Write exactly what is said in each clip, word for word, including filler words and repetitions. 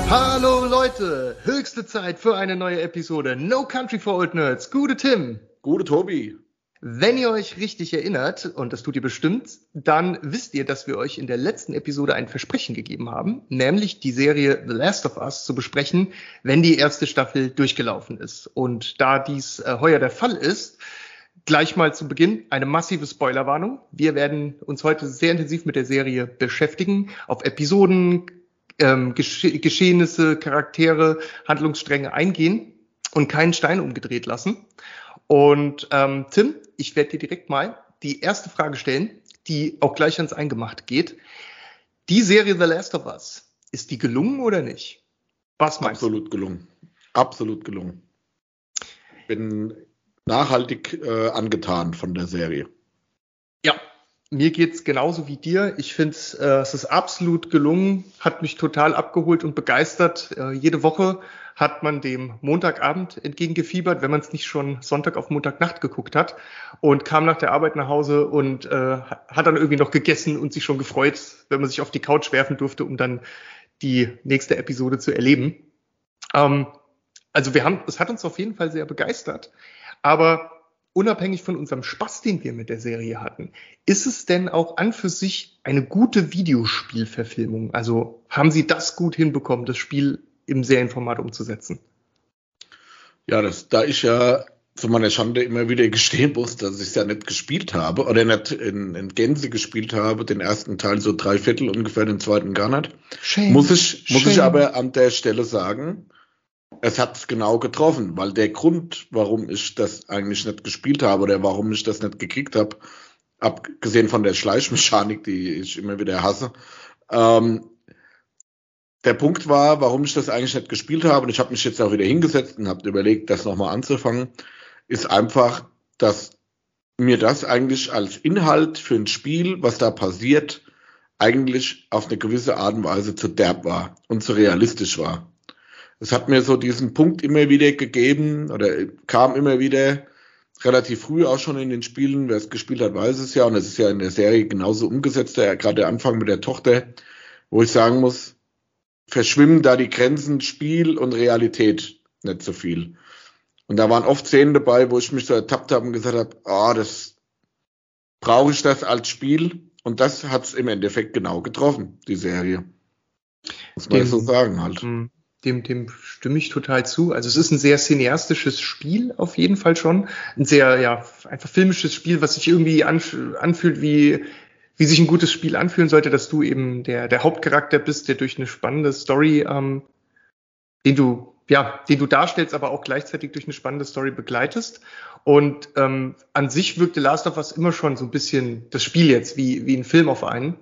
Hallo Leute, höchste Zeit für eine neue Episode No Country for Old Nerds. Gute Tim. Gute Tobi. Wenn ihr euch richtig erinnert, und das tut ihr bestimmt, dann wisst ihr, dass wir euch in der letzten Episode ein Versprechen gegeben haben, nämlich die Serie The Last of Us zu besprechen, wenn die erste Staffel durchgelaufen ist. Und da dies äh, heuer der Fall ist, gleich mal zu Beginn eine massive Spoilerwarnung. Wir werden uns heute sehr intensiv mit der Serie beschäftigen, auf Episoden, ähm, Gesche- Geschehnisse, Charaktere, Handlungsstränge eingehen und keinen Stein umgedreht lassen. Und ähm, Tim, ich werde dir direkt mal die erste Frage stellen, die auch gleich ans Eingemachte geht. Die Serie The Last of Us, ist die gelungen oder nicht? Was meinst du? Absolut gelungen. Absolut gelungen. Bin nachhaltig äh, angetan von der Serie. Ja, mir geht's genauso wie dir. Ich finde, äh, es ist absolut gelungen, hat mich total abgeholt und begeistert. Äh, jede Woche hat man dem Montagabend entgegengefiebert, wenn man es nicht schon Sonntag auf Montagnacht geguckt hat, und kam nach der Arbeit nach Hause und äh, hat dann irgendwie noch gegessen und sich schon gefreut, wenn man sich auf die Couch werfen durfte, um dann die nächste Episode zu erleben. Ähm, also wir haben, es hat uns auf jeden Fall sehr begeistert, aber unabhängig von unserem Spaß, den wir mit der Serie hatten, ist es denn auch an für sich eine gute Videospielverfilmung? Also haben Sie das gut hinbekommen, das Spiel im Serienformat umzusetzen? Ja, das, da ich ja zu meiner Schande immer wieder gestehen muss, dass ich es ja nicht gespielt habe oder nicht in, in Gänze gespielt habe, den ersten Teil so drei Viertel ungefähr, den zweiten gar nicht, Shame, muss ich, muss shame. ich aber an der Stelle sagen, es hat es genau getroffen, weil der Grund, warum ich das eigentlich nicht gespielt habe oder warum ich das nicht gekriegt habe, abgesehen von der Schleichmechanik, die ich immer wieder hasse, ähm, der Punkt war, warum ich das eigentlich nicht gespielt habe, und ich habe mich jetzt auch wieder hingesetzt und habe überlegt, das nochmal anzufangen, ist einfach, dass mir das eigentlich als Inhalt für ein Spiel, was da passiert, eigentlich auf eine gewisse Art und Weise zu derb war und zu realistisch war. Es hat mir so diesen Punkt immer wieder gegeben, oder kam immer wieder relativ früh auch schon in den Spielen, wer es gespielt hat, weiß es ja, und es ist ja in der Serie genauso umgesetzt, ja, gerade der Anfang mit der Tochter, wo ich sagen muss, verschwimmen da die Grenzen Spiel und Realität nicht so viel. Und da waren oft Szenen dabei, wo ich mich so ertappt habe und gesagt habe, ah, oh, das brauche ich das als Spiel? Und das hat es im Endeffekt genau getroffen, die Serie. Muss man Dem, so sagen halt. Dem, dem stimme ich total zu. Also es ist ein sehr cineastisches Spiel, auf jeden Fall schon. Ein sehr, ja, einfach filmisches Spiel, was sich irgendwie anf- anfühlt wie wie sich ein gutes Spiel anfühlen sollte, dass du eben der, der Hauptcharakter bist, der durch eine spannende Story, ähm, den du, ja, den du darstellst, aber auch gleichzeitig durch eine spannende Story begleitest. Und ähm, an sich wirkte Last of Us immer schon so ein bisschen das Spiel jetzt, wie, wie ein Film auf einen.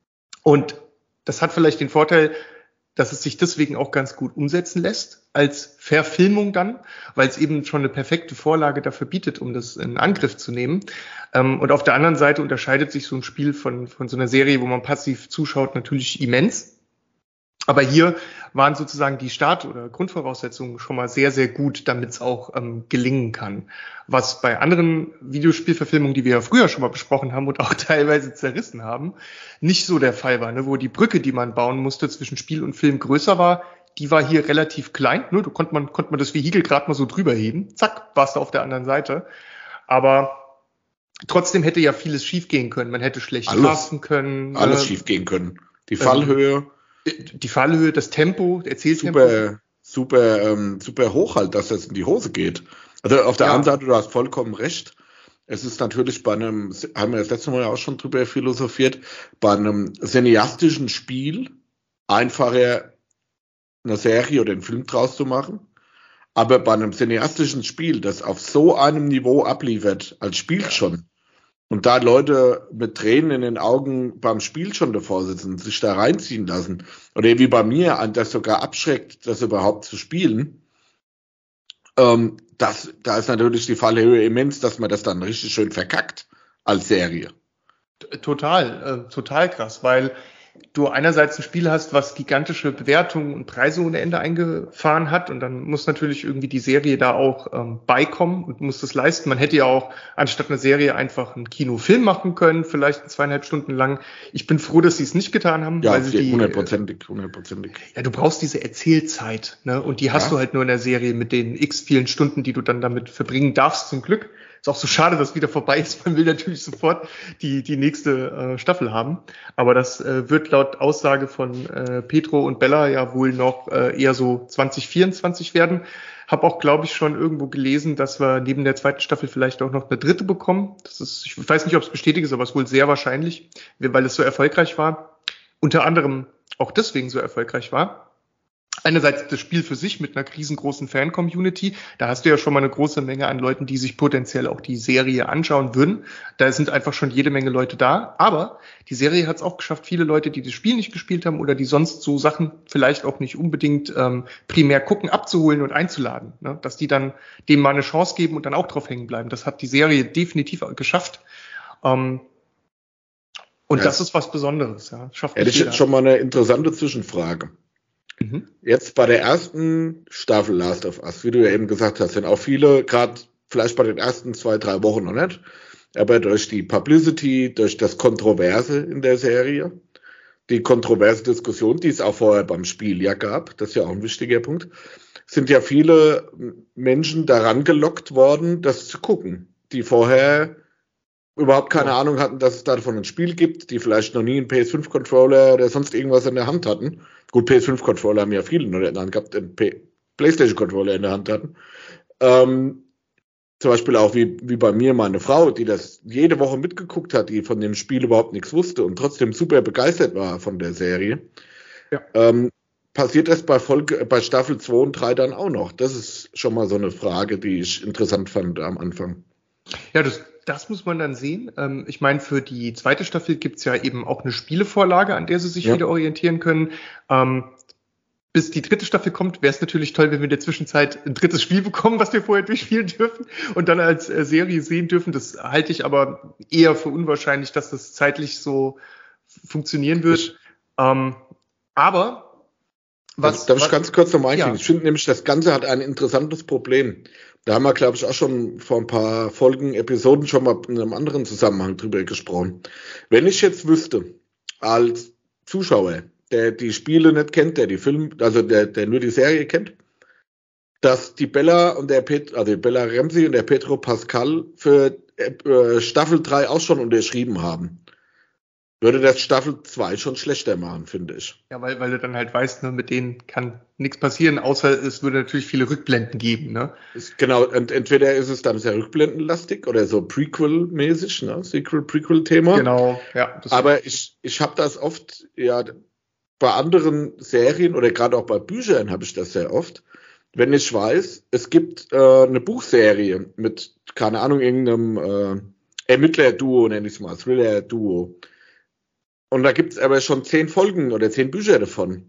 Und das hat vielleicht den Vorteil, dass es sich deswegen auch ganz gut umsetzen lässt als Verfilmung dann, weil es eben schon eine perfekte Vorlage dafür bietet, um das in Angriff zu nehmen. Und auf der anderen Seite unterscheidet sich so ein Spiel von, von so einer Serie, wo man passiv zuschaut, natürlich immens. Aber hier waren sozusagen die Start- oder Grundvoraussetzungen schon mal sehr, sehr gut, damit es auch ähm, gelingen kann. Was bei anderen Videospielverfilmungen, die wir ja früher schon mal besprochen haben und auch teilweise zerrissen haben, nicht so der Fall war, ne? Wo die Brücke, die man bauen musste zwischen Spiel und Film größer war, die war hier relativ klein. Ne? Da konnte man, konnte man das Vehikel gerade mal so drüber heben. Zack, warst du auf der anderen Seite. Aber trotzdem hätte ja vieles schiefgehen können. Man hätte schlecht casten können. Alles äh, schiefgehen können. Die Fallhöhe. Ähm, Die Fallhöhe, das Tempo, der Erzähltempo. Super, super, ähm, super hoch halt, dass das in die Hose geht. Also auf der Ja. einen Seite, du hast vollkommen recht. Es ist natürlich bei einem, haben wir das letzte Mal ja auch schon drüber philosophiert, bei einem cineastischen Spiel einfacher eine Serie oder einen Film draus zu machen. Aber bei einem cineastischen Spiel, das auf so einem Niveau abliefert, als Spiel Ja. schon, und da Leute mit Tränen in den Augen beim Spiel schon davor sitzen, sich da reinziehen lassen, oder wie bei mir, das sogar abschreckt, das überhaupt zu spielen, ähm, das, da ist natürlich die Fallhöhe immens, dass man das dann richtig schön verkackt als Serie. Total, äh, total krass, weil du einerseits ein Spiel hast, was gigantische Bewertungen und Preise ohne Ende eingefahren hat und dann muss natürlich irgendwie die Serie da auch ähm, beikommen und muss das leisten. Man hätte ja auch anstatt einer Serie einfach einen Kinofilm machen können, vielleicht zweieinhalb Stunden lang. Ich bin froh, dass sie es nicht getan haben. Ja, weil sie die hundertprozentig, hundertprozentig. Ja, du brauchst diese Erzählzeit, ne? Und die hast Ja. du halt nur in der Serie mit den x vielen Stunden, die du dann damit verbringen darfst, zum Glück. Ist auch so schade, dass wieder vorbei ist. Man will natürlich sofort die, die nächste äh, Staffel haben. Aber das äh, wird laut Aussage von äh, Pedro und Bella ja wohl noch äh, eher so zwanzig vierundzwanzig werden. Hab auch, glaube ich, schon irgendwo gelesen, dass wir neben der zweiten Staffel vielleicht auch noch eine dritte bekommen. Das ist, ich weiß nicht, ob es bestätigt ist, aber es ist wohl sehr wahrscheinlich, weil es so erfolgreich war. Unter anderem auch deswegen so erfolgreich war. Einerseits das Spiel für sich mit einer riesengroßen Fan-Community. Da hast du ja schon mal eine große Menge an Leuten, die sich potenziell auch die Serie anschauen würden. Da sind einfach schon jede Menge Leute da. Aber die Serie hat es auch geschafft, viele Leute, die das Spiel nicht gespielt haben oder die sonst so Sachen vielleicht auch nicht unbedingt ähm, primär gucken, abzuholen und einzuladen. Ne? Dass die dann dem mal eine Chance geben und dann auch drauf hängen bleiben. Das hat die Serie definitiv geschafft. Ähm, und ja. Das ist was Besonderes. Ja. Schafft Hätte ich jetzt schon mal eine interessante Zwischenfrage. Mhm. Jetzt bei der ersten Staffel Last of Us, wie du ja eben gesagt hast, sind auch viele, gerade vielleicht bei den ersten zwei, drei Wochen noch nicht, aber durch die Publicity, durch das Kontroverse in der Serie, die kontroverse Diskussion, die es auch vorher beim Spiel ja gab, das ist ja auch ein wichtiger Punkt, sind ja viele Menschen daran gelockt worden, das zu gucken, die vorher überhaupt keine ja. Ahnung hatten, dass es davon ein Spiel gibt, die vielleicht noch nie einen P S fünf Controller oder sonst irgendwas in der Hand hatten. Gut, P S fünf Controller haben ja viele noch in der Hand gehabt, einen P- PlayStation Controller in der Hand hatten. Ähm, zum Beispiel auch wie, wie bei mir meine Frau, die das jede Woche mitgeguckt hat, die von dem Spiel überhaupt nichts wusste und trotzdem super begeistert war von der Serie. Ja. Ähm, passiert das bei Folge, bei Staffel zwei und drei dann auch noch? Das ist schon mal so eine Frage, die ich interessant fand am Anfang. Ja, das Das muss man dann sehen. Ähm, ich meine, für die zweite Staffel gibt's ja eben auch eine Spielevorlage, an der sie sich ja. wieder orientieren können. Ähm, bis die dritte Staffel kommt, wäre es natürlich toll, wenn wir in der Zwischenzeit ein drittes Spiel bekommen, was wir vorher durchspielen dürfen und dann als äh, Serie sehen dürfen. Das halte ich aber eher für unwahrscheinlich, dass das zeitlich so funktionieren wird. Ähm, aber was, Darf ich was, ganz kurz nochmal einkriegen? Ja. Ich finde nämlich, das Ganze hat ein interessantes Problem. Da haben wir, glaube ich, auch schon vor ein paar Folgen, Episoden schon mal in einem anderen Zusammenhang drüber gesprochen. Wenn ich jetzt wüsste, als Zuschauer, der die Spiele nicht kennt, der die Film, also der, der nur die Serie kennt, dass die Bella und der Pet, also die Bella Ramsey und der Pedro Pascal für äh, Staffel drei auch schon unterschrieben haben, würde das Staffel zwei schon schlechter machen, finde ich. Ja, weil, weil du dann halt weißt, ne, mit denen kann nichts passieren, außer es würde natürlich viele Rückblenden geben, ne? Ist, genau, und entweder ist es dann sehr rückblendenlastig oder so Prequel-mäßig, ne? Sequel-Prequel-Thema. Genau, ja. Das Aber ich, ich habe das oft, ja, bei anderen Serien oder gerade auch bei Büchern habe ich das sehr oft, wenn ich weiß, es gibt äh, eine Buchserie mit, keine Ahnung, irgendeinem äh, Ermittler-Duo, nenne ich es mal, Thriller-Duo. Und da gibt es aber schon zehn Folgen oder zehn Bücher davon.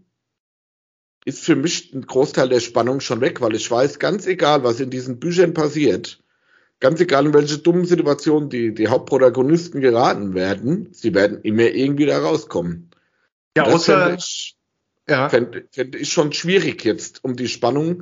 Ist für mich ein Großteil der Spannung schon weg, weil ich weiß, ganz egal, was in diesen Büchern passiert, ganz egal, in welche dummen Situationen die, die Hauptprotagonisten geraten werden, sie werden immer irgendwie da rauskommen. Ja, das außer, fände ich, ja. fände, fände ich schon schwierig jetzt, um die Spannung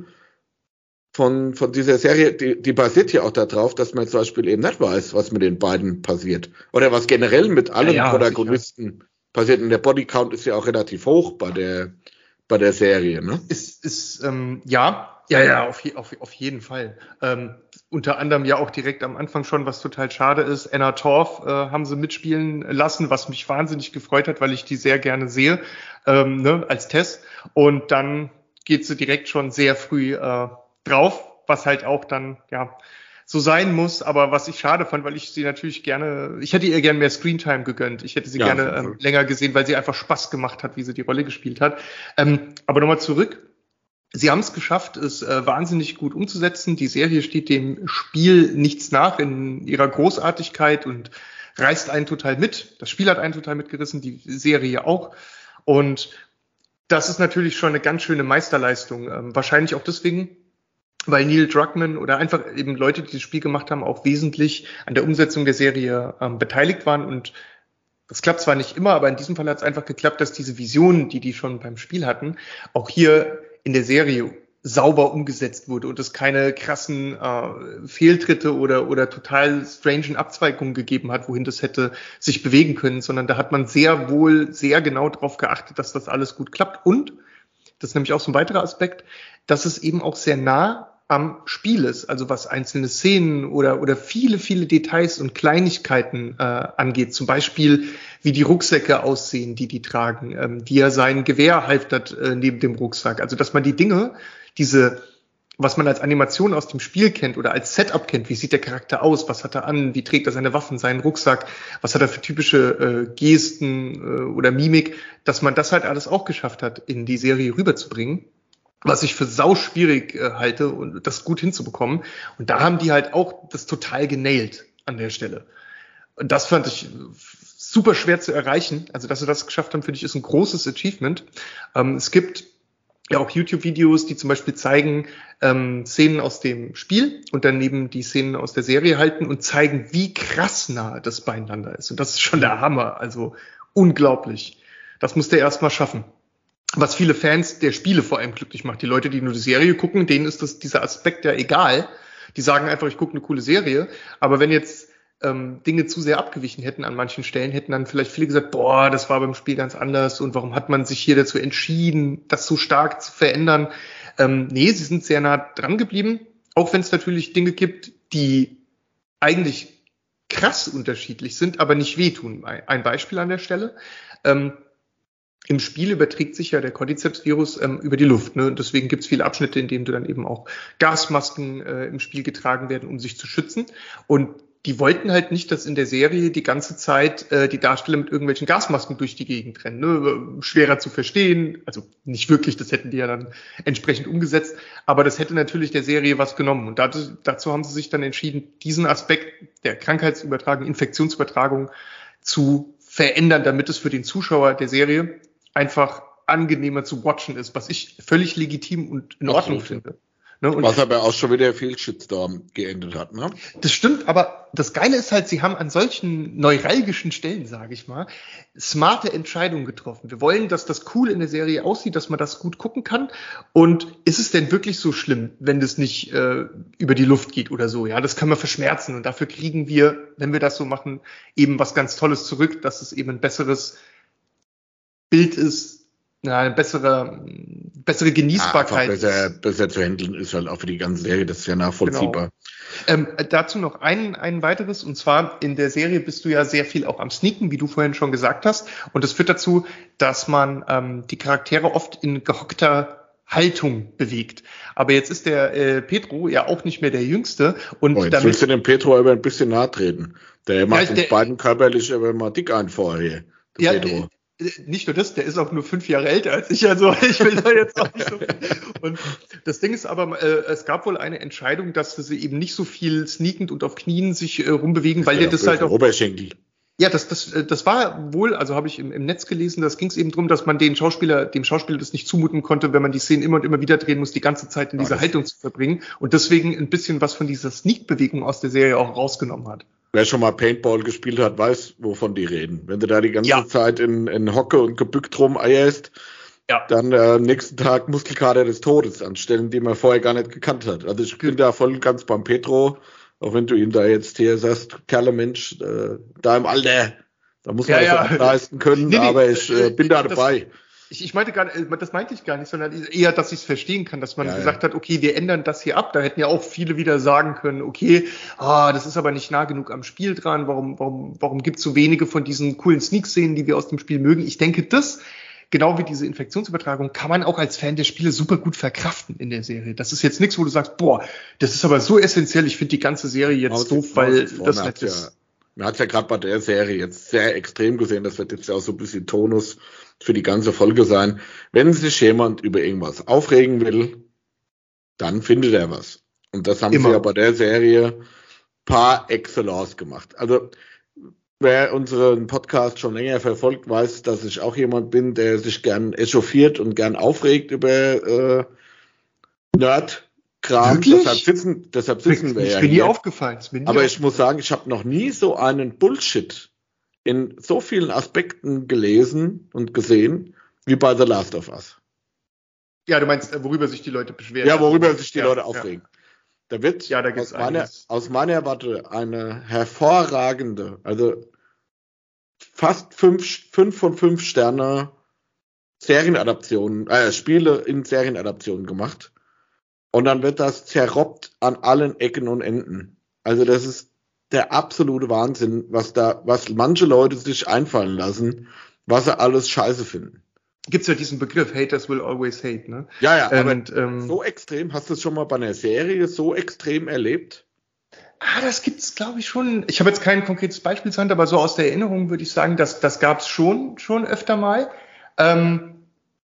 von, von dieser Serie, die, die basiert ja auch darauf, dass man zum Beispiel eben nicht weiß, was mit den beiden passiert. Oder was generell mit allen ja, ja, Protagonisten sicher. passiert. Und der Bodycount ist ja auch relativ hoch bei der, bei der Serie, ne? Ist, ist, ähm, ja, ja, ja, auf, je, auf, auf jeden Fall. Ähm, unter anderem ja auch direkt am Anfang schon, was total schade ist. Anna Torv äh, haben sie mitspielen lassen, was mich wahnsinnig gefreut hat, weil ich die sehr gerne sehe, ähm, ne, als Tess. Und dann geht sie direkt schon sehr früh äh, drauf, was halt auch dann, ja, so sein muss, aber was ich schade fand, weil ich sie natürlich gerne, ich hätte ihr gerne mehr Screentime gegönnt. Ich hätte sie ja, gerne ähm, länger gesehen, weil sie einfach Spaß gemacht hat, wie sie die Rolle gespielt hat. Ähm, aber nochmal zurück. Sie haben es geschafft, es äh, wahnsinnig gut umzusetzen. Die Serie steht dem Spiel nichts nach in ihrer Großartigkeit und reißt einen total mit. Das Spiel hat einen total mitgerissen, die Serie auch. Und das ist natürlich schon eine ganz schöne Meisterleistung. Ähm, wahrscheinlich auch deswegen, weil Neil Druckmann oder einfach eben Leute, die das Spiel gemacht haben, auch wesentlich an der Umsetzung der Serie ähm, beteiligt waren und Das klappt zwar nicht immer, aber in diesem Fall hat es einfach geklappt, dass diese Visionen, die die schon beim Spiel hatten, auch hier in der Serie sauber umgesetzt wurde und es keine krassen äh, Fehltritte oder oder total strangen Abzweigungen gegeben hat, wohin das hätte sich bewegen können, sondern da hat man sehr wohl sehr genau darauf geachtet, dass das alles gut klappt. Und, das ist nämlich auch so ein weiterer Aspekt, dass es eben auch sehr nah am Spiel ist, also was einzelne Szenen oder oder viele, viele Details und Kleinigkeiten äh, angeht. Zum Beispiel, wie die Rucksäcke aussehen, die die tragen, ähm, wie er sein Gewehr halftert äh, neben dem Rucksack. Also, dass man die Dinge, diese, was man als Animation aus dem Spiel kennt oder als Setup kennt, wie sieht der Charakter aus, was hat er an, wie trägt er seine Waffen, seinen Rucksack, was hat er für typische äh, Gesten äh, oder Mimik, dass man das halt alles auch geschafft hat, in die Serie rüberzubringen. Was ich für sau schwierig äh, halte und das gut hinzubekommen. Und da haben die halt auch das total genailt an der Stelle. Und das fand ich super schwer zu erreichen. Also, dass sie das geschafft haben, finde ich, ist ein großes Achievement. Ähm, es gibt ja auch YouTube-Videos, die zum Beispiel zeigen ähm, Szenen aus dem Spiel und daneben die Szenen aus der Serie halten und zeigen, wie krass nah das beieinander ist. Und das ist schon der Hammer. Also unglaublich. Das muss der erst mal schaffen. Was viele Fans der Spiele vor allem glücklich macht. Die Leute, die nur die Serie gucken, denen ist das dieser Aspekt ja egal. Die sagen einfach, ich gucke eine coole Serie. Aber wenn jetzt ähm, Dinge zu sehr abgewichen hätten an manchen Stellen, hätten dann vielleicht viele gesagt, boah, das war beim Spiel ganz anders und warum hat man sich hier dazu entschieden, das so stark zu verändern? Ähm, nee, sie sind sehr nah dran geblieben, auch wenn es natürlich Dinge gibt, die eigentlich krass unterschiedlich sind, aber nicht wehtun. Ein Beispiel an der Stelle. Ähm, Im Spiel überträgt sich ja der Cordyceps-Virus ähm, über die Luft. Ne? Und deswegen gibt es viele Abschnitte, in denen du dann eben auch Gasmasken äh, im Spiel getragen werden, um sich zu schützen. Und die wollten halt nicht, dass in der Serie die ganze Zeit äh, die Darsteller mit irgendwelchen Gasmasken durch die Gegend rennen. Ne? Schwerer zu verstehen. Also nicht wirklich, das hätten die ja dann entsprechend umgesetzt. Aber das hätte natürlich der Serie was genommen. Und dazu, dazu haben sie sich dann entschieden, diesen Aspekt der Krankheitsübertragung, Infektionsübertragung zu verändern, damit es für den Zuschauer der Serie einfach angenehmer zu watchen ist, was ich völlig legitim und in Ordnung Absolut. finde. Ne? Und was aber auch schon wieder viel Shitstorm geendet hat. Ne? Das stimmt, aber das Geile ist halt, sie haben an solchen neuralgischen Stellen, sage ich mal, smarte Entscheidungen getroffen. Wir wollen, dass das cool in der Serie aussieht, dass man das gut gucken kann. Und ist es denn wirklich so schlimm, wenn das nicht äh, über die Luft geht oder so? Ja, das kann man verschmerzen. Und dafür kriegen wir, wenn wir das so machen, eben was ganz Tolles zurück, dass es eben ein besseres Bild ist, ja, eine bessere, bessere Genießbarkeit. Ja, besser, besser zu handeln ist halt auch für die ganze Serie, das ist ja nachvollziehbar. Genau. Ähm, dazu noch ein, ein weiteres, und zwar in der Serie bist du ja sehr viel auch am Sneaken, wie du vorhin schon gesagt hast, und das führt dazu, dass man ähm, die Charaktere oft in gehockter Haltung bewegt. Aber jetzt ist der äh, Petro ja auch nicht mehr der Jüngste. Und oh, jetzt damit, willst du dem Petro aber ein bisschen nahe treten. Der macht ja, uns der, beiden körperlich aber mal dick ein vorher, der ja, Petro. Nicht nur das, der ist auch nur fünf Jahre älter als ich, also ich will da jetzt auch nicht so viel. Und das Ding ist aber, äh, es gab wohl eine Entscheidung, dass sie eben nicht so viel sneakend und auf Knien sich äh, rumbewegen, das weil der das halt auch... Oberschenkel. Ja, das, das, das war wohl, also habe ich im, im Netz gelesen, das ging es eben darum, dass man den Schauspieler, dem Schauspieler das nicht zumuten konnte, wenn man die Szenen immer und immer wieder drehen muss, die ganze Zeit in dieser Haltung zu verbringen und deswegen ein bisschen was von dieser Sneak-Bewegung aus der Serie auch rausgenommen hat. Wer schon mal Paintball gespielt hat, weiß, wovon die reden. Wenn du da die ganze ja. Zeit in, in Hocke und gebückt rumeierst, ja. dann äh, nächsten Tag Muskelkater des Todes an Stellen, die man vorher gar nicht gekannt hat. Also ich bin da voll und ganz beim Petro, auch wenn du ihm da jetzt hier sagst, Kerle Mensch, äh, da im Alter, da muss man ja, das ja. leisten können, nee, nee, aber ich äh, bin da dabei. Das, Ich, ich meinte gar nicht, das meinte ich gar nicht, sondern eher, dass ich es verstehen kann, dass man ja, gesagt ja. hat, okay, wir ändern das hier ab. Da hätten ja auch viele wieder sagen können, okay, ah, das ist aber nicht nah genug am Spiel dran. Warum, warum, warum gibt es so wenige von diesen coolen Sneak-Szenen, die wir aus dem Spiel mögen? Ich denke, das, genau wie diese Infektionsübertragung, kann man auch als Fan der Spiele super gut verkraften in der Serie. Das ist jetzt nichts, wo du sagst, boah, das ist aber so essentiell. Ich finde die ganze Serie jetzt also, doof, weil das nicht ja, ist. Man hat es ja gerade bei der Serie jetzt sehr extrem gesehen. Das wird jetzt ja auch so ein bisschen Tonus für die ganze Folge sein. Wenn sich jemand über irgendwas aufregen will, dann findet er was. Und das haben Immer. sie ja bei der Serie par excellence gemacht. Also wer unseren Podcast schon länger verfolgt, weiß, dass ich auch jemand bin, der sich gern echauffiert und gern aufregt über äh, Nerd-Kram. Deshalb sitzen, deshalb sitzen wir ja hier. Ist mir nie hier. aufgefallen. Ist mir nie Aber aufgefallen. ich muss sagen, ich habe noch nie so einen Bullshit in so vielen Aspekten gelesen und gesehen wie bei The Last of Us. Ja, du meinst, worüber sich die Leute beschweren. Ja, worüber sich die ja, Leute aufregen. Ja. Da wird ja, da aus, meiner, aus meiner Warte eine hervorragende, also fast fünf, fünf von fünf Sterne Serienadaptionen, äh, Spiele in Serienadaptionen gemacht. Und dann wird das zerrobbt an allen Ecken und Enden. Also das ist der absolute Wahnsinn, was da, was manche Leute sich einfallen lassen, was sie alles scheiße finden. Gibt's ja diesen Begriff, Haters will always hate, ne? Ja, ja, aber und, ähm, so extrem, hast du es schon mal bei einer Serie so extrem erlebt? Ah, das gibt's, glaube ich, schon. Ich habe jetzt kein konkretes Beispiel zur Hand, aber so aus der Erinnerung würde ich sagen, dass das gab's schon, schon öfter mal. Ähm,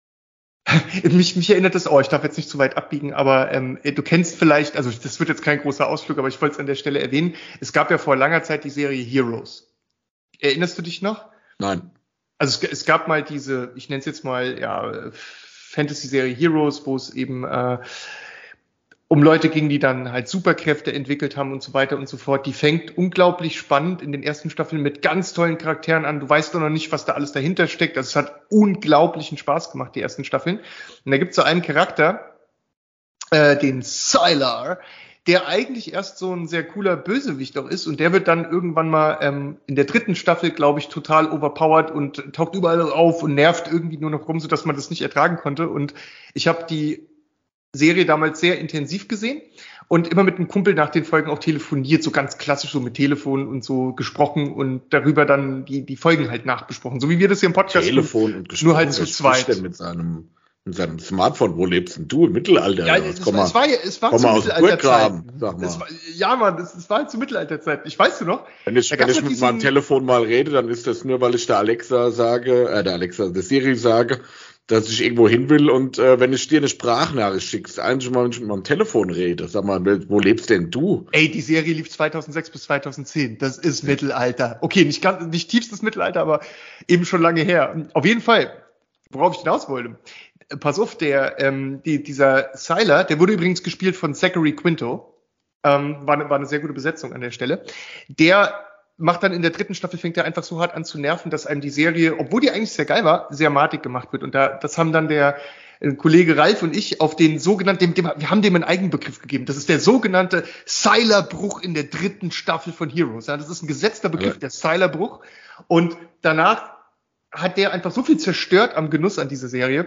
mich, mich erinnert das, oh, ich darf jetzt nicht zu weit abbiegen, aber ähm, du kennst vielleicht, also das wird jetzt kein großer Ausflug, aber ich wollte es an der Stelle erwähnen. Es gab ja vor langer Zeit die Serie Heroes. Erinnerst du dich noch? Nein. Also es, es gab mal diese, ich nenne es jetzt mal, ja, Fantasy-Serie Heroes, wo es eben äh, um Leute ging, die dann halt Superkräfte entwickelt haben und so weiter und so fort. Die fängt unglaublich spannend in den ersten Staffeln mit ganz tollen Charakteren an. Du weißt doch noch nicht, was da alles dahinter steckt. Also es hat unglaublichen Spaß gemacht, die ersten Staffeln. Und da gibt es so einen Charakter, äh, den Sylar, der eigentlich erst so ein sehr cooler Bösewicht auch ist und der wird dann irgendwann mal ähm, in der dritten Staffel, glaube ich, total overpowered und taucht überall auf und nervt irgendwie nur noch rum, sodass man das nicht ertragen konnte. Und ich habe die Serie damals sehr intensiv gesehen und immer mit einem Kumpel nach den Folgen auch telefoniert, so ganz klassisch so mit Telefon und so gesprochen und darüber dann die die Folgen halt nachbesprochen, so wie wir das hier im Podcast Telefon und gesprochen, nur halt zu zweit. Mit seinem mit seinem Smartphone, wo lebst denn du? Im Mittelalter? Ja, es, komm mal, es war, es war zu Mittelalterzeit. Sag mal. Ja, Mann, es, es war halt zu Mittelalterzeit. Ich weiß du noch? Wenn ich, wenn ich mit diesen... meinem Telefon mal rede, dann ist das nur, weil ich der Alexa sage, äh, der Alexa, der Siri sage, dass ich irgendwo hin will und äh, wenn ich dir eine Sprachnachricht schickst, eigentlich mal, wenn ich mit meinem Telefon rede, sag mal, wo lebst denn du? Ey, die Serie lief zweitausendsechs bis zweitausendzehn. Das ist ja. Mittelalter. Okay, nicht ganz, nicht tiefstes Mittelalter, aber eben schon lange her. Auf jeden Fall, worauf ich hinaus wollte. Pass auf, der, ähm, die, dieser Sylar, der wurde übrigens gespielt von Zachary Quinto, ähm, war, war eine sehr gute Besetzung an der Stelle. Der macht dann in der dritten Staffel, fängt er einfach so hart an zu nerven, dass einem die Serie, obwohl die eigentlich sehr geil war, sehr matig gemacht wird. Und da, das haben dann der äh, Kollege Ralf und ich auf den sogenannten, dem, dem, wir haben dem einen Eigenbegriff gegeben. Das ist der sogenannte Sylar-Bruch in der dritten Staffel von Heroes. Ja, das ist ein gesetzter Begriff, ja. Der Sylar-Bruch. Und danach hat der einfach so viel zerstört am Genuss an dieser Serie,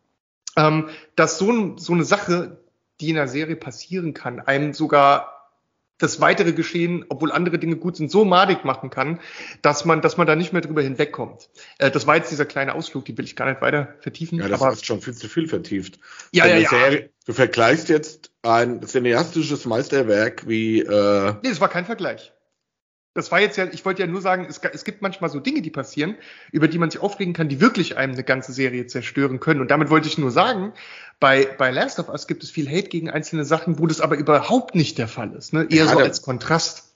Ähm, dass so, so eine Sache, die in der Serie passieren kann, einem sogar das weitere Geschehen, obwohl andere Dinge gut sind, so madig machen kann, dass man, dass man da nicht mehr drüber hinwegkommt. Äh, das war jetzt dieser kleine Ausflug, die will ich gar nicht weiter vertiefen. Ja, das ist schon viel zu viel vertieft. Ja, ja, ja. Serie, du vergleichst jetzt ein cineastisches Meisterwerk wie... Äh nee, das war kein Vergleich. Das war jetzt ja, ich wollte ja nur sagen, es, es gibt manchmal so Dinge, die passieren, über die man sich aufregen kann, die wirklich einem eine ganze Serie zerstören können. Und damit wollte ich nur sagen, bei, bei Last of Us gibt es viel Hate gegen einzelne Sachen, wo das aber überhaupt nicht der Fall ist, ne? Eher ja, so da, als Kontrast.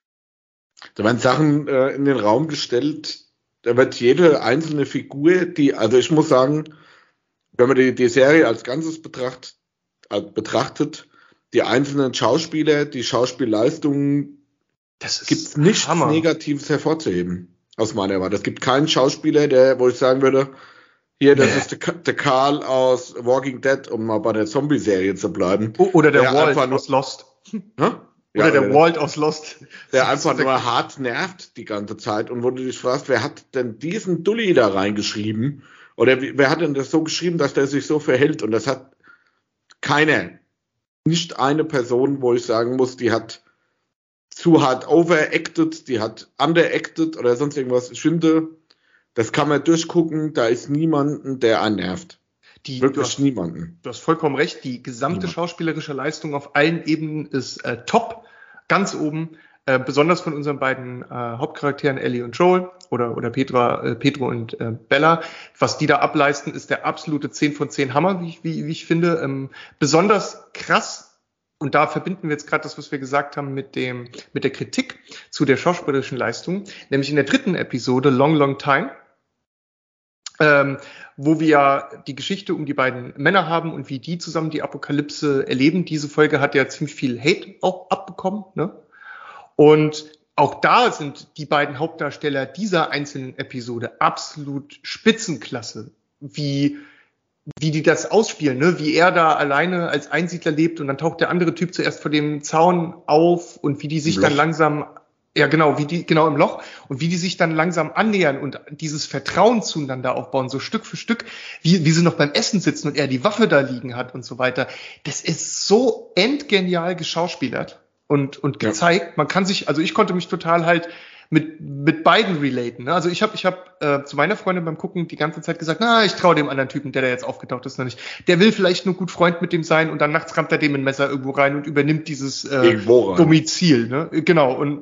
Da werden Sachen äh, in den Raum gestellt, da wird jede einzelne Figur, die, also ich muss sagen, wenn man die, die Serie als Ganzes betracht, äh, betrachtet, die einzelnen Schauspieler, die Schauspielleistungen, es gibt nichts Hammer. Negatives hervorzuheben, aus meiner Warte. Es gibt keinen Schauspieler, der, wo ich sagen würde, hier, das nee. ist der, der Karl aus Walking Dead, um mal bei der Zombie-Serie zu bleiben. Oder der, der Walt aus Lost. Hä? Oder ja, der oder Walt aus Lost. Der einfach nur hart nervt die ganze Zeit und wo du dich fragst, wer hat denn diesen Dulli da reingeschrieben? Oder wer hat denn das so geschrieben, dass der sich so verhält? Und das hat keiner. Nicht eine Person, wo ich sagen muss, die hat zu hart overacted, die hat underacted oder sonst irgendwas. Ich finde, das kann man durchgucken, da ist niemanden, der einen nervt. Die, Wirklich du hast, niemanden. Du hast vollkommen recht, die gesamte Niemand. schauspielerische Leistung auf allen Ebenen ist äh, top, ganz oben, äh, besonders von unseren beiden äh, Hauptcharakteren Ellie und Joel oder, oder Petra, äh, Pedro und äh, Bella. Was die da ableisten, ist der absolute zehn von zehn Hammer, wie, wie, wie ich finde. Ähm, besonders krass. Und da verbinden wir jetzt gerade das, was wir gesagt haben, mit dem, mit der Kritik zu der schauspielerischen Leistung, nämlich in der dritten Episode, Long, Long Time, ähm, wo wir ja die Geschichte um die beiden Männer haben und wie die zusammen die Apokalypse erleben. Diese Folge hat ja ziemlich viel Hate auch abbekommen, ne? Und auch da sind die beiden Hauptdarsteller dieser einzelnen Episode absolut Spitzenklasse, wie wie die das ausspielen, ne? Wie er da alleine als Einsiedler lebt und dann taucht der andere Typ zuerst vor dem Zaun auf und wie die sich dann langsam, ja genau, wie die, genau im Loch, und wie die sich dann langsam annähern und dieses Vertrauen zueinander aufbauen, so Stück für Stück, wie, wie sie noch beim Essen sitzen und er die Waffe da liegen hat und so weiter. Das ist so endgenial geschauspielert und, und gezeigt. Ja. Man kann sich, also ich konnte mich total halt mit mit beiden relaten. Ne? Also ich habe ich hab, äh, zu meiner Freundin beim Gucken die ganze Zeit gesagt, na, ich traue dem anderen Typen, der da jetzt aufgetaucht ist, noch nicht. Der will vielleicht nur gut Freund mit dem sein und dann nachts rammt er dem ein Messer irgendwo rein und übernimmt dieses äh, Domizil. Ne? Genau, und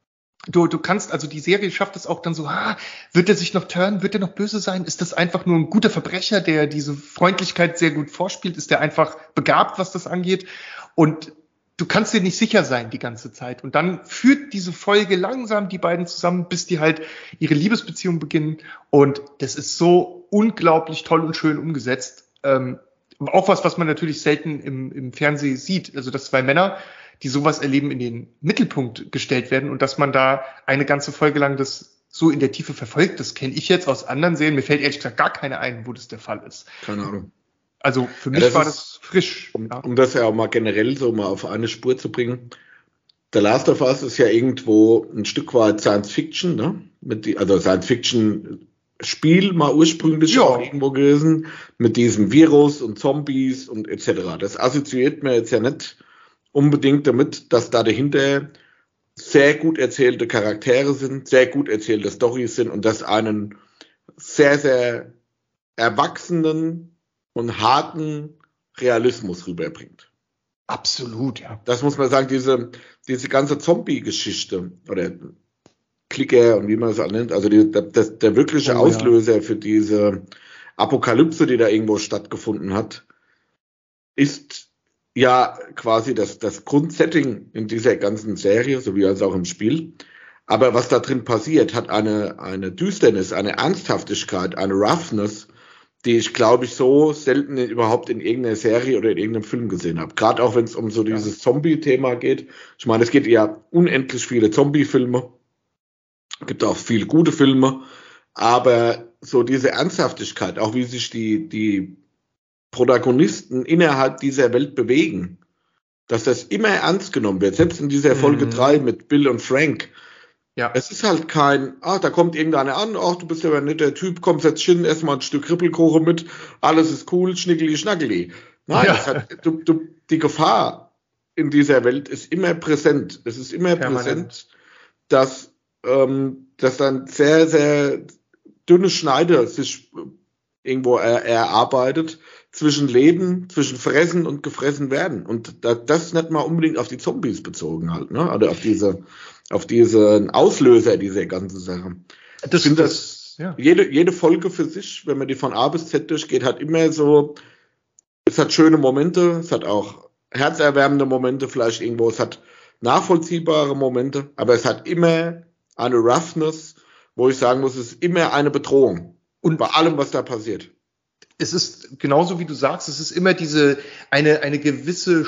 du du kannst, also die Serie schafft es auch dann so, ah, wird er sich noch turnen, wird er noch böse sein? Ist das einfach nur ein guter Verbrecher, der diese Freundlichkeit sehr gut vorspielt? Ist der einfach begabt, was das angeht? Und du kannst dir nicht sicher sein die ganze Zeit. Und dann führt diese Folge langsam die beiden zusammen, bis die halt ihre Liebesbeziehung beginnen. Und das ist so unglaublich toll und schön umgesetzt. Ähm, auch was, was man natürlich selten im, im Fernsehen sieht. Also, dass zwei Männer, die sowas erleben, in den Mittelpunkt gestellt werden und dass man da eine ganze Folge lang das so in der Tiefe verfolgt. Das kenne ich jetzt aus anderen Serien. Mir fällt ehrlich gesagt gar keine ein, wo das der Fall ist. Keine Ahnung. Also für mich ja, das war ist, das frisch. Um, ja. um das ja auch mal generell so mal auf eine Spur zu bringen. The Last of Us ist ja irgendwo ein Stück weit Science Fiction, ne? Mit die, also Science Fiction Spiel mal ursprünglich ja. auch irgendwo gewesen, mit diesem Virus und Zombies und et cetera. Das assoziiert mir jetzt ja nicht unbedingt damit, dass da dahinter sehr gut erzählte Charaktere sind, sehr gut erzählte Storys sind und das einen sehr, sehr erwachsenen und harten Realismus rüberbringt. Absolut, ja. Das muss man sagen, diese, diese ganze Zombie-Geschichte oder Clicker und wie man es auch nennt, also die, das, der wirkliche oh, Auslöser ja. für diese Apokalypse, die da irgendwo stattgefunden hat, ist ja quasi das, das Grundsetting in dieser ganzen Serie, sowie als auch im Spiel. Aber was da drin passiert, hat eine, eine Düsternis, eine Ernsthaftigkeit, eine Roughness, die ich, glaube ich, so selten überhaupt in irgendeiner Serie oder in irgendeinem Film gesehen habe. Gerade auch, wenn es um so dieses Zombie-Thema geht. Ich meine, es gibt ja unendlich viele Zombie-Filme. Es gibt auch viele gute Filme. Aber so diese Ernsthaftigkeit, auch wie sich die, die Protagonisten innerhalb dieser Welt bewegen, dass das immer ernst genommen wird. Selbst in dieser Folge mhm. drei mit Bill und Frank. Ja. Es ist halt kein, ach, da kommt irgendeiner an, ach, du bist ja ein netter Typ, komm, setz hin, ess mal ein Stück Rippelkuchen mit, alles ist cool, schnickeli, schnackeli. Nein, ja. hat, du, du, die Gefahr in dieser Welt ist immer präsent. Es ist immer Permanent. präsent, dass, ähm, dass dann sehr, sehr dünne Schneide sich irgendwo er, erarbeitet zwischen Leben, zwischen Fressen und gefressen werden. Und da, das nicht mal unbedingt auf die Zombies bezogen halt, ne? Oder auf diese, auf diesen Auslöser dieser ganzen Sache. Das, ich finde, das, ja. jede, jede Folge für sich, wenn man die von A bis Z durchgeht, hat immer so, es hat schöne Momente, es hat auch herzerwärmende Momente vielleicht irgendwo, es hat nachvollziehbare Momente, aber es hat immer eine Roughness, wo ich sagen muss, es ist immer eine Bedrohung. Und bei allem, was da passiert. Es ist genauso wie du sagst, es ist immer diese, eine, eine gewisse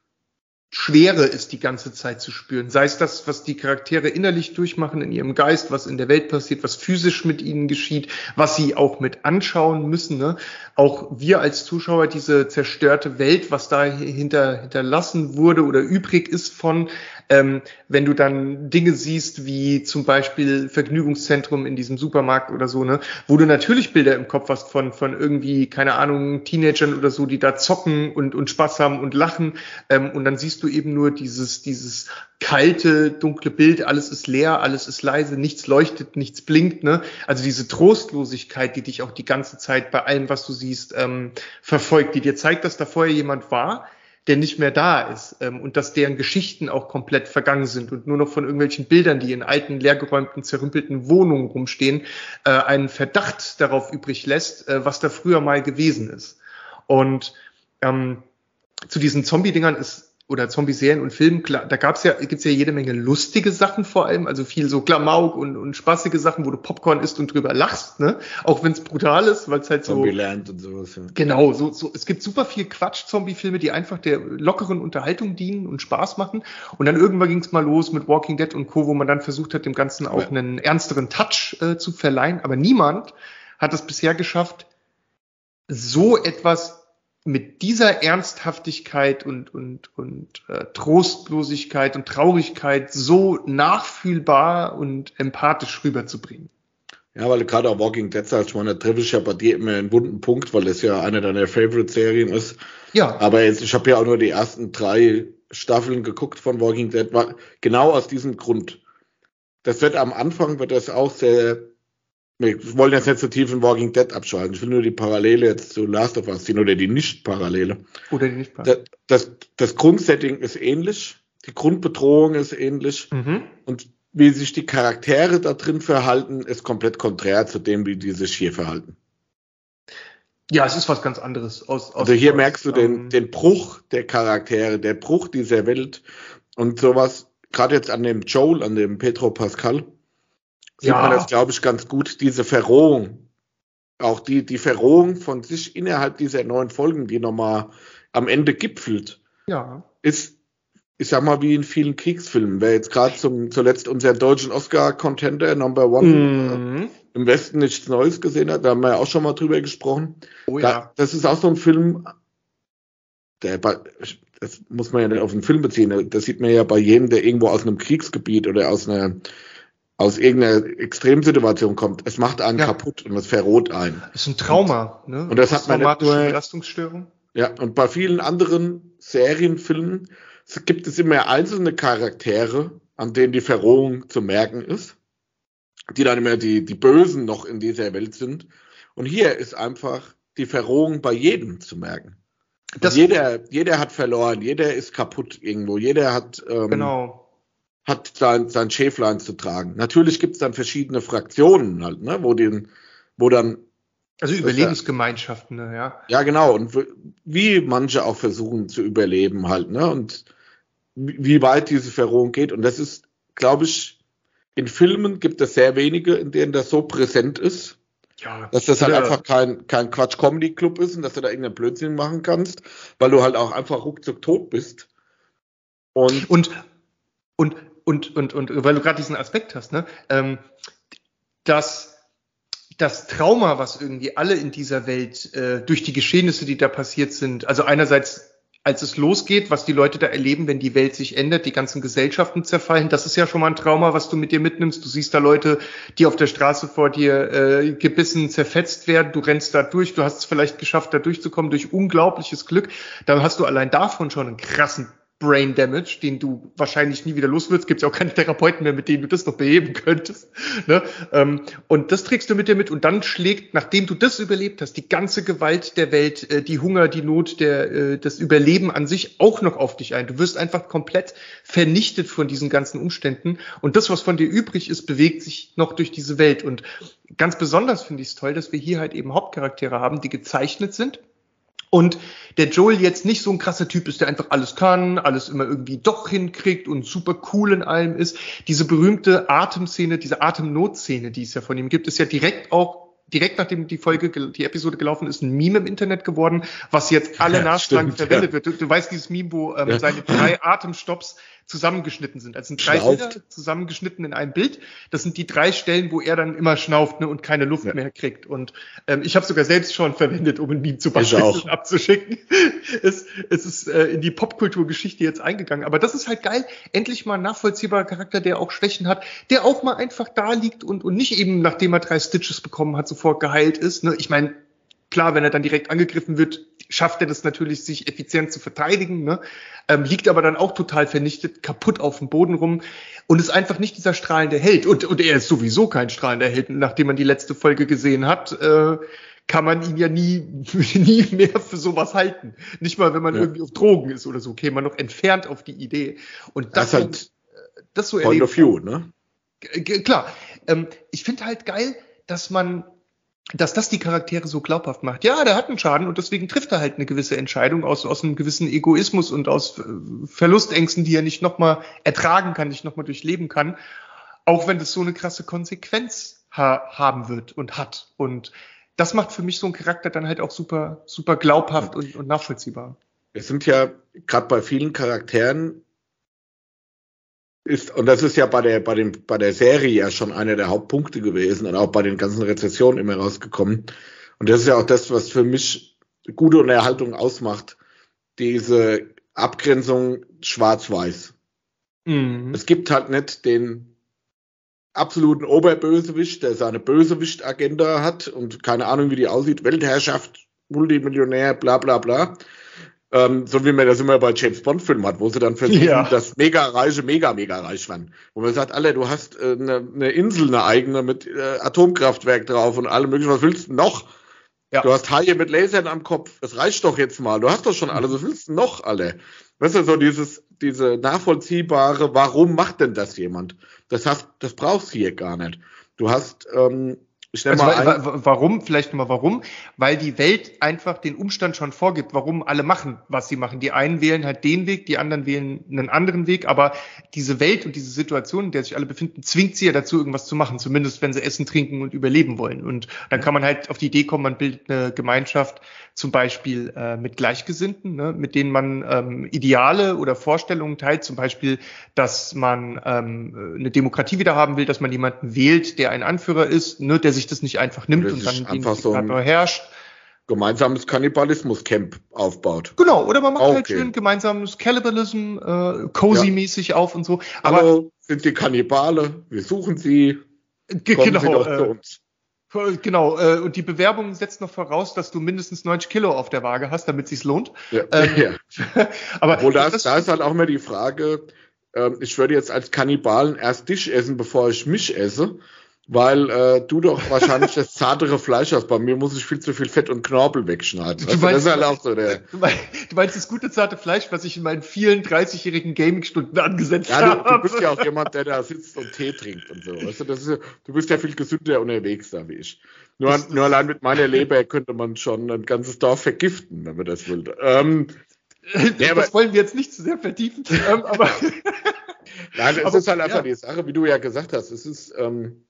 Schwere ist die ganze Zeit zu spüren. Sei es das, was die Charaktere innerlich durchmachen in ihrem Geist, was in der Welt passiert, was physisch mit ihnen geschieht, was sie auch mit anschauen müssen. Ne? Auch wir als Zuschauer, diese zerstörte Welt, was da hinter, hinterlassen wurde oder übrig ist von, ähm, wenn du dann Dinge siehst, wie zum Beispiel Vergnügungszentrum in diesem Supermarkt oder so, ne, wo du natürlich Bilder im Kopf hast von, von irgendwie, keine Ahnung, Teenagern oder so, die da zocken und, und Spaß haben und lachen, ähm, und dann siehst du eben nur dieses, dieses kalte, dunkle Bild, alles ist leer, alles ist leise, nichts leuchtet, nichts blinkt, ne, also diese Trostlosigkeit, die dich auch die ganze Zeit bei allem, was du siehst, ähm, verfolgt, die dir zeigt, dass da vorher jemand war, der nicht mehr da ist, ähm, und dass deren Geschichten auch komplett vergangen sind und nur noch von irgendwelchen Bildern, die in alten, leergeräumten, zerrümpelten Wohnungen rumstehen, äh, einen Verdacht darauf übrig lässt, äh, was da früher mal gewesen ist. Und ähm, zu diesen Zombie-Dingern ist oder Zombie-Serien und Filmen, klar, da gab's ja, gibt's ja jede Menge lustige Sachen vor allem, also viel so Klamauk und, und spaßige Sachen, wo du Popcorn isst und drüber lachst, ne? Auch wenn es brutal ist, weil es halt so. Zombieland und sowas, ja. Genau, so, so, es gibt super viel Quatsch-Zombie-Filme, die einfach der lockeren Unterhaltung dienen und Spaß machen. Und dann irgendwann ging's mal los mit Walking Dead und Co., wo man dann versucht hat, dem Ganzen auch ja. einen ernsteren Touch äh, zu verleihen. Aber niemand hat es bisher geschafft, so etwas mit dieser Ernsthaftigkeit und und und äh, Trostlosigkeit und Traurigkeit so nachfühlbar und empathisch rüberzubringen. Ja, weil gerade auch Walking Dead sagst, man, da treffe ich ja bei dir immer einen wunden Punkt, weil das ja eine deiner Favorite-Serien ist. Ja. Aber jetzt, ich habe ja auch nur die ersten drei Staffeln geguckt von Walking Dead, war genau aus diesem Grund. Das wird am Anfang, wird das auch sehr, wir wollen jetzt nicht so tief in Walking Dead abschalten. Ich will nur die Parallele jetzt zu Last of Us ziehen oder die Nicht-Parallele. Oder die Nicht-Parallele. Das, das, das Grundsetting ist ähnlich. Die Grundbedrohung ist ähnlich. Mhm. Und wie sich die Charaktere da drin verhalten, ist komplett konträr zu dem, wie die sich hier verhalten. Ja, es ist was ganz anderes. Aus, aus also hier aus, merkst du den, ähm, den Bruch der Charaktere, der Bruch dieser Welt und sowas. Gerade jetzt an dem Joel, an dem Pedro Pascal, sieht ja. man das, glaube ich, ganz gut, diese Verrohung. Auch die, die Verrohung von sich innerhalb dieser neuen Folgen, die nochmal am Ende gipfelt, ja. ist, ich sag mal, wie in vielen Kriegsfilmen. Wer jetzt gerade zum zuletzt unseren deutschen Oscar-Contender Number One mhm. äh, im Westen nichts Neues gesehen hat, da haben wir ja auch schon mal drüber gesprochen. Oh, da, ja. Das ist auch so ein Film, der, das muss man ja nicht auf einen Film beziehen, das sieht man ja bei jedem, der irgendwo aus einem Kriegsgebiet oder aus einer aus irgendeiner Extremsituation kommt. Es macht einen ja. kaputt und es verroht einen. Das ist ein Trauma, und, ne? Und das hat man nicht nur, Belastungsstörung. Ja, und bei vielen anderen Serien, Filmen gibt es immer einzelne Charaktere, an denen die Verrohung zu merken ist, die dann immer die, die Bösen noch in dieser Welt sind. Und hier ist einfach die Verrohung bei jedem zu merken. Das jeder, jeder hat verloren, jeder ist kaputt irgendwo, jeder hat, ähm, genau. hat sein, sein Schäflein zu tragen. Natürlich gibt es dann verschiedene Fraktionen halt, ne, wo den, wo dann also Überlebensgemeinschaften, ne, ja. Ja, genau. Und wie manche auch versuchen zu überleben halt, ne? Und wie weit diese Verrohung geht. Und das ist, glaube ich, in Filmen gibt es sehr wenige, in denen das so präsent ist. Ja, dass das halt ja. einfach kein, kein Quatsch-Comedy-Club ist und dass du da irgendeinen Blödsinn machen kannst, weil du halt auch einfach ruckzuck tot bist. Und, und, und, und, und, und weil du gerade diesen Aspekt hast, ne? Ähm, dass das Trauma, was irgendwie alle in dieser Welt äh, durch die Geschehnisse, die da passiert sind, also einerseits, als es losgeht, was die Leute da erleben, wenn die Welt sich ändert, die ganzen Gesellschaften zerfallen, das ist ja schon mal ein Trauma, was du mit dir mitnimmst. Du siehst da Leute, die auf der Straße vor dir äh, gebissen, zerfetzt werden, du rennst da durch, du hast es vielleicht geschafft, da durchzukommen durch unglaubliches Glück. Dann hast du allein davon schon einen krassen Brain Damage, den du wahrscheinlich nie wieder los wirst. Gibt ja auch keine Therapeuten mehr, mit denen du das noch beheben könntest. Ne? Ähm, und das trägst du mit dir mit und dann schlägt, nachdem du das überlebt hast, die ganze Gewalt der Welt, äh, die Hunger, die Not, der, äh, das Überleben an sich auch noch auf dich ein. Du wirst einfach komplett vernichtet von diesen ganzen Umständen und das, was von dir übrig ist, bewegt sich noch durch diese Welt. Und ganz besonders finde ich es toll, dass wir hier halt eben Hauptcharaktere haben, die gezeichnet sind. Und der Joel jetzt nicht so ein krasser Typ ist, der einfach alles kann, alles immer irgendwie doch hinkriegt und super cool in allem ist. Diese berühmte Atemszene, diese Atemnotszene, die es ja von ihm gibt, ist ja direkt auch, direkt nachdem die Folge, die Episode gelaufen ist, ein Meme im Internet geworden, was jetzt alle ja, Nachschlagen stimmt, verwendet ja. wird. Du, du weißt dieses Meme, wo ähm, ja. seine drei Atemstopps zusammengeschnitten sind. Also sind drei Schnauft. Bilder zusammengeschnitten in einem Bild. Das sind die drei Stellen, wo er dann immer schnauft, ne, und keine Luft ja. mehr kriegt. Und ähm, ich habe sogar selbst schon verwendet, um ein Meme zu basteln und abzuschicken. es, es ist äh, in die Popkulturgeschichte jetzt eingegangen. Aber das ist halt geil. Endlich mal ein nachvollziehbarer Charakter, der auch Schwächen hat, der auch mal einfach da liegt und, und nicht eben, nachdem er drei Stitches bekommen hat, sofort geheilt ist. Ne? Ich meine, klar, wenn er dann direkt angegriffen wird, schafft er das natürlich, sich effizient zu verteidigen, ne? Ähm, liegt aber dann auch total vernichtet, kaputt auf dem Boden rum und ist einfach nicht dieser strahlende Held. Und, und er ist sowieso kein strahlender Held. Nachdem man die letzte Folge gesehen hat, äh, kann man ihn ja nie, nie mehr für sowas halten. Nicht mal, wenn man ja. irgendwie auf Drogen ist oder so, käme man noch entfernt auf die Idee. Und das, das halt das so Point erlebt. of view, ne? G- klar. Ähm, ich finde halt geil, dass man dass das die Charaktere so glaubhaft macht. Ja, der hat einen Schaden und deswegen trifft er halt eine gewisse Entscheidung aus, aus einem gewissen Egoismus und aus äh, Verlustängsten, die er nicht nochmal ertragen kann, nicht nochmal durchleben kann, auch wenn das so eine krasse Konsequenz ha- haben wird und hat. Und das macht für mich so einen Charakter dann halt auch super, super glaubhaft und, und nachvollziehbar. Es sind ja gerade bei vielen Charakteren ist, und das ist ja bei der, bei dem, bei der Serie ja schon einer der Hauptpunkte gewesen und auch bei den ganzen Rezessionen immer rausgekommen. Und das ist ja auch das, was für mich gute Unterhaltung ausmacht. Diese Abgrenzung schwarz-weiß. Mhm. Es gibt halt nicht den absoluten Oberbösewicht, der seine Bösewicht-Agenda hat und keine Ahnung, wie die aussieht. Weltherrschaft, Multimillionär, bla, bla, bla. Ähm, so wie man das immer bei James-Bond-Filmen hat, wo sie dann versuchen, ja. dass Mega-Reiche mega, mega reich werden. Wo man sagt, Alter, du hast äh, eine, eine Insel, eine eigene mit äh, Atomkraftwerk drauf und allem möglichen, was willst du noch? Ja. Du hast Haie mit Lasern am Kopf, es reicht doch jetzt mal, du hast doch schon alles, was willst du noch, alle? Weißt du, so dieses, diese nachvollziehbare, warum macht denn das jemand? Das hast, das brauchst du hier gar nicht. Du hast, ähm, Ich also, mal ein, warum, vielleicht nochmal warum? Weil die Welt einfach den Umstand schon vorgibt, warum alle machen, was sie machen. Die einen wählen halt den Weg, die anderen wählen einen anderen Weg, aber diese Welt und diese Situation, in der sich alle befinden, zwingt sie ja dazu, irgendwas zu machen, zumindest wenn sie essen, trinken und überleben wollen. Und dann kann man halt auf die Idee kommen, man bildet eine Gemeinschaft, zum Beispiel äh, mit Gleichgesinnten, ne, mit denen man ähm, Ideale oder Vorstellungen teilt, zum Beispiel, dass man ähm, eine Demokratie wieder haben will, dass man jemanden wählt, der ein Anführer ist, ne, der sich das nicht einfach nimmt und dann den Diktator herrscht. Gemeinsames Kannibalismus-Camp aufbaut. Genau, oder man macht okay. halt schön gemeinsames Cannibalism, äh, cozy-mäßig ja. auf und so. Aber hallo, sind Sie Kannibale? Wir suchen Sie. Kommen genau, Sie doch äh, zu uns. Genau, äh, und die Bewerbung setzt noch voraus, dass du mindestens neunzig Kilo auf der Waage hast, damit sich's lohnt. Ja, ähm, ja. Aber Obwohl da ist, da ist halt auch immer die Frage, äh, ich würde jetzt als Kannibalen erst dich essen, bevor ich mich esse, weil äh, du doch wahrscheinlich das zartere Fleisch hast. Bei mir muss ich viel zu viel Fett und Knorpel wegschneiden. Du meinst, das ist halt auch so der. Du meinst, du meinst das gute zarte Fleisch, was ich in meinen vielen dreißigjährigen Gaming-Stunden angesetzt ja, habe. Ja, du bist ja auch jemand, der da sitzt und Tee trinkt und so. Weißt du, das ist, du bist ja viel gesünder unterwegs da wie ich. Nur, das, nur allein mit meiner Leber könnte man schon ein ganzes Dorf vergiften, wenn man das will. Ähm, das ja, aber, wollen wir jetzt nicht zu sehr vertiefen. ähm, aber Nein, es aber, ist halt einfach ja. die Sache, wie du ja gesagt hast. Es ist ähm,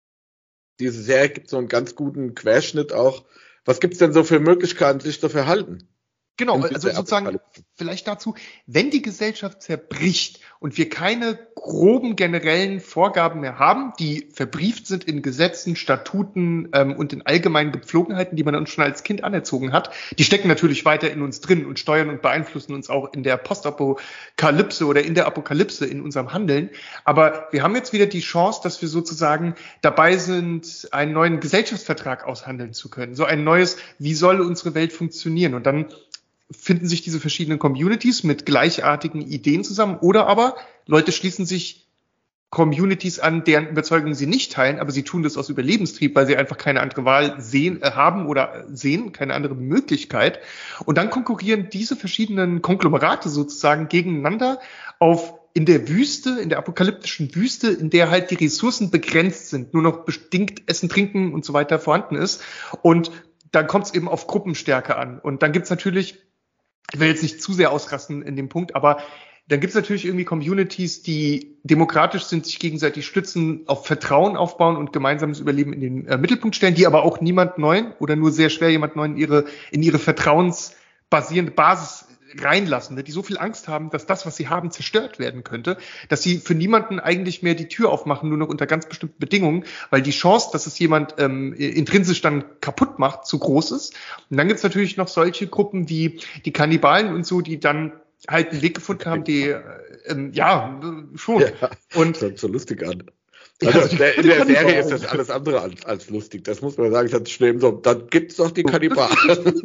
diese Serie gibt so einen ganz guten Querschnitt auch. Was gibt's denn so für Möglichkeiten, sich zu verhalten? Genau, also sozusagen vielleicht dazu, wenn die Gesellschaft zerbricht und wir keine groben generellen Vorgaben mehr haben, die verbrieft sind in Gesetzen, Statuten ähm, und in allgemeinen Gepflogenheiten, die man uns schon als Kind anerzogen hat, die stecken natürlich weiter in uns drin und steuern und beeinflussen uns auch in der Postapokalypse oder in der Apokalypse in unserem Handeln. Aber wir haben jetzt wieder die Chance, dass wir sozusagen dabei sind, einen neuen Gesellschaftsvertrag aushandeln zu können. So ein neues, wie soll unsere Welt funktionieren? Und dann finden sich diese verschiedenen Communities mit gleichartigen Ideen zusammen oder aber Leute schließen sich Communities an, deren Überzeugungen sie nicht teilen, aber sie tun das aus Überlebenstrieb, weil sie einfach keine andere Wahl sehen, äh, haben oder sehen, keine andere Möglichkeit. Und dann konkurrieren diese verschiedenen Konglomerate sozusagen gegeneinander auf in der Wüste, in der apokalyptischen Wüste, in der halt die Ressourcen begrenzt sind, nur noch bedingt Essen, Trinken und so weiter vorhanden ist. Und dann kommt es eben auf Gruppenstärke an. Und dann gibt's natürlich, ich will jetzt nicht zu sehr ausrasten in dem Punkt, aber dann gibt's natürlich irgendwie Communities, die demokratisch sind, sich gegenseitig stützen, auf Vertrauen aufbauen und gemeinsames Überleben in den äh, Mittelpunkt stellen, die aber auch niemand Neuen oder nur sehr schwer jemand Neuen in ihre, in ihre vertrauensbasierende Basis reinlassen, ne, die so viel Angst haben, dass das, was sie haben, zerstört werden könnte, dass sie für niemanden eigentlich mehr die Tür aufmachen, nur noch unter ganz bestimmten Bedingungen, weil die Chance, dass es jemand ähm, intrinsisch dann kaputt macht, zu groß ist. Und dann gibt's natürlich noch solche Gruppen wie die Kannibalen und so, die dann halt einen Weg gefunden haben, die, äh, ähm, ja, schon. Ja, und das hört so lustig an. Also ja, der, in der Serie ist das alles andere als, als lustig. Das muss man sagen. Das ist schlimm. So, dann gibt's doch die Kannibalen.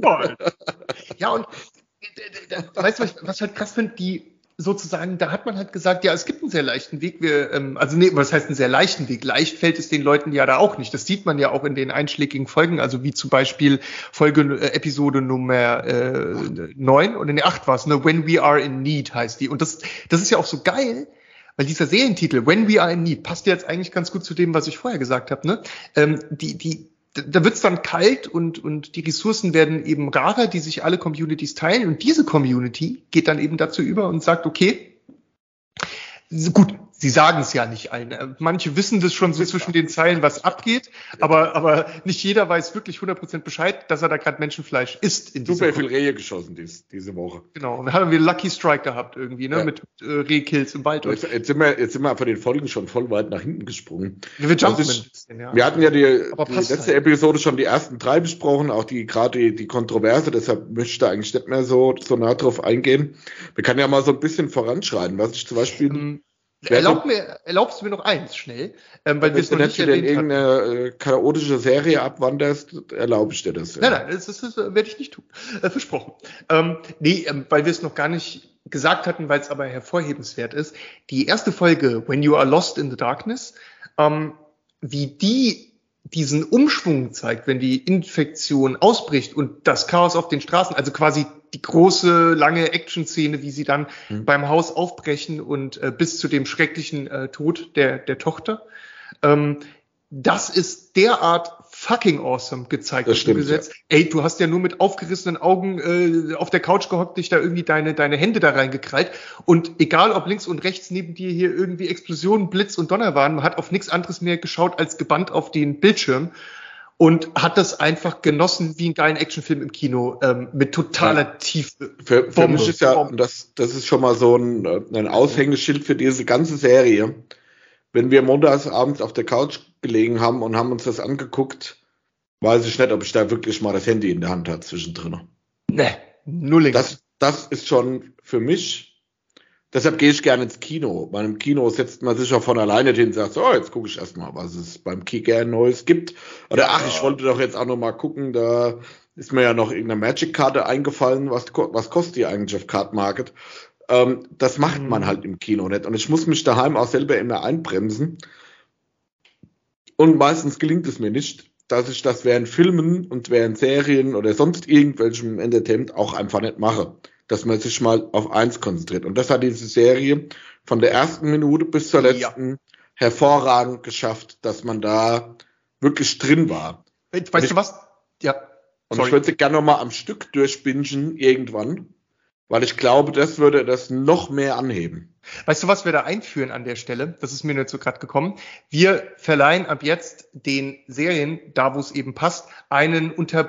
Ja, und weißt du, was, was ich halt krass finde, die sozusagen, da hat man halt gesagt, ja, es gibt einen sehr leichten Weg, wir, ähm, also nee, was heißt einen sehr leichten Weg? Leicht fällt es den Leuten ja da auch nicht. Das sieht man ja auch in den einschlägigen Folgen, also wie zum Beispiel Folge, äh, Episode Nummer äh, neun oder ne, acht war es, ne, When We Are in Need heißt die. Und das, das ist ja auch so geil, weil dieser Serientitel, When We Are in Need, passt ja jetzt eigentlich ganz gut zu dem, was ich vorher gesagt habe, ne? Ähm, die, die da wird's dann kalt und, und die Ressourcen werden eben rarer, die sich alle Communities teilen. Und diese Community geht dann eben dazu über und sagt, okay, gut, sie sagen es ja nicht allen. Manche wissen das schon so zwischen den Zeilen, was abgeht, aber, aber nicht jeder weiß wirklich hundert Prozent Bescheid, dass er da gerade Menschenfleisch isst. In Super viel Rehe geschossen dies, diese Woche. Genau, und da haben wir Lucky Strike gehabt irgendwie, ne, ja. mit äh, Rehkills im Wald. Jetzt, jetzt, sind wir, jetzt sind wir von den Folgen schon voll weit nach hinten gesprungen. Ja, wir jumpen ein bisschen, ja. Wir hatten ja die, die letzte halt. Episode schon die ersten drei besprochen, auch die gerade die, die Kontroverse, deshalb möchte ich da eigentlich nicht mehr so, so nah drauf eingehen. Wir können ja mal so ein bisschen voranschreiten, was ich zum Beispiel... Um, Erlaub mir, erlaubst du mir noch eins schnell, ähm, weil wir es noch nicht erwähnt haben. Wenn du in irgendeine äh, chaotische Serie abwanderst, erlaube ich dir das. Ja. Nein, nein, das, das, das werde ich nicht tun. Äh, versprochen. Ähm, nee, ähm, weil wir es noch gar nicht gesagt hatten, weil es aber hervorhebenswert ist. Die erste Folge, When You Are Lost in the Darkness, ähm, wie die diesen Umschwung zeigt, wenn die Infektion ausbricht und das Chaos auf den Straßen, also quasi die große, lange Action-Szene, wie sie dann mhm. beim Haus aufbrechen und äh, bis zu dem schrecklichen äh, Tod der, der Tochter. Ähm, das ist derart fucking awesome gezeigt und umgesetzt. Ja. Ey, du hast ja nur mit aufgerissenen Augen äh, auf der Couch gehockt, dich da irgendwie deine, deine Hände da reingekrallt. Und egal, ob links und rechts neben dir hier irgendwie Explosionen, Blitz und Donner waren, man hat auf nichts anderes mehr geschaut als gebannt auf den Bildschirm. Und hat das einfach genossen wie einen geilen Actionfilm im Kino, ähm, mit totaler ja. Tiefe. Für, für mich ist ja, das, das ist schon mal so ein, ein Aushängeschild für diese ganze Serie. Wenn wir montags abends auf der Couch gelegen haben und haben uns das angeguckt, weiß ich nicht, ob ich da wirklich mal das Handy in der Hand hatte zwischendrin. Ne, null. Das, das ist schon für mich... Deshalb gehe ich gerne ins Kino. Bei einem Kino setzt man sich ja von alleine hin und sagt, so, jetzt gucke ich erstmal, was es beim Kicker Neues gibt. Oder ach, ich wollte doch jetzt auch noch mal gucken, da ist mir ja noch irgendeine Magic-Karte eingefallen, was, was kostet die eigentlich auf Card Market? Ähm, das macht mhm. man halt im Kino nicht. Und ich muss mich daheim auch selber immer einbremsen. Und meistens gelingt es mir nicht, dass ich das während Filmen und während Serien oder sonst irgendwelchem Entertainment auch einfach nicht mache. Dass man sich mal auf eins konzentriert. Und das hat diese Serie von der ersten Minute bis zur letzten ja. hervorragend geschafft, dass man da wirklich drin war. Weißt ich, du was? Ja. Und Sorry. ich würde sie gerne noch mal am Stück durchbingen irgendwann, weil ich glaube, das würde das noch mehr anheben. Weißt du, was wir da einführen an der Stelle? Das ist mir nur so gerade gekommen. Wir verleihen ab jetzt den Serien, da wo es eben passt, einen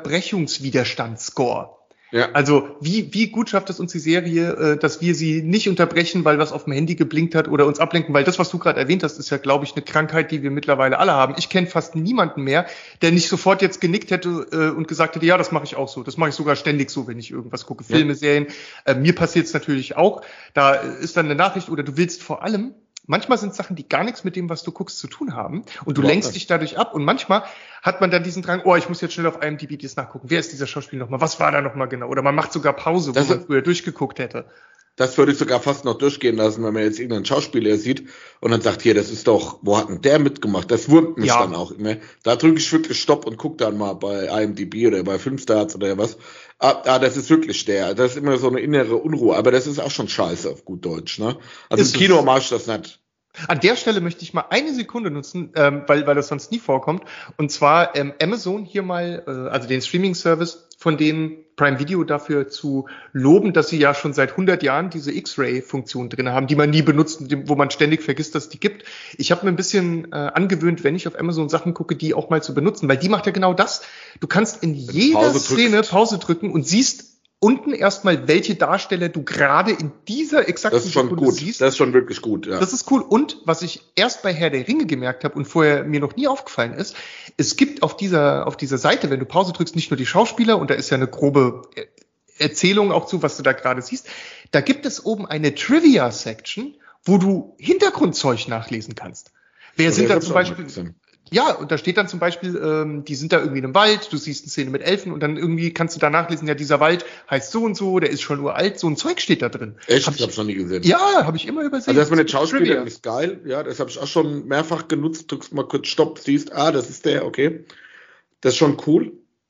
Unterbrechungswiderstandsscore. Ja. Also wie wie gut schafft es uns die Serie, äh, dass wir sie nicht unterbrechen, weil was auf dem Handy geblinkt hat oder uns ablenken, weil das, was du gerade erwähnt hast, ist ja, glaube ich, eine Krankheit, die wir mittlerweile alle haben. Ich kenne fast niemanden mehr, der nicht sofort jetzt genickt hätte äh, und gesagt hätte, ja, das mache ich auch so. Das mache ich sogar ständig so, wenn ich irgendwas gucke, Filme, ja. Serien. Äh, mir passiert es natürlich auch. Da ist dann eine Nachricht oder du willst vor allem, manchmal sind Sachen, die gar nichts mit dem, was du guckst, zu tun haben und du ja, lenkst dich dadurch ab und manchmal hat man dann diesen Drang, oh, ich muss jetzt schnell auf I M D B das nachgucken. Wer ist dieser Schauspieler nochmal? Was war da nochmal genau? Oder man macht sogar Pause, das wo man früher durchgeguckt hätte. Das würde ich sogar fast noch durchgehen lassen, wenn man jetzt irgendeinen Schauspieler sieht und dann sagt, hier, das ist doch, wo hat denn der mitgemacht? Das wurmt mich ja. dann auch immer. Da drücke ich wirklich Stopp und gucke dann mal bei I M D B oder bei Filmstarts oder was. Ah, ah, das ist wirklich der. Das ist immer so eine innere Unruhe. Aber das ist auch schon scheiße auf gut Deutsch, ne? Also ist im Kino mache ich das nicht. An der Stelle möchte ich mal eine Sekunde nutzen, ähm, weil weil das sonst nie vorkommt. Und zwar ähm, Amazon hier mal, äh, also den Streaming-Service von denen Prime Video dafür zu loben, dass sie ja schon seit hundert Jahren diese X-Ray-Funktion drin haben, die man nie benutzt, wo man ständig vergisst, dass die gibt. Ich habe mir ein bisschen äh, angewöhnt, wenn ich auf Amazon Sachen gucke, die auch mal zu benutzen, weil die macht ja genau das. Du kannst in jeder Pause Szene drückst. Pause drücken und siehst unten erstmal, welche Darsteller du gerade in dieser exakten das ist schon Sekunde gut. siehst. Das ist schon wirklich gut, ja. Das ist cool. Und was ich erst bei Herr der Ringe gemerkt habe und vorher mir noch nie aufgefallen ist, es gibt auf dieser auf dieser Seite, wenn du Pause drückst, nicht nur die Schauspieler, und da ist ja eine grobe Erzählung auch zu, was du da gerade siehst, da gibt es oben eine Trivia-Section, wo du Hintergrundzeug nachlesen kannst. Wer sind da zum Beispiel... Ja, und da steht dann zum Beispiel, ähm, die sind da irgendwie in einem Wald, du siehst eine Szene mit Elfen und dann irgendwie kannst du da nachlesen, ja, dieser Wald heißt so und so, der ist schon uralt, so ein Zeug steht da drin. Echt? Hab ich hab's noch nie gesehen. Ja, habe ich immer übersehen. Also das mit den Schauspielern ist geil, ja, das habe ich auch schon mehrfach genutzt, drückst mal kurz Stopp, siehst, ah, das ist der, okay. Das ist schon cool.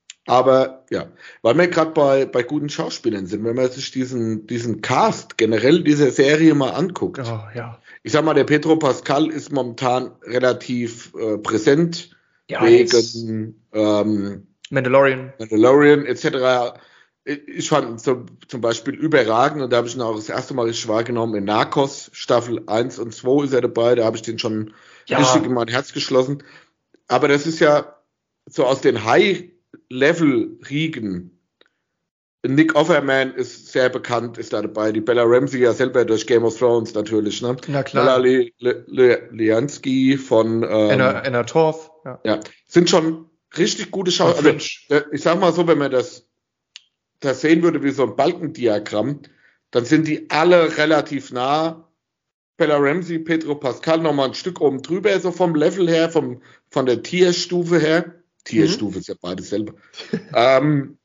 Aber ja, weil wir gerade bei bei guten Schauspielern sind, wenn man sich diesen diesen Cast generell dieser Serie mal anguckt. Oh, ja. Ich sag mal, der Pedro Pascal ist momentan relativ äh, präsent Ja, wegen ähm, Mandalorian. Mandalorian et cetera. Ich fand so, zum Beispiel überragend, und da habe ich ihn auch das erste Mal richtig wahrgenommen, in Narcos, Staffel eins und zwei ist er dabei, da habe ich den schon Ja. richtig in mein Herz geschlossen. Aber das ist ja so aus den High-Level-Riegen. Nick Offerman ist sehr bekannt, ist da dabei. Die Bella Ramsey ja selber durch Game of Thrones natürlich, ne? Na klar. Bella Liansky von ähm, Anna, Anna Torf. Ja. ja, sind schon richtig gute Schauspieler. Also, ich sag mal so, wenn man das das sehen würde wie so ein Balkendiagramm, dann sind die alle relativ nah. Bella Ramsey, Pedro Pascal nochmal ein Stück oben drüber, so vom Level her, vom, von der Tierstufe her. Tierstufe mhm. ist ja beides selber. ähm,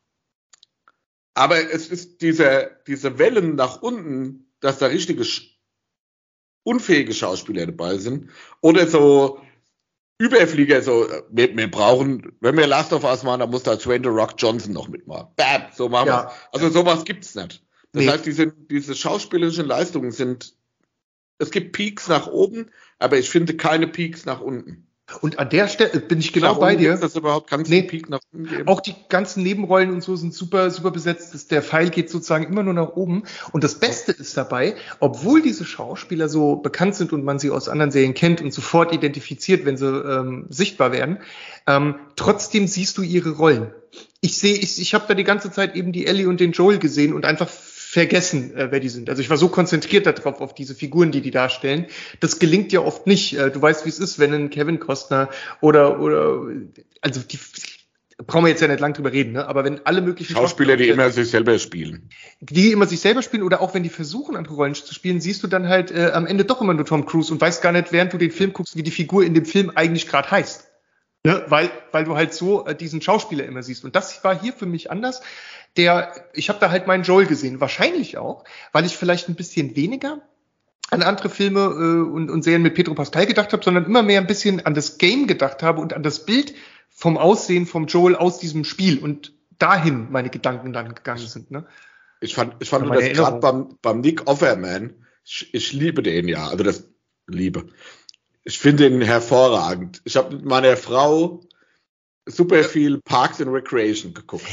aber es ist diese, diese Wellen nach unten, dass da richtige unfähige Schauspieler dabei sind. Oder so Überflieger, so, wir, wir brauchen, wenn wir Last of Us machen, dann muss da Dwayne The Rock Johnson noch mitmachen. Bam, so machen ja. wir Also sowas gibt's nicht. Das nee. heißt, diese, diese schauspielerischen Leistungen sind, es gibt Peaks nach oben, aber ich finde keine Peaks nach unten. Und an der Stelle bin ich genau bei dir. Das überhaupt kannst nee, Peak nach unten geben? Auch die ganzen Nebenrollen und so sind super, super besetzt. Der Pfeil geht sozusagen immer nur nach oben. Und das Beste ist dabei, obwohl diese Schauspieler so bekannt sind und man sie aus anderen Serien kennt und sofort identifiziert, wenn sie ähm, sichtbar werden, ähm, trotzdem siehst du ihre Rollen. Ich sehe, ich, ich habe da die ganze Zeit eben die Ellie und den Joel gesehen und einfach vergessen, äh, wer die sind. Also ich war so konzentriert darauf, auf diese Figuren, die die darstellen. Das gelingt ja oft nicht. Äh, du weißt, wie es ist, wenn ein Kevin Costner oder, oder, also die, brauchen wir jetzt ja nicht lang drüber reden, ne? Aber wenn alle möglichen Schauspieler, die immer sich selber spielen. Die immer sich selber spielen oder auch wenn die versuchen, andere Rollen zu spielen, siehst du dann halt äh, am Ende doch immer nur Tom Cruise und weißt gar nicht, während du den Film guckst, wie die Figur in dem Film eigentlich gerade heißt. Ne? Weil, weil du halt so äh, diesen Schauspieler immer siehst. Und das war hier für mich anders. Der, ich habe da halt meinen Joel gesehen, wahrscheinlich auch, weil ich vielleicht ein bisschen weniger an andere Filme äh, und, und Serien mit Pedro Pascal gedacht habe, sondern immer mehr ein bisschen an das Game gedacht habe und an das Bild vom Aussehen vom Joel aus diesem Spiel und dahin meine Gedanken dann gegangen sind. Ne? Ich fand, ich fand nur das gerade beim, beim Nick Offerman, ich, ich liebe den ja, also das Liebe. Ich finde ihn hervorragend. Ich habe mit meiner Frau super viel Parks and Recreation geguckt.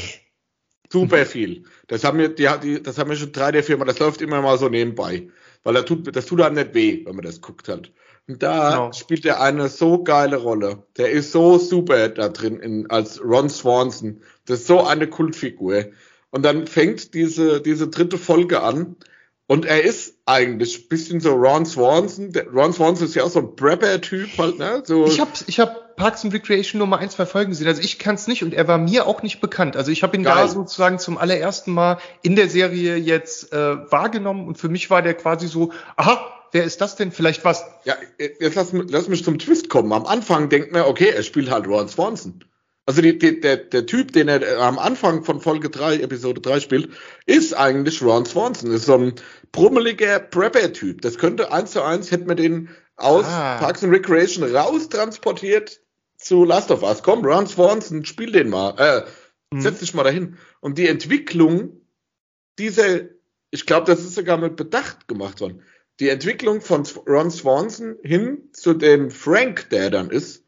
Super viel. Das haben wir, die, die, das haben wir schon drei der vier Mal, das läuft immer mal so nebenbei. Weil das tut, das tut einem nicht weh, wenn man das guckt hat. Und da genau. spielt er eine so geile Rolle. Der ist so super da drin in, als Ron Swanson. Das ist so eine Kultfigur. Und dann fängt diese, diese dritte Folge an. Und er ist eigentlich ein bisschen so Ron Swanson. Der, Ron Swanson ist ja auch so ein Prepper-Typ halt, ne? So. Ich habe ich hab Parks and Recreation nur mal ein, zwei Folgen gesehen. Also ich kann es nicht und er war mir auch nicht bekannt. Also ich habe ihn Geil. da sozusagen zum allerersten Mal in der Serie jetzt äh, wahrgenommen und für mich war der quasi so, aha, wer ist das denn? Vielleicht was. Ja, jetzt lass, lass mich zum Twist kommen. Am Anfang denkt man, okay, er spielt halt Ron Swanson. Also die, die, der, der Typ, den er am Anfang von Folge drei, Episode drei spielt, ist eigentlich Ron Swanson. Ist so ein brummeliger Prepper-Typ. Das könnte eins zu eins, hätte man den aus ah. Parks and Recreation raustransportiert zu Last of Us. Komm, Ron Swanson, spiel den mal. Äh, hm. Setz dich mal dahin. Und die Entwicklung dieser, ich glaube, das ist sogar mit Bedacht gemacht worden. Die Entwicklung von Ron Swanson hin zu dem Frank, der dann ist,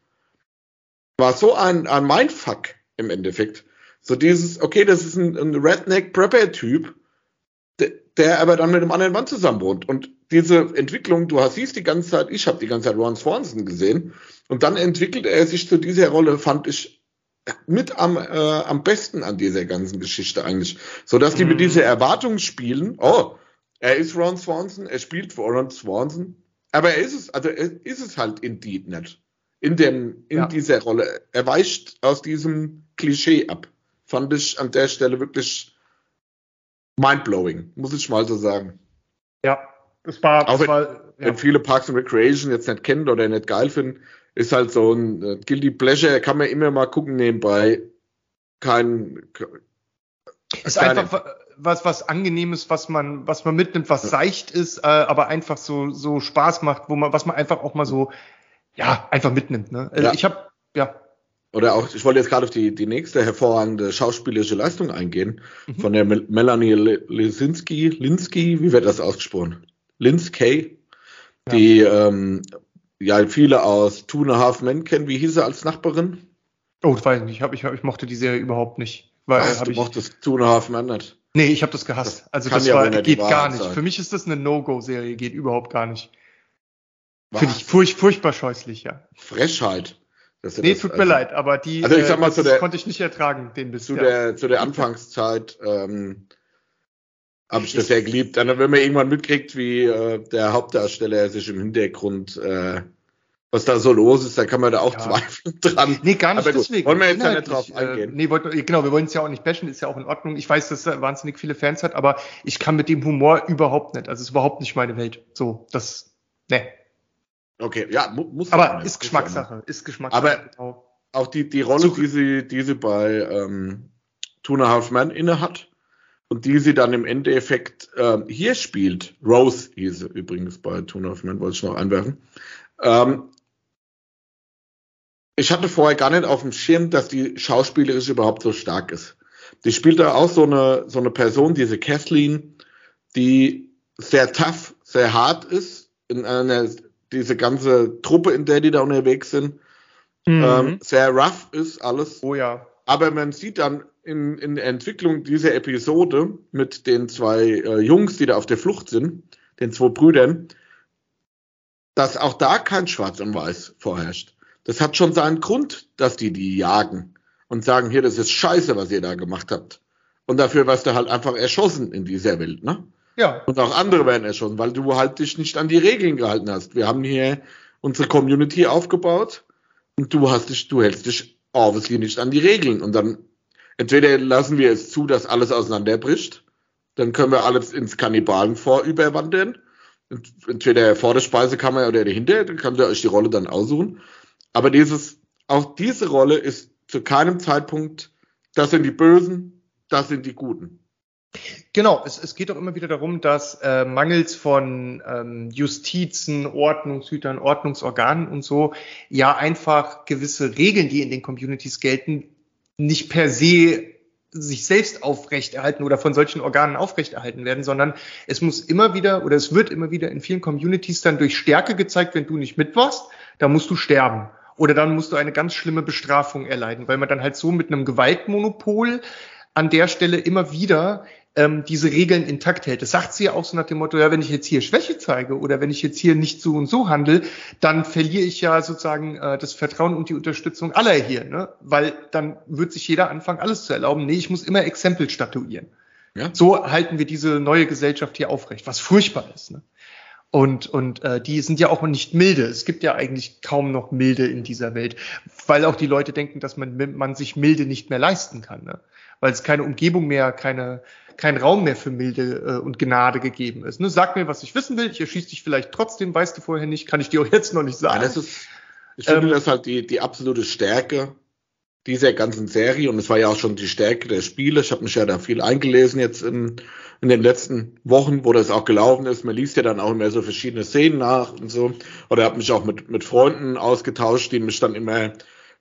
war so ein, ein Mindfuck im Endeffekt. So dieses, okay, das ist ein, ein Redneck-Prepper-Typ, der, der aber dann mit einem anderen Mann zusammen wohnt. Und diese Entwicklung, du hast siehst die ganze Zeit, ich habe die ganze Zeit Ron Swanson gesehen, und dann entwickelt er sich zu dieser Rolle, fand ich mit am, äh, am besten an dieser ganzen Geschichte eigentlich. So dass die mhm. mit dieser Erwartung spielen, oh, er ist Ron Swanson, er spielt für Ron Swanson, aber er ist es, also er ist es halt indeed nicht. In dem, in ja. dieser Rolle. Er weicht aus diesem Klischee ab. Fand ich an der Stelle wirklich mindblowing, muss ich mal so sagen. Ja, das war, auch das wenn, war, ja. wenn viele Parks and Recreation jetzt nicht kennen oder nicht geil finden, ist halt so ein uh, Guilty Pleasure, kann man immer mal gucken nebenbei. Kein, ist keine, einfach was, was Angenehmes, was man, was man mitnimmt, was ja. seicht ist, äh, aber einfach so, so Spaß macht, wo man, was man einfach auch mal so ja, einfach mitnimmt, ne? Also ja. ich habe, ja. Oder auch, ich wollte jetzt gerade auf die, die nächste hervorragende schauspielerische Leistung eingehen, mhm. von der Mel- Melanie Lisinski, Linsky, wie wird das ausgesprochen? Linsky, ja. die ähm, ja viele aus Two and a Half Men kennen. Wie hieß sie als Nachbarin? Oh, das weiß ich nicht. Ich, hab, ich, hab, ich mochte die Serie überhaupt nicht. Weil, Was, hab du ich, mochtest Two and a Half Men nicht? Nee, ich habe das gehasst. Das also kann das ja war, wohl nicht geht die gar Wahrheit nicht. sein. Für mich ist das eine No-Go-Serie, geht überhaupt gar nicht. Was? Finde ich furch, furchtbar scheußlich, ja. Frechheit. Dass du Nee, das, tut mir also, leid, aber die Also ich sag mal, äh, das zu der- konnte ich nicht ertragen, den Biss. zu ja. der, zu der Anfangszeit ähm, habe ich das Ich- sehr geliebt. Dann, wenn man irgendwann mitkriegt, wie äh, der Hauptdarsteller sich im Hintergrund, äh, was da so los ist, dann kann man da auch Ja. zweifeln dran. Nee, gar nicht Aber gut, deswegen. wollen wir jetzt da nicht Inhaltlich, drauf eingehen? Äh, nee, wollt, genau, wir wollen es ja auch nicht bashen, ist ja auch in Ordnung. Ich weiß, dass er wahnsinnig viele Fans hat, aber ich kann mit dem Humor überhaupt nicht. Also es ist überhaupt nicht meine Welt. So, das, ne. Okay, ja, mu muss ja auch Aber nicht. ist Muss ja auch Geschmackssache, ist Geschmackssache. Aber- genau. Auch die, die Rolle, So- die sie, die sie bei ähm, Two and a Half Men inne hat und die sie dann im Endeffekt ähm, hier spielt, Rose hieß sie übrigens bei Two and a Half Men, wollte ich noch einwerfen. Ähm, ich hatte vorher gar nicht auf dem Schirm, dass die schauspielerisch überhaupt so stark ist. Die spielt da auch so eine, so eine Person, diese Kathleen, die sehr tough, sehr hart ist, in einer, diese ganze Truppe, in der die da unterwegs sind. Mhm. Ähm, sehr rough ist alles. Oh ja. Aber man sieht dann in, in der Entwicklung dieser Episode mit den zwei äh, Jungs, die da auf der Flucht sind, den zwei Brüdern, dass auch da kein Schwarz und Weiß vorherrscht. Das hat schon seinen Grund, dass die die jagen und sagen, hier, das ist scheiße, was ihr da gemacht habt. Und dafür wirst du halt einfach erschossen in dieser Welt, ne? Ja. Und auch andere werden erschossen, weil du halt dich nicht an die Regeln gehalten hast. Wir haben hier unsere Community aufgebaut und du hast dich, du hältst dich obviously nicht an die Regeln. Und dann entweder lassen wir es zu, dass alles auseinanderbricht, dann können wir alles ins Kannibalen vorüberwandern. Entweder vor der Speisekammer oder dahinter, dann könnt ihr euch die Rolle dann aussuchen. Aber dieses, auch diese Rolle ist zu keinem Zeitpunkt, das sind die Bösen, das sind die Guten. Genau, es, es geht doch immer wieder darum, dass äh, mangels von ähm, Justizen, Ordnungshütern, Ordnungsorganen und so ja einfach gewisse Regeln, die in den Communities gelten, nicht per se sich selbst aufrechterhalten oder von solchen Organen aufrechterhalten werden, sondern es muss immer wieder oder es wird immer wieder in vielen Communities dann durch Stärke gezeigt, wenn du nicht mit warst, dann musst du sterben. Oder dann musst du eine ganz schlimme Bestrafung erleiden, weil man dann halt so mit einem Gewaltmonopol an der Stelle immer wieder ähm, diese Regeln intakt hält. Das sagt sie ja auch so nach dem Motto, ja, wenn ich jetzt hier Schwäche zeige oder wenn ich jetzt hier nicht so und so handle, dann verliere ich ja sozusagen äh, das Vertrauen und die Unterstützung aller hier, ne? Weil dann wird sich jeder anfangen, alles zu erlauben. Nee, ich muss immer Exempel statuieren. Ja. So halten wir diese neue Gesellschaft hier aufrecht, was furchtbar ist, ne? Und, und äh, die sind ja auch nicht milde. Es gibt ja eigentlich kaum noch Milde in dieser Welt, weil auch die Leute denken, dass man, man sich Milde nicht mehr leisten kann, ne? Weil es keine Umgebung mehr, keine, kein Raum mehr für Milde äh, und Gnade gegeben ist. Ne? Sag mir, was ich wissen will, ich erschieße dich vielleicht trotzdem, weißt du vorher nicht, kann ich dir auch jetzt noch nicht sagen. Ja, das ist, ich finde, Ähm, das ist halt die, die absolute Stärke dieser ganzen Serie und es war ja auch schon die Stärke der Spiele. Ich habe mich ja da viel eingelesen jetzt in, in den letzten Wochen, wo das auch gelaufen ist. Man liest ja dann auch immer so verschiedene Szenen nach und so. Oder habe mich auch mit, mit Freunden ausgetauscht, die mich dann immer.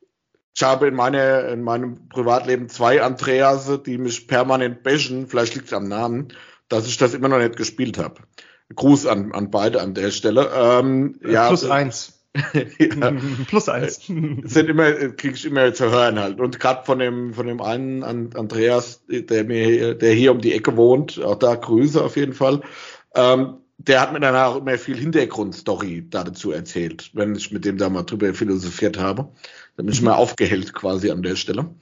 Ich habe in, meine, in meinem Privatleben zwei Andreas, die mich permanent bashen, vielleicht liegt es am Namen, dass ich das immer noch nicht gespielt habe. Gruß an, an beide an der Stelle. Ähm, äh, ja, plus eins. ja, Plus eins. sind immer, kriege ich immer zu hören halt. Und gerade von dem, von dem einen an, Andreas, der mir, der hier um die Ecke wohnt, auch da Grüße auf jeden Fall. Ähm, der hat mir dann auch immer viel Hintergrundstory dazu erzählt, wenn ich mit dem da mal drüber philosophiert habe. Da bin ich mal aufgehellt quasi an der Stelle.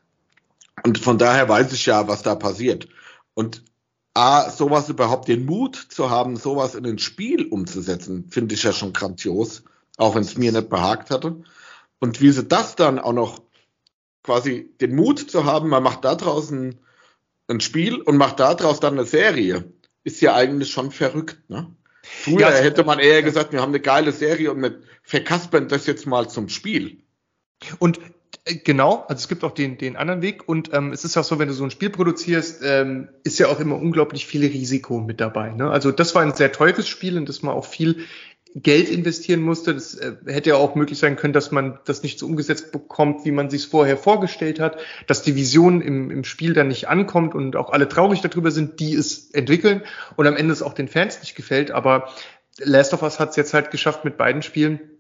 Und von daher weiß ich ja, was da passiert. Und A, sowas überhaupt den Mut zu haben, sowas in ein Spiel umzusetzen, finde ich ja schon grandios, auch wenn es mir nicht behagt hatte. Und wie sie das dann auch noch quasi den Mut zu haben, man macht da draußen ein Spiel und macht da draus dann eine Serie, ist ja eigentlich schon verrückt, ne? Früher Ja, hätte man eher gesagt, wir haben eine geile Serie und wir verkaspern das jetzt mal zum Spiel. Und äh, genau, also es gibt auch den, den anderen Weg. Und ähm, es ist auch so, wenn du so ein Spiel produzierst, ähm, ist ja auch immer unglaublich viel Risiko mit dabei, ne? Also das war ein sehr teures Spiel, in das man auch viel Geld investieren musste. Das äh, hätte ja auch möglich sein können, dass man das nicht so umgesetzt bekommt, wie man sich es vorher vorgestellt hat, dass die Vision im, im Spiel dann nicht ankommt und auch alle traurig darüber sind, die es entwickeln und am Ende es auch den Fans nicht gefällt. Aber Last of Us hat es jetzt halt geschafft mit beiden Spielen,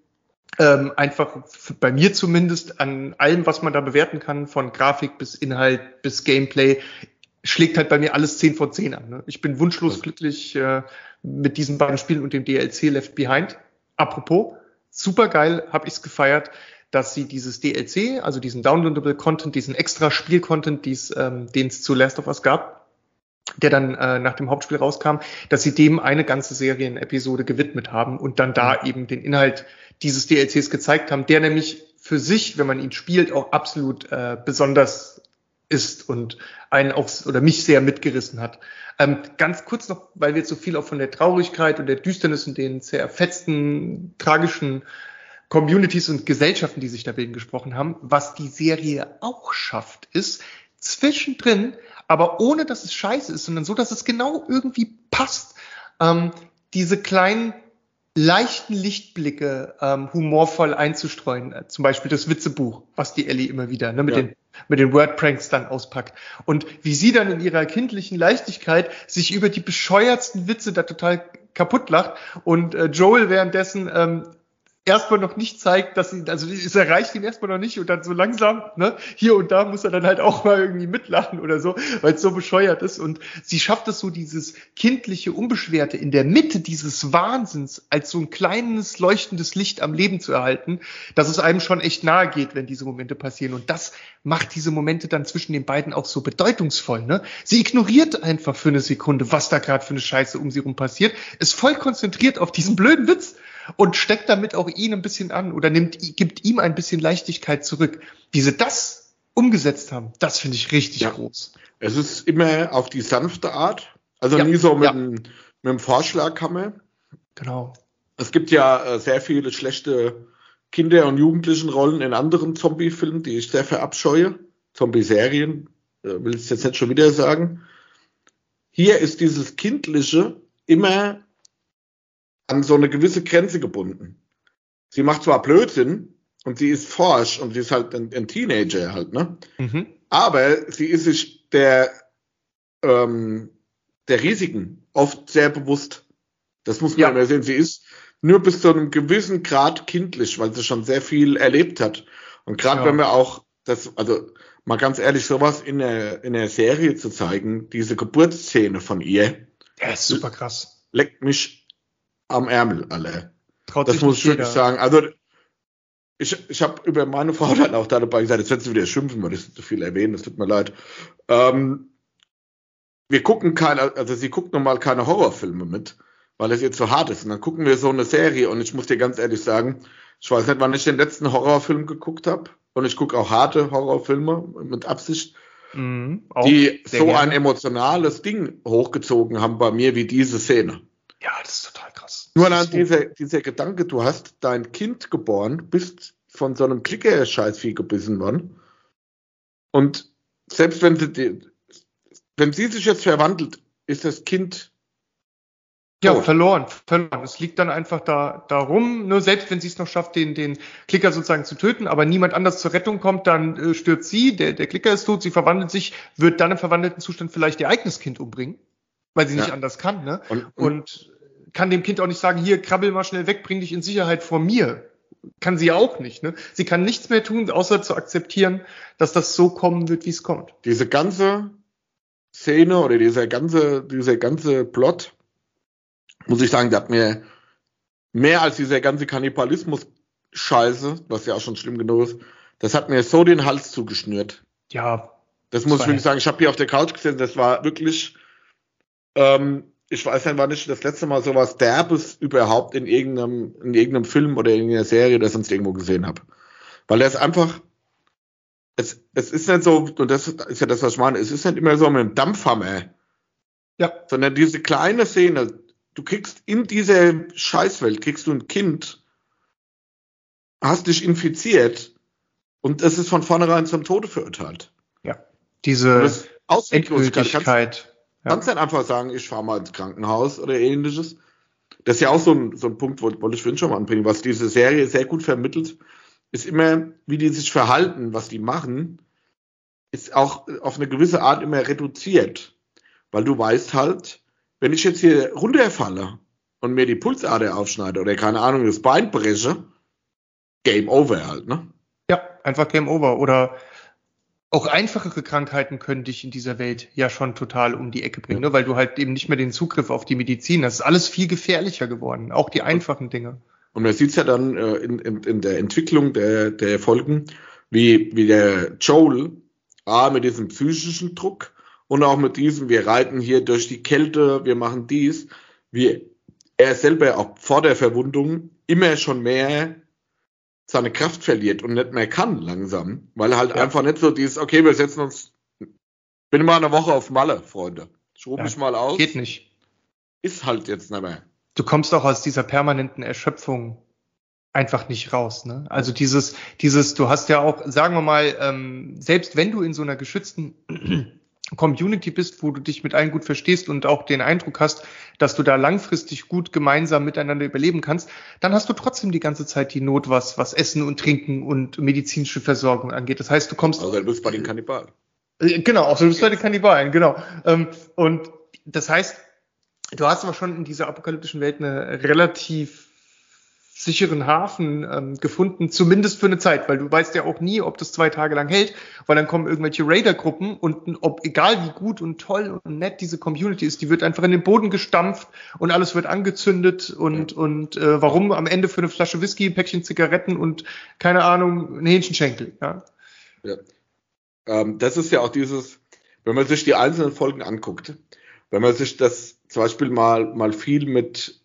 Ähm, einfach f- bei mir zumindest an allem, was man da bewerten kann, von Grafik bis Inhalt bis Gameplay, schlägt halt bei mir alles zehn von zehn an. Ne? Ich bin wunschlos glücklich äh, mit diesen beiden Spielen und dem D L C Left Behind. Apropos, super geil, habe ich's gefeiert, dass sie dieses D L C, also diesen Downloadable Content, diesen extra Spiel-Content, ähm, den es zu Last of Us gab, der dann äh, nach dem Hauptspiel rauskam, dass sie dem eine ganze Serienepisode gewidmet haben und dann da eben den Inhalt dieses D L Cs gezeigt haben, der nämlich für sich, wenn man ihn spielt, auch absolut äh, besonders ist und einen auch oder mich sehr mitgerissen hat. Ähm, ganz kurz noch, weil wir jetzt so viel auch von der Traurigkeit und der Düsternis und den zerfetzten, tragischen Communities und Gesellschaften, die sich da bilden, gesprochen haben. Was die Serie auch schafft, ist zwischendrin, aber ohne dass es scheiße ist, sondern so, dass es genau irgendwie passt, ähm, diese kleinen leichten Lichtblicke ähm, humorvoll einzustreuen. Äh, zum Beispiel das Witzebuch, was die Ellie immer wieder ne, mit, ja. den, mit den Wordpranks dann auspackt. Und wie sie dann in ihrer kindlichen Leichtigkeit sich über die bescheuertsten Witze da total kaputt lacht und äh, Joel währenddessen ähm, erstmal noch nicht zeigt, dass sie, also es erreicht ihn erstmal noch nicht und dann so langsam, ne, hier und da muss er dann halt auch mal irgendwie mitlachen oder so, weil es so bescheuert ist und sie schafft es so, dieses kindliche, unbeschwerte in der Mitte dieses Wahnsinns als so ein kleines, leuchtendes Licht am Leben zu erhalten, dass es einem schon echt nahe geht, wenn diese Momente passieren und das macht diese Momente dann zwischen den beiden auch so bedeutungsvoll, ne. Sie ignoriert einfach für eine Sekunde, was da gerade für eine Scheiße um sie rum passiert, ist voll konzentriert auf diesen blöden Witz und steckt damit auch ihn ein bisschen an oder nimmt, gibt ihm ein bisschen Leichtigkeit zurück. Wie sie das umgesetzt haben, das finde ich richtig ja. groß. Es ist immer auf die sanfte Art, also ja. nie so mit, ja. dem, mit dem Vorschlaghammer. Genau. Es gibt ja äh, sehr viele schlechte Kinder- und Jugendlichenrollen in anderen Zombie-Filmen, die ich sehr verabscheue. Zombie-Serien, äh, will ich jetzt nicht schon wieder sagen. Hier ist dieses Kindliche immer an so eine gewisse Grenze gebunden. Sie macht zwar Blödsinn und sie ist forsch und sie ist halt ein, ein Teenager halt, ne? Mhm. Aber sie ist sich der, ähm, der Risiken oft sehr bewusst. Das muss man ja immer sehen. Sie ist nur bis zu einem gewissen Grad kindlich, weil sie schon sehr viel erlebt hat. Und gerade ja. wenn wir auch das, also mal ganz ehrlich, sowas in der, in der Serie zu zeigen, diese Geburtsszene von ihr. Ja, ist super krass. Leckt mich am Ärmel, alle. Traut das muss ich wirklich sagen. Also, ich, ich habe über meine Frau dann auch dabei gesagt, jetzt wird sie wieder schimpfen, weil ich zu viel erwähnen, das tut mir leid. Ähm, wir gucken keine, also sie guckt normal keine Horrorfilme mit, weil es ihr zu hart ist. Und dann gucken wir so eine Serie und ich muss dir ganz ehrlich sagen, ich weiß nicht, wann ich den letzten Horrorfilm geguckt habe. Und ich gucke auch harte Horrorfilme mit Absicht, mhm, die so gerne. Ein emotionales Ding hochgezogen haben bei mir wie diese Szene. Ja, das ist total krass. Nur allein dieser, dieser Gedanke, du hast dein Kind geboren, bist von so einem Klicker-Scheißvieh gebissen worden. Und selbst wenn sie, die, wenn sie sich jetzt verwandelt, ist das Kind ja, tot. verloren, verloren. Es liegt dann einfach da, da rum, nur selbst wenn sie es noch schafft, den, den Klicker sozusagen zu töten, aber niemand anders zur Rettung kommt, dann äh, stirbt sie, der, der Klicker ist tot, sie verwandelt sich, wird dann im verwandelten Zustand vielleicht ihr eigenes Kind umbringen. Weil sie ja. nicht anders kann, ne? Und, und, und kann dem Kind auch nicht sagen, hier, krabbel mal schnell weg, bring dich in Sicherheit vor mir. Kann sie auch nicht, ne? Sie kann nichts mehr tun, außer zu akzeptieren, dass das so kommen wird, wie es kommt. Diese ganze Szene oder dieser ganze, dieser ganze Plot, muss ich sagen, der hat mir mehr als dieser ganze Kannibalismus-Scheiße, was ja auch schon schlimm genug ist, das hat mir so den Hals zugeschnürt. Ja. Das muss ich wirklich sagen. Ich habe hier auf der Couch gesessen, das war wirklich Ähm, ich weiß nicht, wann ich das letzte Mal sowas Derbes überhaupt in irgendeinem, in irgendeinem Film oder in irgendeiner Serie oder sonst irgendwo gesehen habe. Weil er ist einfach, es, es ist nicht so, und das ist ja das, was ich meine, es ist nicht immer so mit einem Dampfhammer. Ja. Sondern diese kleine Szene, du kriegst in dieser Scheißwelt, kriegst du ein Kind, hast dich infiziert und es ist von vornherein zum Tode verurteilt. Ja. Diese Endgültigkeit. Du kannst nicht einfach sagen, ich fahre mal ins Krankenhaus oder ähnliches. Das ist ja auch so ein, so ein Punkt, wollte ich vorhin schon mal anbringen, was diese Serie sehr gut vermittelt, ist immer, wie die sich verhalten, was die machen, ist auch auf eine gewisse Art immer reduziert. Weil du weißt halt, wenn ich jetzt hier runterfalle und mir die Pulsader aufschneide oder keine Ahnung, das Bein breche, Game Over halt, ne? Ja, einfach Game Over. Oder auch einfachere Krankheiten können dich in dieser Welt ja schon total um die Ecke bringen, ja. ne? Weil du halt eben nicht mehr den Zugriff auf die Medizin hast. Das ist alles viel gefährlicher geworden, auch die einfachen Dinge. Und man sieht es ja dann äh, in, in, in der Entwicklung der, der Folgen, wie, wie der Joel A, mit diesem psychischen Druck und auch mit diesem, wir reiten hier durch die Kälte, wir machen dies, wie er selber auch vor der Verwundung immer schon mehr seine Kraft verliert und nicht mehr kann langsam, weil er halt ja. einfach nicht so dieses, okay, wir setzen uns, bin mal eine Woche auf Malle, Freunde. Ich ruhe ja, mich mal aus. Geht nicht. Ist halt jetzt nicht mehr. Du kommst auch aus dieser permanenten Erschöpfung einfach nicht raus, ne? Also dieses, dieses, du hast ja auch, sagen wir mal, ähm, selbst wenn du in so einer geschützten Community bist, wo du dich mit allen gut verstehst und auch den Eindruck hast, dass du da langfristig gut gemeinsam miteinander überleben kannst, dann hast du trotzdem die ganze Zeit die Not, was, was Essen und Trinken und medizinische Versorgung angeht. Das heißt, du kommst... Also du bist bei den Kannibalen. Äh, genau, also du bist bei den Kannibalen, genau. Ähm, und das heißt, du hast aber schon in dieser apokalyptischen Welt eine relativ sicheren Hafen ähm, gefunden, zumindest für eine Zeit, weil du weißt ja auch nie, ob das zwei Tage lang hält, weil dann kommen irgendwelche Raider-Gruppen und ob, egal wie gut und toll und nett diese Community ist, die wird einfach in den Boden gestampft und alles wird angezündet und, ja. und äh, warum am Ende für eine Flasche Whisky, ein Päckchen Zigaretten und keine Ahnung, ein Hähnchenschenkel, ja. Ja. Ähm, das ist ja auch dieses, wenn man sich die einzelnen Folgen anguckt, wenn man sich das zum Beispiel mal, mal viel mit,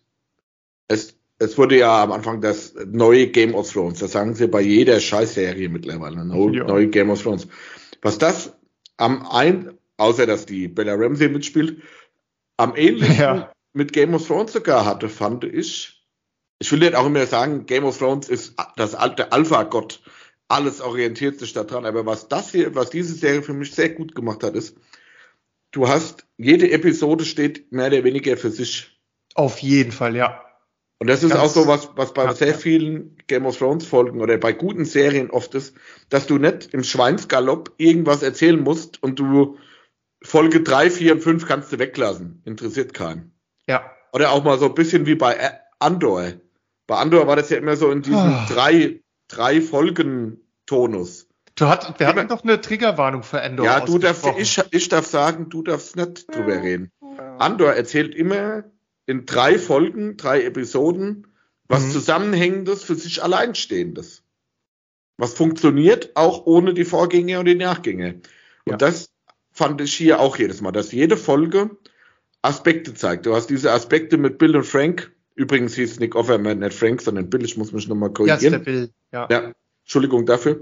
es Es wurde ja am Anfang das neue Game of Thrones, das sagen sie bei jeder Scheißserie mittlerweile, neue, ja. neue Game of Thrones. Was das am ein, außer dass die Bella Ramsey mitspielt, am ähnlichsten ja. mit Game of Thrones sogar hatte, fand ich. Ich will nicht auch immer sagen, Game of Thrones ist das alte Alpha-Gott, alles orientiert sich daran, aber was das hier, was diese Serie für mich sehr gut gemacht hat, ist, du hast, jede Episode steht mehr oder weniger für sich. Auf jeden Fall, ja. Und das ist Ganz, auch so was, was bei ja, sehr ja. vielen Game of Thrones Folgen oder bei guten Serien oft ist, dass du nicht im Schweinsgalopp irgendwas erzählen musst und du Folge drei, vier und fünf kannst du weglassen. Interessiert keinen. Ja. Oder auch mal so ein bisschen wie bei Andor. Bei Andor war das ja immer so in diesem oh. drei, drei Folgen Tonus. Du hat, wir hatten doch eine Triggerwarnung für Andor. Ja, du darfst, ich, ich darf sagen, du darfst nicht drüber reden. Andor erzählt immer in drei Folgen, drei Episoden, was mhm. Zusammenhängendes, für sich Alleinstehendes. Was funktioniert, auch ohne die Vorgänge und die Nachgänge. Und ja. das fand ich hier auch jedes Mal, dass jede Folge Aspekte zeigt. Du hast diese Aspekte mit Bill und Frank. Übrigens hieß Nick Offerman nicht Frank, sondern Bill. Ich muss mich nochmal korrigieren. Ja, ist der Bill. Ja. ja. Entschuldigung dafür.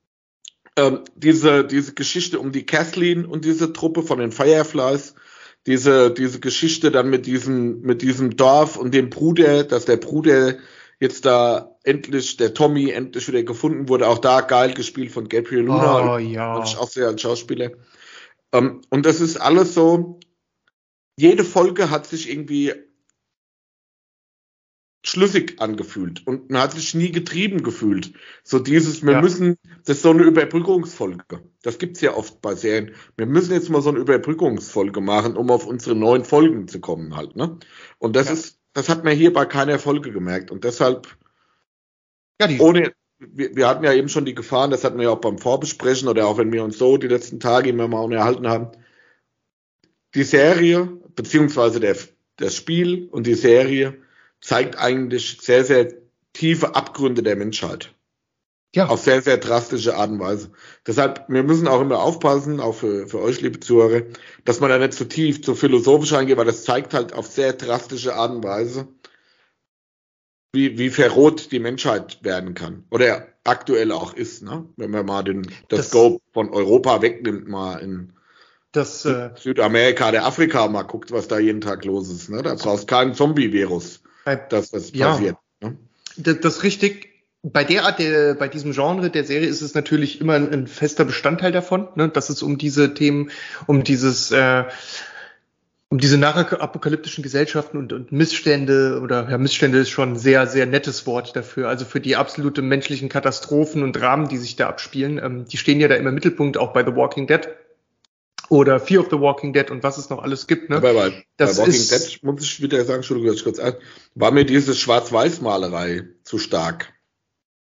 Ähm, diese, diese Geschichte um die Kathleen und diese Truppe von den Fireflies. Diese, diese Geschichte dann mit diesem, mit diesem Dorf und dem Bruder, dass der Bruder jetzt da endlich, der Tommy endlich wieder gefunden wurde, auch da geil gespielt von Gabriel Luna. Oh, ja. Und ich auch sehr als Schauspieler. Um, und das ist alles so, jede Folge hat sich irgendwie schlüssig angefühlt und man hat sich nie getrieben gefühlt. So dieses, wir ja. müssen, das ist so eine Überbrückungsfolge. Das gibt's ja oft bei Serien. Wir müssen jetzt mal so eine Überbrückungsfolge machen, um auf unsere neuen Folgen zu kommen halt, ne? Und das ja. ist, das hat man hier bei keiner Folge gemerkt und deshalb, ja, die ohne, wir, wir hatten ja eben schon die Gefahren, das hatten wir ja auch beim Vorbesprechen oder auch wenn wir uns so die letzten Tage immer mal unterhalten haben. Die Serie, beziehungsweise der, das Spiel und die Serie zeigt eigentlich sehr, sehr tiefe Abgründe der Menschheit. Ja. Auf sehr, sehr drastische Art und Weise. Deshalb, wir müssen auch immer aufpassen, auch für, für euch, liebe Zuhörer, dass man da nicht zu tief, zu philosophisch reingeht, weil das zeigt halt auf sehr drastische Art und Weise, wie, wie verroht die Menschheit werden kann. Oder aktuell auch ist, ne? Wenn man mal den, das, das Scope von Europa wegnimmt, mal in das, äh, Südamerika, der Afrika mal guckt, was da jeden Tag los ist, ne? Da brauchst keinen Zombie-Virus. Dass das ja, passiert. Ne? Das, das ist richtig. Bei der Art der, bei diesem Genre der Serie ist es natürlich immer ein, ein fester Bestandteil davon, ne, dass es um diese Themen, um dieses, äh, um diese nachapokalyptischen Gesellschaften und, und Missstände oder ja, Missstände ist schon ein sehr, sehr nettes Wort dafür. Also für die absolute menschlichen Katastrophen und Dramen, die sich da abspielen, ähm, die stehen ja da immer im Mittelpunkt, auch bei The Walking Dead. Oder Fear of the Walking Dead und was es noch alles gibt. Ne? Aber bei, das bei Walking ist, Dead muss ich wieder sagen, Entschuldigung, dass ich kurz ein, war mir diese Schwarz-Weiß-Malerei zu stark.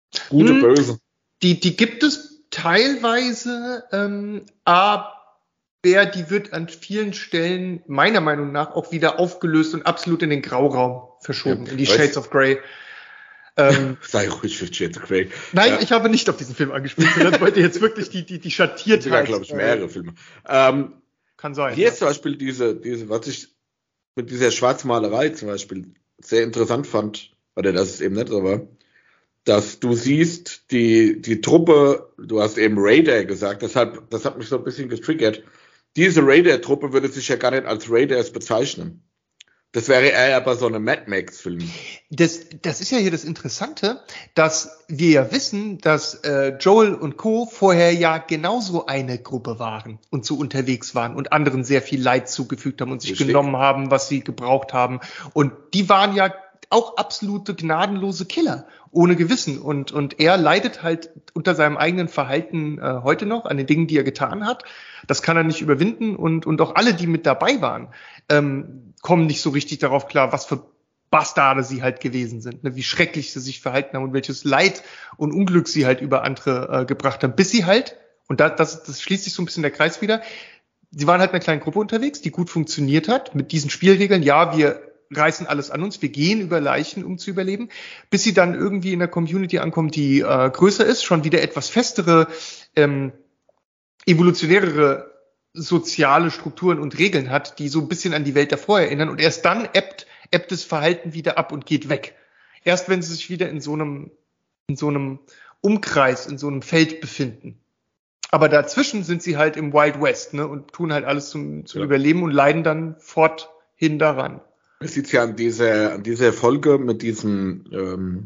Gute, Hm, böse. Die, die gibt es teilweise, ähm, aber die wird an vielen Stellen meiner Meinung nach auch wieder aufgelöst und absolut in den Grauraum verschoben, Ja, in die weißt- Shades of Grey. Ähm, Sei ruhig für Shades of Grey. nein, Ja. ich habe nicht auf diesen Film angespielt, sondern wollte jetzt wirklich die, die, die Schattiertheit. Sogar, glaube ich, mehrere äh, Filme. Ähm, Kann sein. hier Ja. ist zum Beispiel diese, diese, was ich mit dieser Schwarzmalerei zum Beispiel sehr interessant fand, oder dass es eben nicht so war, dass du siehst, die, die Truppe, du hast eben Raider gesagt, deshalb, das hat mich so ein bisschen getriggert. Diese Raider-Truppe würde sich ja gar nicht als Raiders bezeichnen. Das wäre eher aber so eine Mad Max-Film. Das, das ist ja hier das Interessante, dass wir ja wissen, dass äh, Joel und Co. vorher ja genauso eine Gruppe waren und so unterwegs waren und anderen sehr viel Leid zugefügt haben und sich Richtig. genommen haben, was sie gebraucht haben. Und die waren ja auch absolute gnadenlose Killer, ohne Gewissen. Und, und er leidet halt unter seinem eigenen Verhalten äh, heute noch an den Dingen, die er getan hat. Das kann er nicht überwinden. Und, und auch alle, die mit dabei waren, ähm, kommen nicht so richtig darauf klar, was für Bastarde sie halt gewesen sind, ne? Wie schrecklich sie sich verhalten haben und welches Leid und Unglück sie halt über andere äh, gebracht haben, bis sie halt, und da, das, das schließt sich so ein bisschen der Kreis wieder, sie waren halt in einer kleinen Gruppe unterwegs, die gut funktioniert hat, mit diesen Spielregeln, ja, wir reißen alles an uns, wir gehen über Leichen, um zu überleben, bis sie dann irgendwie in der Community ankommen, die äh, größer ist, schon wieder etwas festere, ähm, evolutionärere soziale Strukturen und Regeln hat, die so ein bisschen an die Welt davor erinnern, und erst dann ebbt, ebbt das Verhalten wieder ab und geht weg. Erst wenn sie sich wieder in so einem, in so einem Umkreis, in so einem Feld befinden. Aber dazwischen sind sie halt im Wild West, ne, und tun halt alles zum, zum Ja. Überleben und leiden dann forthin daran. Man sieht ja an dieser, an dieser Folge mit diesem, ähm,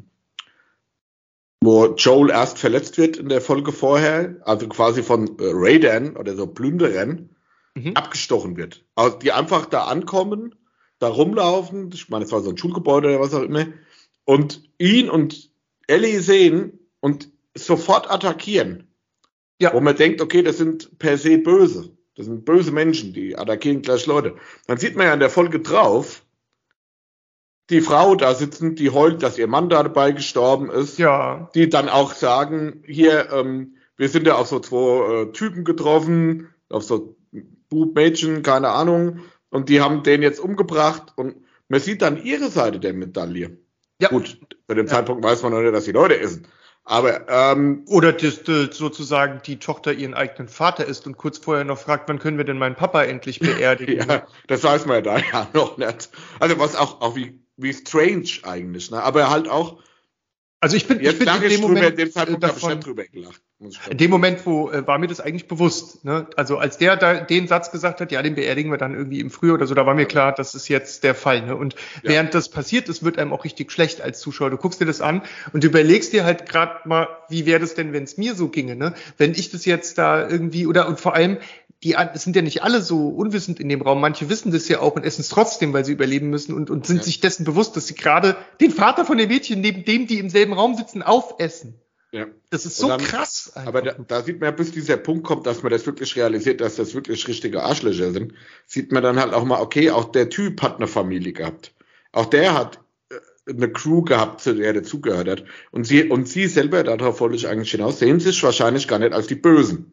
wo Joel erst verletzt wird in der Folge vorher, also quasi von äh, Raidern oder so Plünderern Mhm. abgestochen wird. Also die einfach da ankommen, da rumlaufen, ich meine, es war so ein Schulgebäude oder was auch immer, und ihn und Ellie sehen und sofort attackieren. Ja. Wo man denkt, okay, das sind per se böse. Das sind böse Menschen, die attackieren gleich Leute. Dann sieht man ja in der Folge drauf, die Frau da sitzen, die heult, dass ihr Mann da dabei gestorben ist. Ja. Die dann auch sagen, hier, ähm, wir sind ja auf so zwei äh, Typen getroffen, auf so Bub, Mädchen, keine Ahnung, und die haben den jetzt umgebracht, und man sieht dann ihre Seite der Medaille. Ja. Gut, zu dem Ja. Zeitpunkt weiß man noch nicht, dass die Leute essen. Aber, ähm, Oder dass dass sozusagen die Tochter ihren eigenen Vater ist und kurz vorher noch fragt, wann können wir denn meinen Papa endlich beerdigen? ja, das weiß man ja da ja noch nicht. Also was auch, auch wie, wie strange eigentlich, ne? Aber halt auch, Also ich bin, ich jetzt bin in lache ich dem drüber, Moment in dem Zeitpunkt äh, habe ich davon, nicht drüber gelacht. Muss ich in dem Moment, wo äh, war mir das eigentlich bewusst. Ne? Also als der da den Satz gesagt hat, ja, den beerdigen wir dann irgendwie im Frühjahr oder so, da war mir klar, das ist jetzt der Fall. Ne? Und Ja. während das passiert ist, wird einem auch richtig schlecht als Zuschauer. Du guckst dir das an und du überlegst dir halt gerade mal, wie wäre das denn, wenn es mir so ginge? Ne? Wenn ich das jetzt da irgendwie, oder und vor allem, die es sind ja nicht alle so unwissend in dem Raum. Manche wissen das ja auch und essen es trotzdem, weil sie überleben müssen, und, und sind Ja. sich dessen bewusst, dass sie gerade den Vater von dem Mädchen neben dem, die im selben Raum sitzen, aufessen. Ja. Das ist Und so dann- krass. einfach. Aber da, da sieht man ja, bis dieser Punkt kommt, dass man das wirklich realisiert, dass das wirklich richtige Arschlöcher sind, sieht man dann halt auch mal, okay, auch der Typ hat eine Familie gehabt. Auch der hat äh, eine Crew gehabt, zu der er dazugehört hat. Und sie, und sie selber, darauf wollte ich eigentlich hinaus, sehen sich wahrscheinlich gar nicht als die Bösen.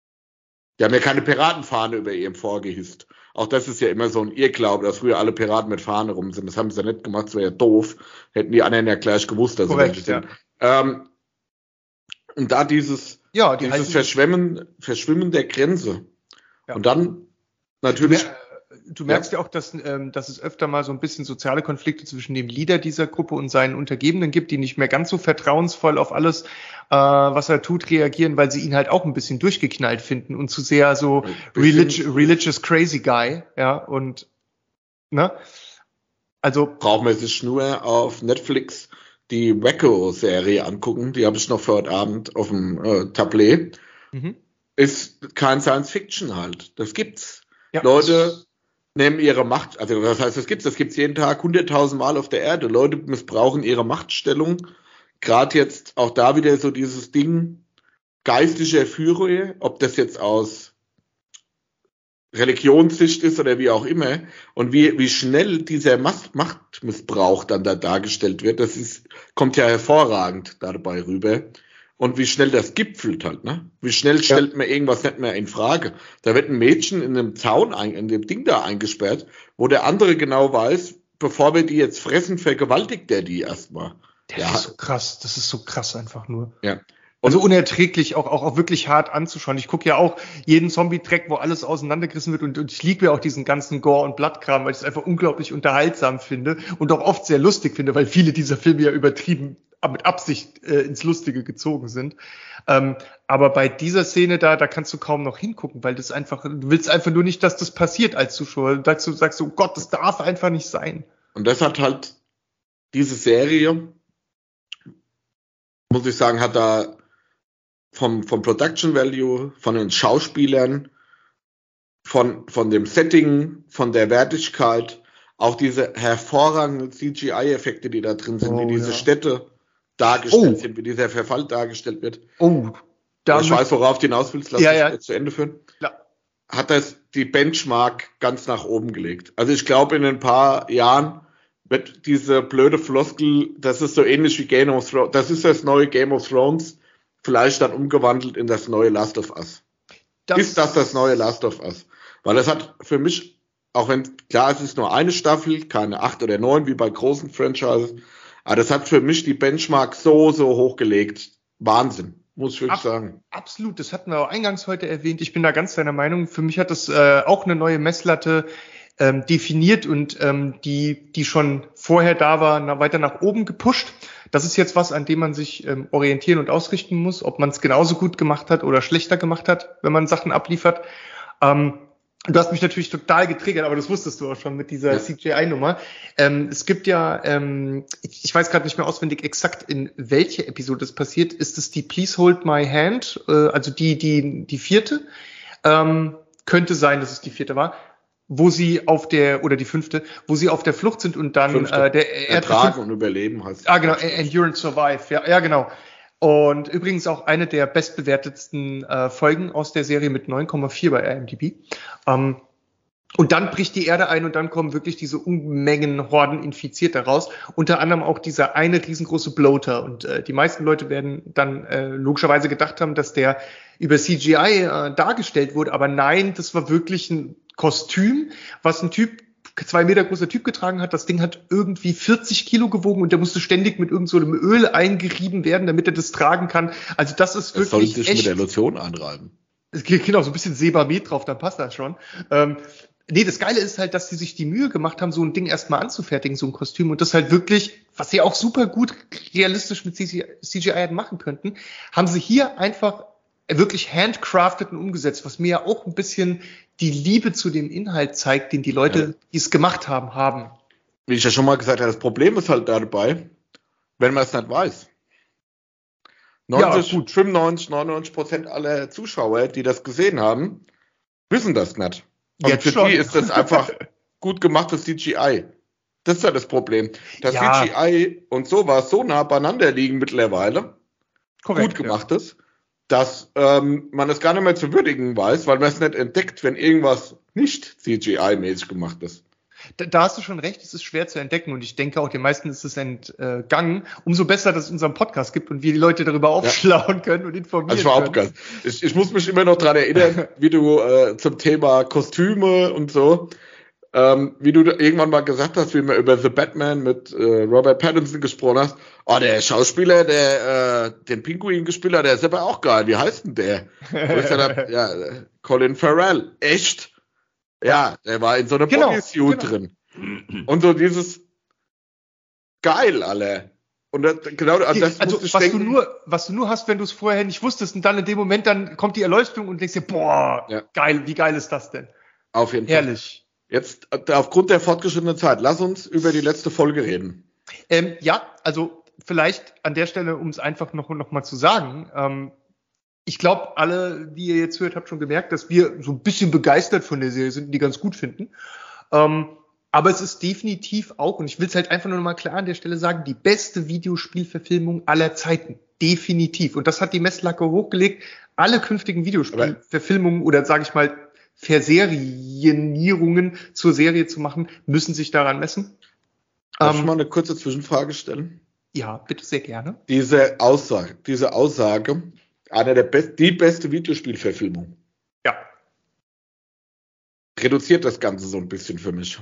Die haben ja keine Piratenfahne über ihrem vorgehisst. Auch das ist ja immer so ein Irrglaube, dass früher alle Piraten mit Fahne rum sind. Das haben sie ja nicht gemacht, das wäre ja doof. Hätten die anderen ja gleich gewusst, dass Korrekt, sie welche sind. Ähm, und da dieses, Ja, die dieses heißen- Verschwimmen, Verschwimmen der Grenze. Ja. Und dann natürlich, Du, mer du merkst ja, auch, dass, ähm, dass es öfter mal so ein bisschen soziale Konflikte zwischen dem Leader dieser Gruppe und seinen Untergebenen gibt, die nicht mehr ganz so vertrauensvoll auf alles, äh, was er tut, reagieren, weil sie ihn halt auch ein bisschen durchgeknallt finden und zu sehr so Ein bisschen- relig religious crazy guy, ja, und, ne? Also, braucht man sich nur auf Netflix die Wacko-Serie angucken. Die habe ich noch für heute Abend auf dem äh, Tablet. mhm. Ist kein Science-Fiction halt. Das gibt's. Ja. Leute nehmen ihre Macht, also was heißt, das gibt's? Das gibt's jeden Tag hunderttausend Mal auf der Erde. Leute missbrauchen ihre Machtstellung. Gerade jetzt auch da wieder so dieses Ding geistlicher Führer, ob das jetzt aus Religionssicht ist oder wie auch immer und wie, wie schnell dieser Mas- Machtmissbrauch dann da dargestellt wird, das ist, kommt ja hervorragend dabei rüber. Und wie schnell das gipfelt halt, ne? Wie schnell stellt man irgendwas nicht mehr in Frage. Da wird ein Mädchen in einem Zaun, ein, in dem Ding da eingesperrt, wo der andere genau weiß, bevor wir die jetzt fressen, vergewaltigt der die erstmal. Das Ja. ist so krass, das ist so krass einfach nur. Ja. Also unerträglich, auch, auch, auch wirklich hart anzuschauen. Ich gucke ja auch jeden Zombie-Track, wo alles auseinandergerissen wird und, und ich liebe ja auch diesen ganzen Gore- und Blattkram, weil ich es einfach unglaublich unterhaltsam finde und auch oft sehr lustig finde, weil viele dieser Filme ja übertrieben mit Absicht äh, ins Lustige gezogen sind. Ähm, aber bei dieser Szene da, da kannst du kaum noch hingucken, weil das einfach, du willst einfach nur nicht, dass das passiert als Zuschauer. Du sagst, du sagst so, Gott, das darf einfach nicht sein. Und das hat halt diese Serie, muss ich sagen, hat da vom, vom Production Value, von den Schauspielern, von, von dem Setting, von der Wertigkeit, auch diese hervorragenden C G I-Effekte, die da drin sind, Oh, wie diese ja. Städte dargestellt Oh. sind, wie dieser Verfall dargestellt wird. Oh, da Ich weiß, worauf du hinaus willst, lass Ja, mich ja. jetzt zu Ende führen. Klar. Hat das die Benchmark ganz nach oben gelegt. Also ich glaube, in ein paar Jahren wird diese blöde Floskel, das ist so ähnlich wie Game of Thrones, das ist das neue Game of Thrones, vielleicht dann umgewandelt in das neue Last of Us. Das ist das das neue Last of Us? Weil es hat für mich, auch wenn, klar, es ist nur eine Staffel, keine acht oder neun, wie bei großen Franchises, aber das hat für mich die Benchmark so, so hochgelegt. Wahnsinn, muss ich wirklich Ab- sagen. Absolut, das hatten wir auch eingangs heute erwähnt. Ich bin da ganz deiner Meinung. Für mich hat das äh, auch eine neue Messlatte ähm, definiert und ähm, die, die schon vorher da war, na, weiter nach oben gepusht. Das ist jetzt was, an dem man sich ähm, orientieren und ausrichten muss, ob man es genauso gut gemacht hat oder schlechter gemacht hat, wenn man Sachen abliefert. Ähm, Du hast mich natürlich total getriggert, aber das wusstest du auch schon mit dieser Ja. C G I-Nummer. Ähm, es gibt ja, ähm, ich, ich weiß gerade nicht mehr auswendig exakt, in welche Episode es passiert. Ist es die Please Hold My Hand, äh, also die die die vierte? Ähm, könnte sein, dass es die vierte war, wo sie auf der, oder die fünfte, wo sie auf der Flucht sind und dann Fünfte. äh, der Ertragen und Überleben heißt Ah, genau, Endure and Survive, ja, ja, genau. Und übrigens auch eine der bestbewertetsten äh, Folgen aus der Serie mit neun Komma vier bei I M D B. Ähm, und dann bricht die Erde ein und dann kommen wirklich diese Unmengen Horden Infizierter raus. Unter anderem auch dieser eine riesengroße Bloater. Und äh, die meisten Leute werden dann äh, logischerweise gedacht haben, dass der über C G I äh, dargestellt wurde. Aber nein, das war wirklich ein Kostüm, was ein Typ zwei Meter großer Typ getragen hat. Das Ding hat irgendwie vierzig Kilo gewogen und der musste ständig mit irgend so einem Öl eingerieben werden, damit er das tragen kann. Also das ist Das soll wirklich sich echt. mit der Lotion anreiben. Es geht genau so ein bisschen Sebamed drauf, dann passt das schon. Ähm, nee, das Geile ist halt, dass sie sich die Mühe gemacht haben, so ein Ding erstmal anzufertigen, so ein Kostüm. Und das halt wirklich, was sie auch super gut realistisch mit C G I hätten machen könnten, haben sie hier einfach wirklich handcrafted und umgesetzt, was mir ja auch ein bisschen die Liebe zu dem Inhalt zeigt, den die Leute, Ja. die es gemacht haben, haben. Wie ich ja schon mal gesagt habe, das Problem ist halt dabei, wenn man es nicht weiß. neunzig, Ja, gut. fünfundneunzig, neunundneunzig Prozent aller Zuschauer, die das gesehen haben, wissen das nicht. Und Jetzt für schon. die ist das einfach gut gemachtes C G I. Das ist ja das Problem. Dass Ja. C G I und sowas so nah beieinander liegen mittlerweile, Korrekt. gut gemachtes, dass ähm, man es gar nicht mehr zu würdigen weiß, weil man es nicht entdeckt, wenn irgendwas nicht C G I-mäßig gemacht ist. Da, da hast du schon recht, es ist schwer zu entdecken und ich denke auch, den meisten ist es entgangen. Umso besser, dass es unseren Podcast gibt und wir die Leute darüber aufschlauen können und informieren Also ich war auch können. begeistert. Ich, ich muss mich immer noch dran erinnern, wie du äh, zum Thema Kostüme und so, ähm, wie du da irgendwann mal gesagt hast, wie wir über The Batman mit äh, Robert Pattinson gesprochen hast. Oh, der Schauspieler, der äh, den Pinguin gespielt hat, der ist aber auch geil. Wie heißt denn der? Und ich gesagt hab, ja, äh, Colin Farrell. Echt? Ja, der war in so einem Genau, Bodysuit genau. drin. Und so dieses geil, alle. Und das, genau an das Also musste ich was denken. du nur, was du nur hast, wenn du es vorher nicht wusstest und dann in dem Moment dann kommt die Erleuchtung und denkst dir, boah, Ja. geil, wie geil ist das denn? Auf jeden Fall. Herrlich. Jetzt, äh, aufgrund der fortgeschrittenen Zeit, lass uns über die letzte Folge reden. Ähm, ja, also vielleicht an der Stelle, um es einfach noch, noch mal zu sagen, ähm, ich glaube, alle, die ihr jetzt hört, habt schon gemerkt, dass wir so ein bisschen begeistert von der Serie sind und die ganz gut finden. Ähm, aber es ist definitiv auch, und ich will es halt einfach nur noch mal klar an der Stelle sagen, die beste Videospielverfilmung aller Zeiten. Definitiv. Und das hat die Messlatte hochgelegt. Alle künftigen Videospielverfilmungen oder sage ich mal Verserienierungen zur Serie zu machen, müssen sich daran messen. Darf Ähm, ich mal eine kurze Zwischenfrage stellen? Ja, bitte, sehr gerne. Diese Aussage, diese Aussage, eine der best, die beste Videospielverfilmung, Ja. reduziert das Ganze so ein bisschen für mich.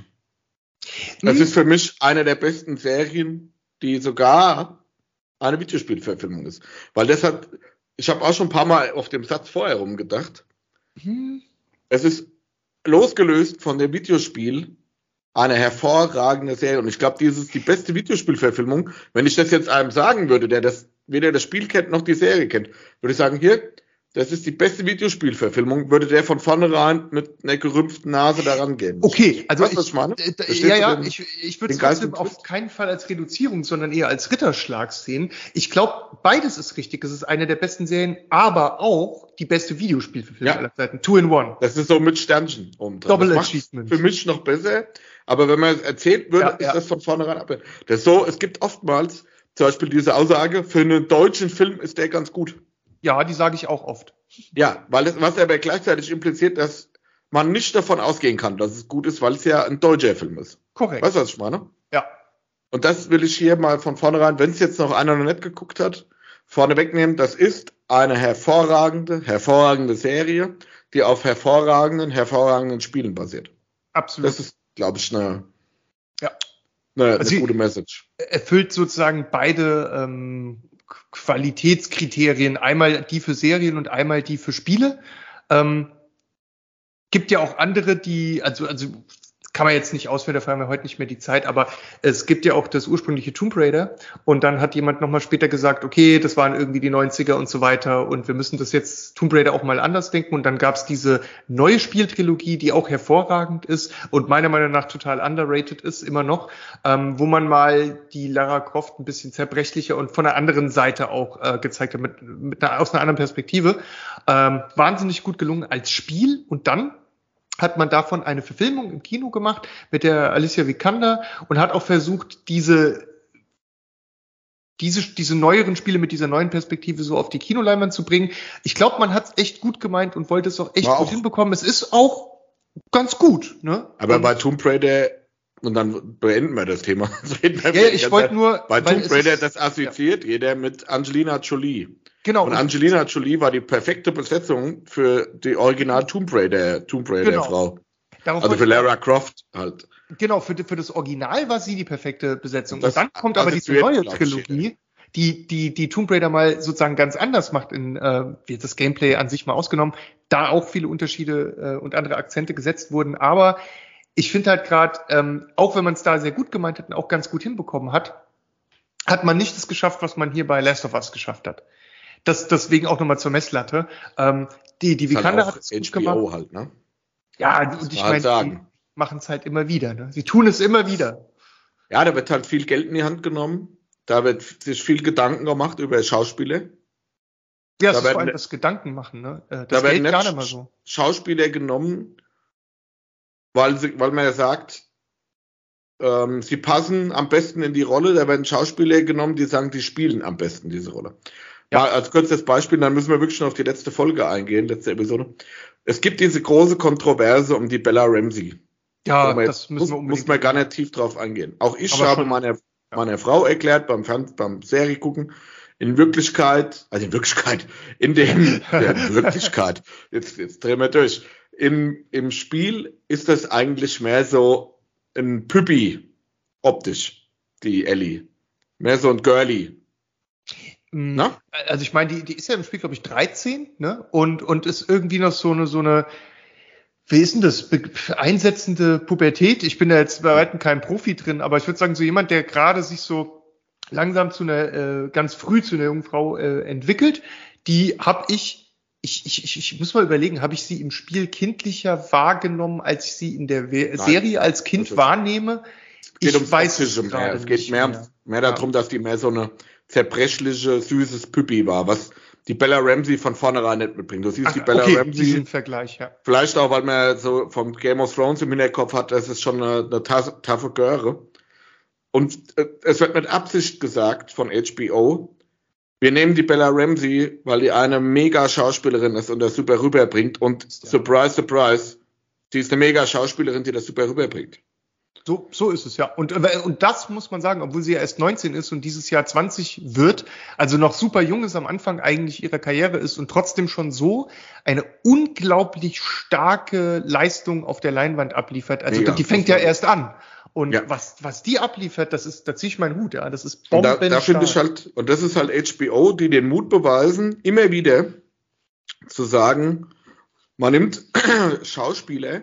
Hm. Es ist für mich eine der besten Serien, die sogar eine Videospielverfilmung ist. Weil deshalb, ich habe auch schon ein paar Mal auf dem Satz vorher rumgedacht. Hm. Es ist losgelöst von dem Videospiel eine hervorragende Serie. Und ich glaube, dies ist die beste Videospielverfilmung. Wenn ich das jetzt einem sagen würde, der das weder das Spiel kennt noch die Serie kennt, würde ich sagen, hier, das ist die beste Videospielverfilmung, würde der von vornherein mit einer gerümpften Nase daran gehen. Okay, also weißt, was ich meine? d- d- Verstehst ja, du ja, den- ich, ich würde es den geistigen trotzdem auf Twist? keinen Fall als Reduzierung, sondern eher als Ritterschlag sehen. Ich glaube, beides ist richtig. Es ist eine der besten Serien, aber auch die beste Videospielverfilmung Ja. aller Zeiten. Two in one. Das ist so mit Sternchen oben dran. Double Das macht's Achievement. für mich noch besser, aber wenn man es erzählt würde, Ja, ist ja. das von vornherein ab. Das ist so, es gibt oftmals zum Beispiel diese Aussage, für einen deutschen Film ist der ganz gut. Ja, die sage ich auch oft. Ja, weil es, was aber gleichzeitig impliziert, dass man nicht davon ausgehen kann, dass es gut ist, weil es ja ein deutscher Film ist. Korrekt. Weißt du, was ich meine? Ja. Und das will ich hier mal von vornherein, wenn es jetzt noch einer noch nicht geguckt hat, vorne wegnehmen. Das ist eine hervorragende, hervorragende Serie, die auf hervorragenden, hervorragenden Spielen basiert. Absolut. Das ist, glaube ich, eine, Ja. eine, eine Also- gute Message. Erfüllt sozusagen beide ähm, Qualitätskriterien, einmal die für Serien und einmal die für Spiele. Ähm, gibt ja auch andere, die, also, also kann man jetzt nicht ausführen, dafür haben wir heute nicht mehr die Zeit, aber es gibt ja auch das ursprüngliche Tomb Raider und dann hat jemand nochmal später gesagt, okay, das waren irgendwie die neunziger und so weiter und wir müssen das jetzt Tomb Raider auch mal anders denken und dann gab es diese neue Spieltrilogie, die auch hervorragend ist und meiner Meinung nach total underrated ist, immer noch, ähm, wo man mal die Lara Croft ein bisschen zerbrechlicher und von der anderen Seite auch äh, gezeigt hat, mit, mit einer, aus einer anderen Perspektive. Ähm, wahnsinnig gut gelungen als Spiel und dann hat man davon eine Verfilmung im Kino gemacht mit der Alicia Vikander und hat auch versucht, diese, diese, diese neueren Spiele mit dieser neuen Perspektive so auf die Kinoleinwand zu bringen. Ich glaube, man hat es echt gut gemeint und wollte es auch echt War gut auch- hinbekommen. Es ist auch ganz gut, ne? Aber und, bei Tomb Raider, und dann beenden wir das Thema. Reden wir ja, die ich ganze wollte Zeit. nur, Bei weil Tomb es Raider, ist- das assoziiert jeder mit Angelina Jolie. genau, Und Angelina Jolie war die perfekte Besetzung für die Original Tomb Raider, Tomb Raider Genau. Frau. darauf Also wollte für ich- Lara Croft halt. Genau, für, für das Original war sie die perfekte Besetzung. Das Und dann kommt aber diese assoziiert, neue glaub ich, Trilogie, die, die, die Tomb Raider mal sozusagen ganz anders macht, in äh, wird das Gameplay an sich mal ausgenommen, da auch viele Unterschiede äh, und andere Akzente gesetzt wurden. Aber ich finde halt gerade, ähm, auch wenn man es da sehr gut gemeint hat und auch ganz gut hinbekommen hat, hat man nicht das geschafft, was man hier bei Last of Us geschafft hat. Das deswegen auch nochmal zur Messlatte. Ähm, die die Ist halt Vikander auch hat es gut H B gemacht. O halt, ne? Ja, Muss und ich man halt meine, die sagen. machen es halt immer wieder. Ne? Sie tun es immer wieder. Ja, da wird halt viel Geld in die Hand genommen. Da wird sich viel Gedanken gemacht über Schauspieler. Ja, es Da ist werden vor allem ne- das Gedanken machen, ne? Äh, Da Das werden Geld gar nicht nicht mal so. Schauspieler genommen, weil, sie, weil man ja sagt, ähm, sie passen am besten in die Rolle. Da werden Schauspieler genommen, die sagen, die spielen am besten diese Rolle. Ja. Mal als kurzes Beispiel, dann müssen wir wirklich schon auf die letzte Folge eingehen, letzte Episode. Es gibt diese große Kontroverse um die Bella Ramsey. Ja, Wo man das jetzt- müssen muss, wir unbedingt. muss man gar nicht tief drauf eingehen. Auch ich Aber habe schon- meiner, meiner Frau erklärt beim Fern beim Serie gucken, in Wirklichkeit, also in Wirklichkeit, in dem, ja, in Wirklichkeit, jetzt, jetzt drehen wir durch. Im, Im Spiel ist das eigentlich mehr so ein Püppi optisch, die Ellie. Mehr so ein Girly. Mm, Na? Also ich meine, die, die ist ja im Spiel, glaube ich, dreizehn, ne? Und, und ist irgendwie noch so eine, so eine, wie ist denn das? Be einsetzende Pubertät. Ich bin da jetzt bei weitem kein Profi drin, aber ich würde sagen, so jemand, der gerade sich so langsam zu einer, äh, ganz früh zu einer jungen Frau äh, entwickelt, die habe ich, ich, ich, ich, ich muss mal überlegen, habe ich sie im Spiel kindlicher wahrgenommen, als ich sie in der We Nein. Serie als Kind Das ist- wahrnehme? Es geht Ich ums weiß Optische es mehr. gerade Es geht nicht mehr, mehr. mehr darum, dass die mehr so eine zerbrechliche, süßes Püppi war, was die Bella Ramsey von vornherein nicht mitbringt. Du siehst Ach, die Bella okay, Ramsey, diesen Vergleich, ja. vielleicht auch, weil man so vom Game of Thrones im Hinterkopf hat, das ist schon eine, eine taffe taffe Göre. Und äh, es wird mit Absicht gesagt von H B O, wir nehmen die Bella Ramsey, weil die eine mega Schauspielerin ist und das super rüberbringt und Ja. surprise, surprise, Sie ist eine mega Schauspielerin, die das super rüberbringt. So, so ist es, ja. Und, und das muss man sagen, obwohl sie ja erst neunzehn ist und dieses Jahr zwanzig wird, also noch super jung ist, am Anfang eigentlich ihrer Karriere ist und trotzdem schon so eine unglaublich starke Leistung auf der Leinwand abliefert. Also Mega, die fängt ja erst an. Und ja. was, was die abliefert, das ist, da ziehe ich meinen Hut, ja. Das ist bombenstark. Und da, da finde ich halt, und das ist halt H B O, die den Mut beweisen, immer wieder zu sagen, man nimmt Schauspieler,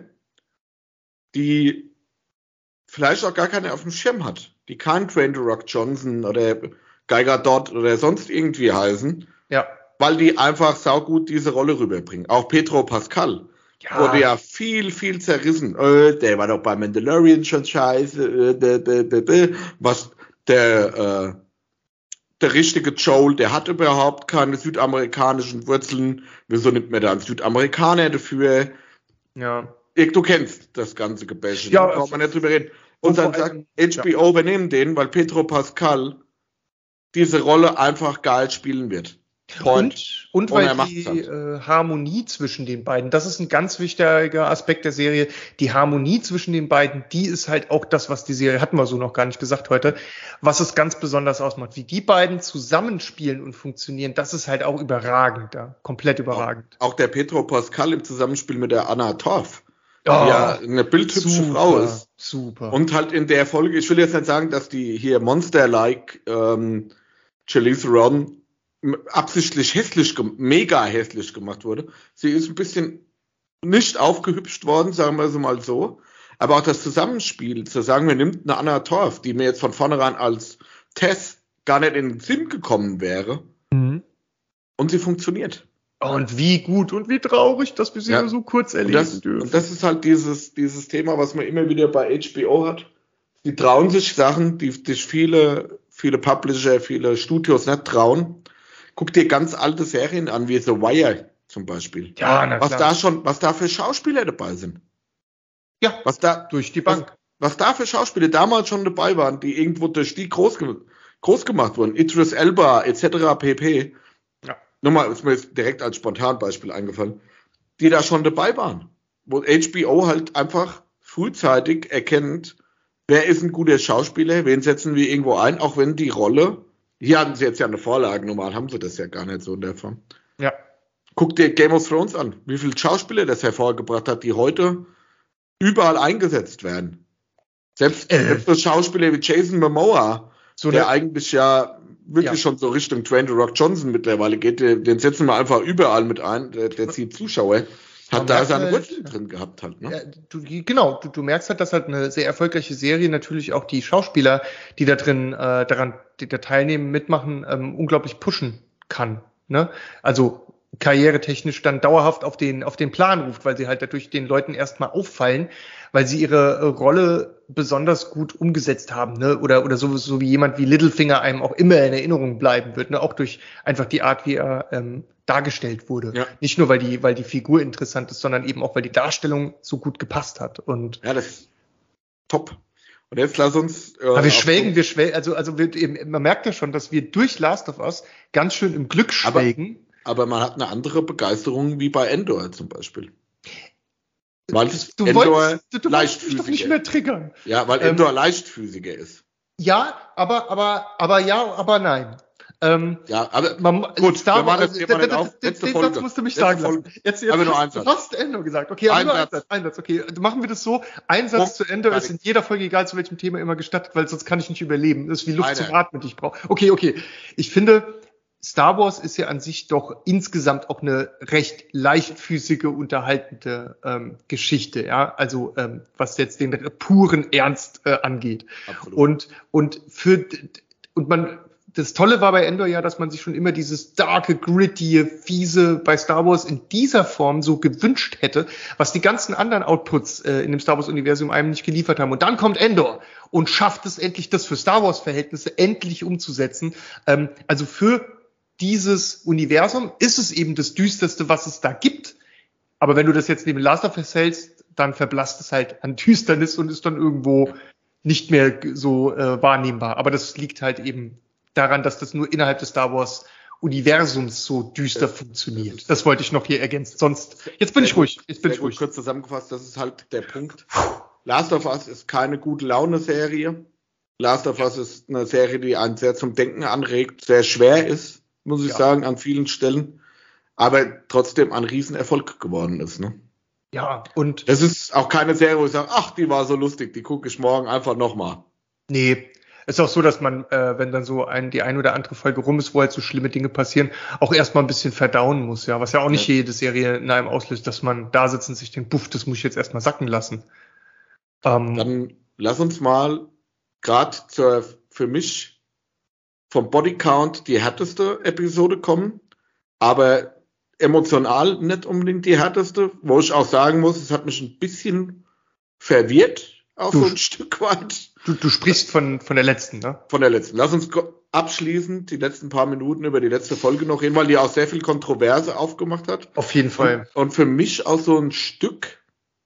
die vielleicht auch gar keine auf dem Schirm hat, die kein Dwayne The Rock Johnson oder Geiger Dodd oder sonst irgendwie heißen, ja. weil die einfach saugut diese Rolle rüberbringen. Auch Pedro Pascal ja. wurde ja viel, viel zerrissen. Äh, der war doch bei Mandalorian schon scheiße. Äh, de, de, de, de. Was der, äh, der richtige Joel, der hat überhaupt keine südamerikanischen Wurzeln. Wieso nimmt man da einen Südamerikaner dafür? Ja. Du kennst das ganze Gebäsche, ja, da braucht man nicht drüber reden. Und dann sagt H B O, ja. übernehmen den, weil Pedro Pascal diese Rolle einfach geil spielen wird. Point. Und, und weil die äh, Harmonie zwischen den beiden, das ist ein ganz wichtiger Aspekt der Serie, die Harmonie zwischen den beiden, die ist halt auch das, was die Serie, hatten wir so noch gar nicht gesagt heute, was es ganz besonders ausmacht. Wie die beiden zusammenspielen und funktionieren, das ist halt auch überragend, ja, komplett überragend. Auch, auch der Pedro Pascal im Zusammenspiel mit der Anna Torf. Oh, die ja eine bildhübsche super, Frau ist. Super. Und halt in der Folge, ich will jetzt nicht sagen, dass die hier Monster-like ähm, Charlize Theron absichtlich hässlich, mega hässlich gemacht wurde. Sie ist ein bisschen nicht aufgehübscht worden, sagen wir es mal so. Aber auch das Zusammenspiel, zu sagen, wir nimmt eine Anna Torf, die mir jetzt von vornherein als Tess gar nicht in den Sinn gekommen wäre. Mhm. Und sie funktioniert. Und wie gut und wie traurig, dass wir sie ja. nur so kurz erleben und das, dürfen. Und das ist halt dieses, dieses Thema, was man immer wieder bei H B O hat. Die trauen sich Sachen, die sich viele, viele Publisher, viele Studios nicht trauen. Guck dir ganz alte Serien an, wie The Wire zum Beispiel. Ja, na was klar. da schon, was da für Schauspieler dabei sind. Ja, was da durch die Bank. Was, was da für Schauspieler damals schon dabei waren, die irgendwo durch die groß, groß gemacht wurden. Idris Elba et cetera pp. Ja. Nochmal, ist mir jetzt direkt als Spontanbeispiel eingefallen, die da schon dabei waren. Wo H B O halt einfach frühzeitig erkennt, wer ist ein guter Schauspieler, wen setzen wir irgendwo ein, auch wenn die Rolle, hier hatten sie jetzt ja eine Vorlage, normal haben sie das ja gar nicht so in der Form. Ja. Guck dir Game of Thrones an, wie viele Schauspieler das hervorgebracht hat, die heute überall eingesetzt werden. Selbst, äh. selbst so Schauspieler wie Jason Momoa, so der eigentlich ja wirklich ja. schon so Richtung Dwayne The Rock Johnson mittlerweile geht, den, den setzen wir einfach überall mit ein, der, der zieht Zuschauer, hat Man da seine Wurzeln halt, drin gehabt halt. Ne? Ja, du, genau, du, du merkst halt, dass halt eine sehr erfolgreiche Serie natürlich auch die Schauspieler, die da drin äh, daran die da teilnehmen, mitmachen, ähm, unglaublich pushen kann. Ne? Also karrieretechnisch dann dauerhaft auf den auf den Plan ruft, weil sie halt dadurch den Leuten erstmal auffallen, weil sie ihre äh, Rolle besonders gut umgesetzt haben, ne? Oder oder so, so wie jemand wie Littlefinger einem auch immer in Erinnerung bleiben wird, ne? Auch durch einfach die Art, wie er ähm, dargestellt wurde. Ja. Nicht nur weil die weil die Figur interessant ist, sondern eben auch weil die Darstellung so gut gepasst hat. Und ja, das ist top. Und jetzt lass uns. Äh, aber wir schwelgen, wir schwelgen, also also wir, eben, man merkt ja schon, dass wir durch Last of Us ganz schön im Glück schwelgen. Aber Aber man hat eine andere Begeisterung wie bei Endor zum Beispiel. Weil du Endor wolltest, du, du leichtfüßiger doch nicht mehr triggern. Ja, weil Endor ähm, leichtfüßiger ist. Ja, aber, aber, aber ja, aber nein. Ähm, ja, aber man, gut, Star wir das Thema nicht auf. Den Satz musst du mich sagen lassen. Jetzt, jetzt aber nur hast ein du fast Endor gesagt. Okay, aber ein nur Satz. ein Satz. Ein Satz. Okay, machen wir das so. Ein Satz zu Endor ist in jeder Folge, egal zu welchem Thema, immer gestattet, weil sonst kann ich nicht überleben. Das ist wie Luft Eine. zum Atmen, die ich brauche. Okay, okay. Ich finde, Star Wars ist ja an sich doch insgesamt auch eine recht leichtfüßige, unterhaltende ähm, Geschichte, ja, also ähm, was jetzt den puren Ernst äh, angeht. Absolut. Und und für und man das Tolle war bei Endor ja, dass man sich schon immer dieses darke, gritty, fiese bei Star Wars in dieser Form so gewünscht hätte, was die ganzen anderen Outputs äh, in dem Star Wars-Universum einem nicht geliefert haben. Und dann kommt Endor und schafft es endlich, das für Star Wars-Verhältnisse endlich umzusetzen. Ähm, also für dieses Universum ist es eben das Düsterste, was es da gibt. Aber wenn du das jetzt neben Last of Us hältst, dann verblasst es halt an Düsternis und ist dann irgendwo nicht mehr so äh, wahrnehmbar. Aber das liegt halt eben daran, dass das nur innerhalb des Star Wars Universums so düster das, funktioniert. Das, das wollte ich noch hier ergänzen. Sonst, jetzt bin ich gut, ruhig. Jetzt bin ich gut, ruhig. Kurz zusammengefasst, das ist halt der Punkt. Last of Us ist keine gute Laune-Serie. Last of Us ist eine Serie, die einen sehr zum Denken anregt, sehr schwer ist, muss ich ja. sagen, an vielen Stellen, aber trotzdem ein Riesenerfolg geworden ist. Ne? Ja, und das ist auch keine Serie, wo ich sage, ach, die war so lustig, die gucke ich morgen einfach nochmal. Nee, ist auch so, dass man, äh, wenn dann so ein, die ein oder andere Folge rum ist, wo halt so schlimme Dinge passieren, auch erstmal ein bisschen verdauen muss, ja, was ja auch nicht ja. jede Serie in einem auslöst, dass man da sitzt und sich denkt, buff, das muss ich jetzt erstmal sacken lassen. Ähm, dann lass uns mal gerade zur, für mich vom Bodycount die härteste Episode kommen, aber emotional nicht unbedingt die härteste, wo ich auch sagen muss, es hat mich ein bisschen verwirrt, auch du, so ein Stück weit. Du, du sprichst von, von der letzten, ne? Von der letzten. Lass uns abschließend die letzten paar Minuten über die letzte Folge noch reden, weil die auch sehr viel Kontroverse aufgemacht hat. Auf jeden Fall. Und, und für mich auch so ein Stück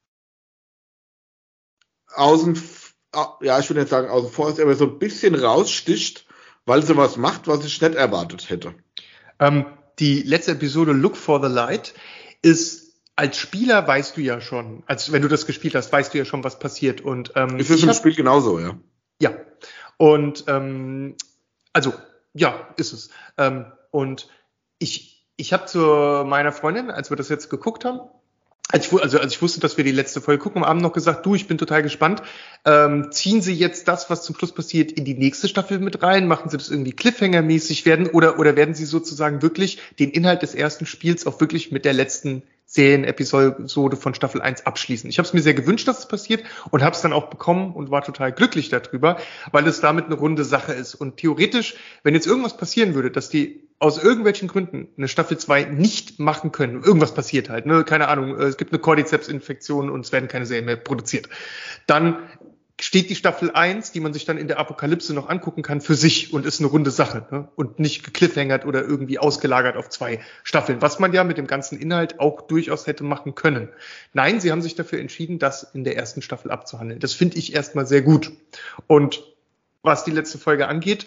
außen, ja, ich würde nicht sagen außen vor ist, aber so ein bisschen raussticht, weil sie was macht, was ich nicht erwartet hätte. Ähm, die letzte Episode Look for the Light ist, als Spieler weißt du ja schon, als wenn du das gespielt hast, weißt du ja schon, was passiert. Und ähm, ist es im hab, Spiel genauso, ja? Ja. Und ähm, also, ja, ist es. Ähm, und ich, ich habe zu meiner Freundin, als wir das jetzt geguckt haben, Als ich, also als ich wusste, dass wir die letzte Folge gucken, am Abend noch gesagt, du, ich bin total gespannt. Ähm, ziehen Sie jetzt das, was zum Schluss passiert, in die nächste Staffel mit rein? Machen Sie das irgendwie Cliffhanger-mäßig werden? Oder, oder werden Sie sozusagen wirklich den Inhalt des ersten Spiels auch wirklich mit der letzten Serienepisode von Staffel eins abschließen? Ich habe es mir sehr gewünscht, dass es passiert und habe es dann auch bekommen und war total glücklich darüber, weil es damit eine runde Sache ist. Und theoretisch, wenn jetzt irgendwas passieren würde, dass die aus irgendwelchen Gründen eine Staffel zwei nicht machen können, irgendwas passiert halt, ne, keine Ahnung, es gibt eine Cordyceps-Infektion und es werden keine Serien mehr produziert, dann steht die Staffel eins, die man sich dann in der Apokalypse noch angucken kann, für sich und ist eine runde Sache, ne, und nicht gekliffhängert oder irgendwie ausgelagert auf zwei Staffeln, was man ja mit dem ganzen Inhalt auch durchaus hätte machen können. Nein, sie haben sich dafür entschieden, das in der ersten Staffel abzuhandeln. Das finde ich erstmal sehr gut. Und was die letzte Folge angeht,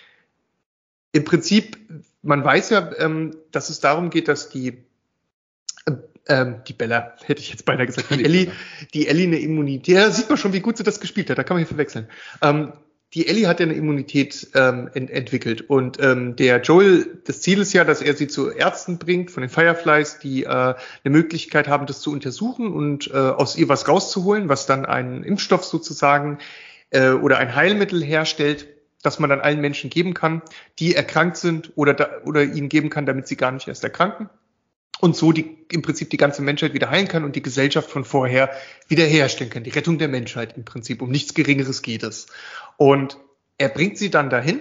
im Prinzip, man weiß ja, ähm, dass es darum geht, dass die ähm, die Bella, hätte ich jetzt beinahe gesagt, die Ellie, die Ellie eine Immunität, ja, sieht man schon, wie gut sie das gespielt hat, da kann man hier verwechseln. Ähm, die Ellie hat ja eine Immunität ähm, ent- entwickelt und ähm, der Joel, das Ziel ist ja, dass er sie zu Ärzten bringt, von den Fireflies, die äh, eine Möglichkeit haben, das zu untersuchen und äh, aus ihr was rauszuholen, was dann einen Impfstoff sozusagen äh, oder ein Heilmittel herstellt, das man dann allen Menschen geben kann, die erkrankt sind oder da, oder ihnen geben kann, damit sie gar nicht erst erkranken. Und so die im Prinzip die ganze Menschheit wieder heilen kann und die Gesellschaft von vorher wiederherstellen kann. Die Rettung der Menschheit im Prinzip. Um nichts Geringeres geht es. Und er bringt sie dann dahin,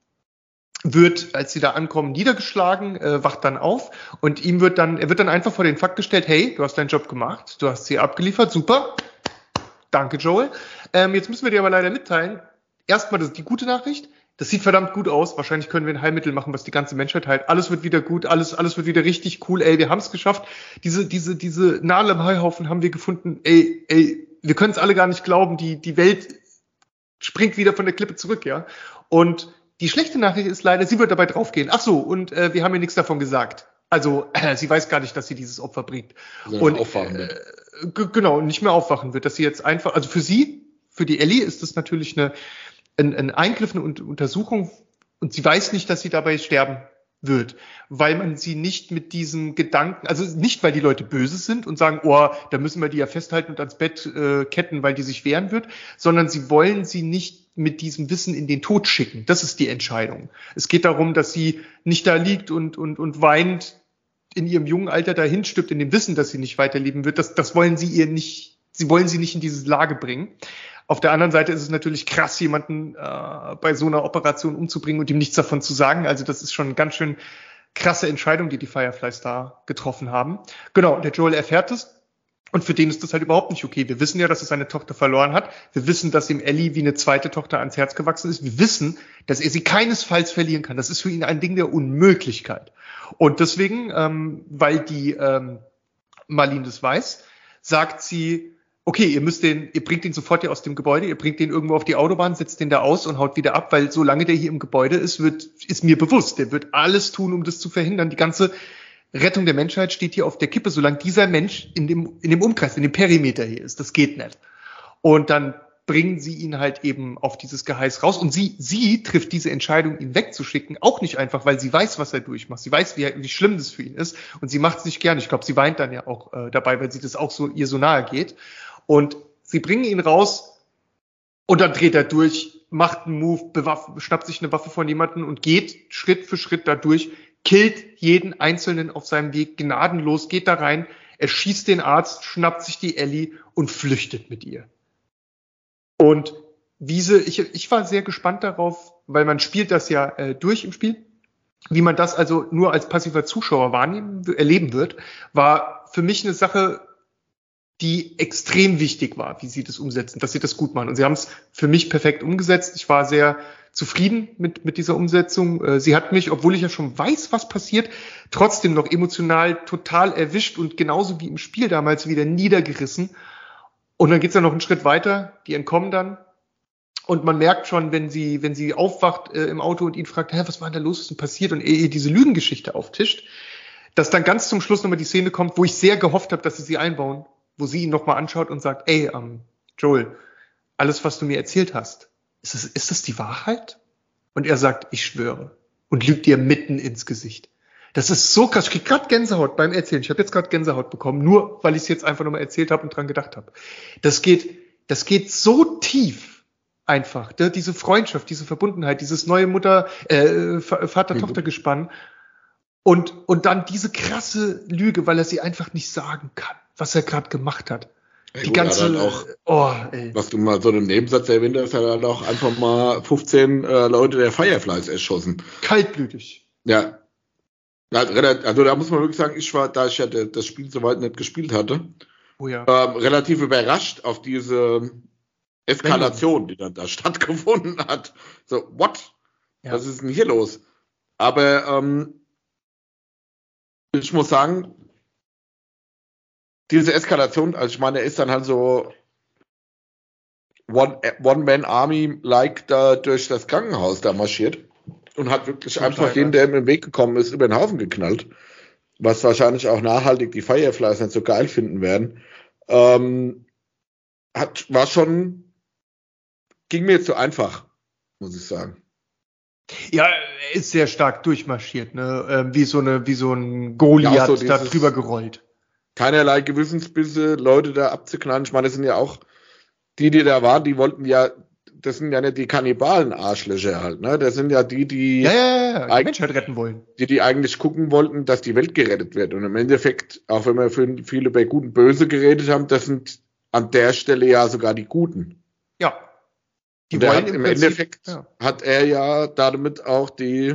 wird, als sie da ankommen, niedergeschlagen, äh, wacht dann auf und ihm wird dann, er wird dann einfach vor den Fakt gestellt, hey, du hast deinen Job gemacht, du hast sie abgeliefert, super, danke Joel. Ähm, jetzt müssen wir dir aber leider mitteilen, erstmal das ist die gute Nachricht, das sieht verdammt gut aus. Wahrscheinlich können wir ein Heilmittel machen, was die ganze Menschheit heilt. Alles wird wieder gut, alles, alles wird wieder richtig cool. Ey, wir haben es geschafft. Diese, diese, diese Nadel im Heuhaufen haben wir gefunden. Ey, ey, wir können es alle gar nicht glauben. Die, die Welt springt wieder von der Klippe zurück, ja. Und die schlechte Nachricht ist leider, sie wird dabei draufgehen. Ach so, und äh, wir haben ihr nichts davon gesagt. Also, äh, sie weiß gar nicht, dass sie dieses Opfer bringt. Also und aufwachen wird. Äh, g- genau, nicht mehr aufwachen wird, dass sie jetzt einfach, also für sie, für die Ellie ist das natürlich eine Ein, ein Eingriff, eine Untersuchung und sie weiß nicht, dass sie dabei sterben wird, weil man sie nicht mit diesem Gedanken, also nicht, weil die Leute böse sind und sagen, oh, da müssen wir die ja festhalten und ans Bett äh, ketten, weil die sich wehren wird, sondern sie wollen sie nicht mit diesem Wissen in den Tod schicken. Das ist die Entscheidung. Es geht darum, dass sie nicht da liegt und, und, und weint, in ihrem jungen Alter dahin stirbt, in dem Wissen, dass sie nicht weiterleben wird. Das, das wollen sie ihr nicht, sie wollen sie nicht in diese Lage bringen. Auf der anderen Seite ist es natürlich krass, jemanden äh, bei so einer Operation umzubringen und ihm nichts davon zu sagen. Also das ist schon eine ganz schön krasse Entscheidung, die die Fireflies da getroffen haben. Genau, der Joel erfährt es und für den ist das halt überhaupt nicht okay. Wir wissen ja, dass er seine Tochter verloren hat. Wir wissen, dass ihm Ellie wie eine zweite Tochter ans Herz gewachsen ist. Wir wissen, dass er sie keinesfalls verlieren kann. Das ist für ihn ein Ding der Unmöglichkeit. Und deswegen, ähm, weil die ähm, Marlene das weiß, sagt sie, okay, ihr müsst den, ihr bringt den sofort hier aus dem Gebäude, ihr bringt den irgendwo auf die Autobahn, setzt den da aus und haut wieder ab, weil solange der hier im Gebäude ist, wird, ist mir bewusst, der wird alles tun, um das zu verhindern. Die ganze Rettung der Menschheit steht hier auf der Kippe, solange dieser Mensch in dem, in dem Umkreis, in dem Perimeter hier ist. Das geht nicht. Und dann bringen sie ihn halt eben auf dieses Geheiß raus. Und sie, sie trifft diese Entscheidung, ihn wegzuschicken, auch nicht einfach, weil sie weiß, was er durchmacht. Sie weiß, wie, wie schlimm das für ihn ist. Und sie macht es nicht gern. Ich glaube, sie weint dann ja auch äh, dabei, weil sie das auch so, ihr so nahe geht. Und sie bringen ihn raus und dann dreht er durch, macht einen Move, bewaff- schnappt sich eine Waffe von jemandem und geht Schritt für Schritt da durch, killt jeden Einzelnen auf seinem Weg gnadenlos, geht da rein, er schießt den Arzt, schnappt sich die Ellie und flüchtet mit ihr. Und Wiese, ich, ich war sehr gespannt darauf, weil man spielt das ja äh, durch im Spiel, wie man das also nur als passiver Zuschauer wahrnehmen, erleben wird, war für mich eine Sache, die extrem wichtig war, wie sie das umsetzen, dass sie das gut machen. Und sie haben es für mich perfekt umgesetzt. Ich war sehr zufrieden mit, mit dieser Umsetzung. Sie hat mich, obwohl ich ja schon weiß, was passiert, trotzdem noch emotional total erwischt und genauso wie im Spiel damals wieder niedergerissen. Und dann geht's ja noch einen Schritt weiter. Die entkommen dann. Und man merkt schon, wenn sie, wenn sie aufwacht äh, im Auto und ihn fragt, hä, was war denn da los, was ist denn passiert? Und er ihr diese Lügengeschichte auftischt, dass dann ganz zum Schluss nochmal die Szene kommt, wo ich sehr gehofft habe, dass sie sie einbauen, wo sie ihn nochmal anschaut und sagt, ey, ähm, Joel, alles, was du mir erzählt hast, ist das, ist das die Wahrheit? Und er sagt, ich schwöre. Und lügt ihr mitten ins Gesicht. Das ist so krass. Ich krieg gerade Gänsehaut beim Erzählen. Ich habe jetzt gerade Gänsehaut bekommen, nur weil ich es jetzt einfach nochmal erzählt habe und dran gedacht habe. Das geht, das geht so tief einfach. Ne? Diese Freundschaft, diese Verbundenheit, dieses neue Mutter, äh, Vater-Tochter-Gespann. Und, und dann diese krasse Lüge, weil er sie einfach nicht sagen kann, was er gerade gemacht hat. Ey, die gut, ganze, er hat auch, oh, ey. Was du mal so einen Nebensatz erwähnt hast, hat er halt auch einfach mal fünfzehn äh, Leute der Fireflies erschossen. Kaltblütig. Ja. Also da muss man wirklich sagen, ich war, da ich ja das Spiel soweit nicht gespielt hatte, oh ja. ähm, relativ überrascht auf diese Eskalation, die dann da stattgefunden hat. So, what? Ja. Was ist denn hier los? Aber ähm, ich muss sagen, diese Eskalation, also ich meine, er ist dann halt so One-Man-Army-like da durch das Krankenhaus da marschiert und hat wirklich Total, einfach jeden, der ihm im Weg gekommen ist, über den Haufen geknallt. Was wahrscheinlich auch nachhaltig die Fireflies nicht so geil finden werden. Ähm, hat, war schon, ging mir zu einfach, muss ich sagen. Ja, er ist sehr stark durchmarschiert, ne? Ähm, wie so eine, wie so ein Goliath ja, so da drüber gerollt. Keinerlei Gewissensbisse, Leute da abzuknallen. Ich meine, das sind ja auch die, die da waren, die wollten ja, das sind ja nicht die Kannibalen-Arschlöcher halt, ne? Das sind ja die, die, ja, ja, ja, die Menschheit retten wollen. Die, die eigentlich gucken wollten, dass die Welt gerettet wird. Und im Endeffekt, auch wenn wir viel über Gut und Böse geredet haben, das sind an der Stelle ja sogar die Guten. Ja. Die wollen hat, im, im Prinzip, Endeffekt ja. hat er ja damit auch die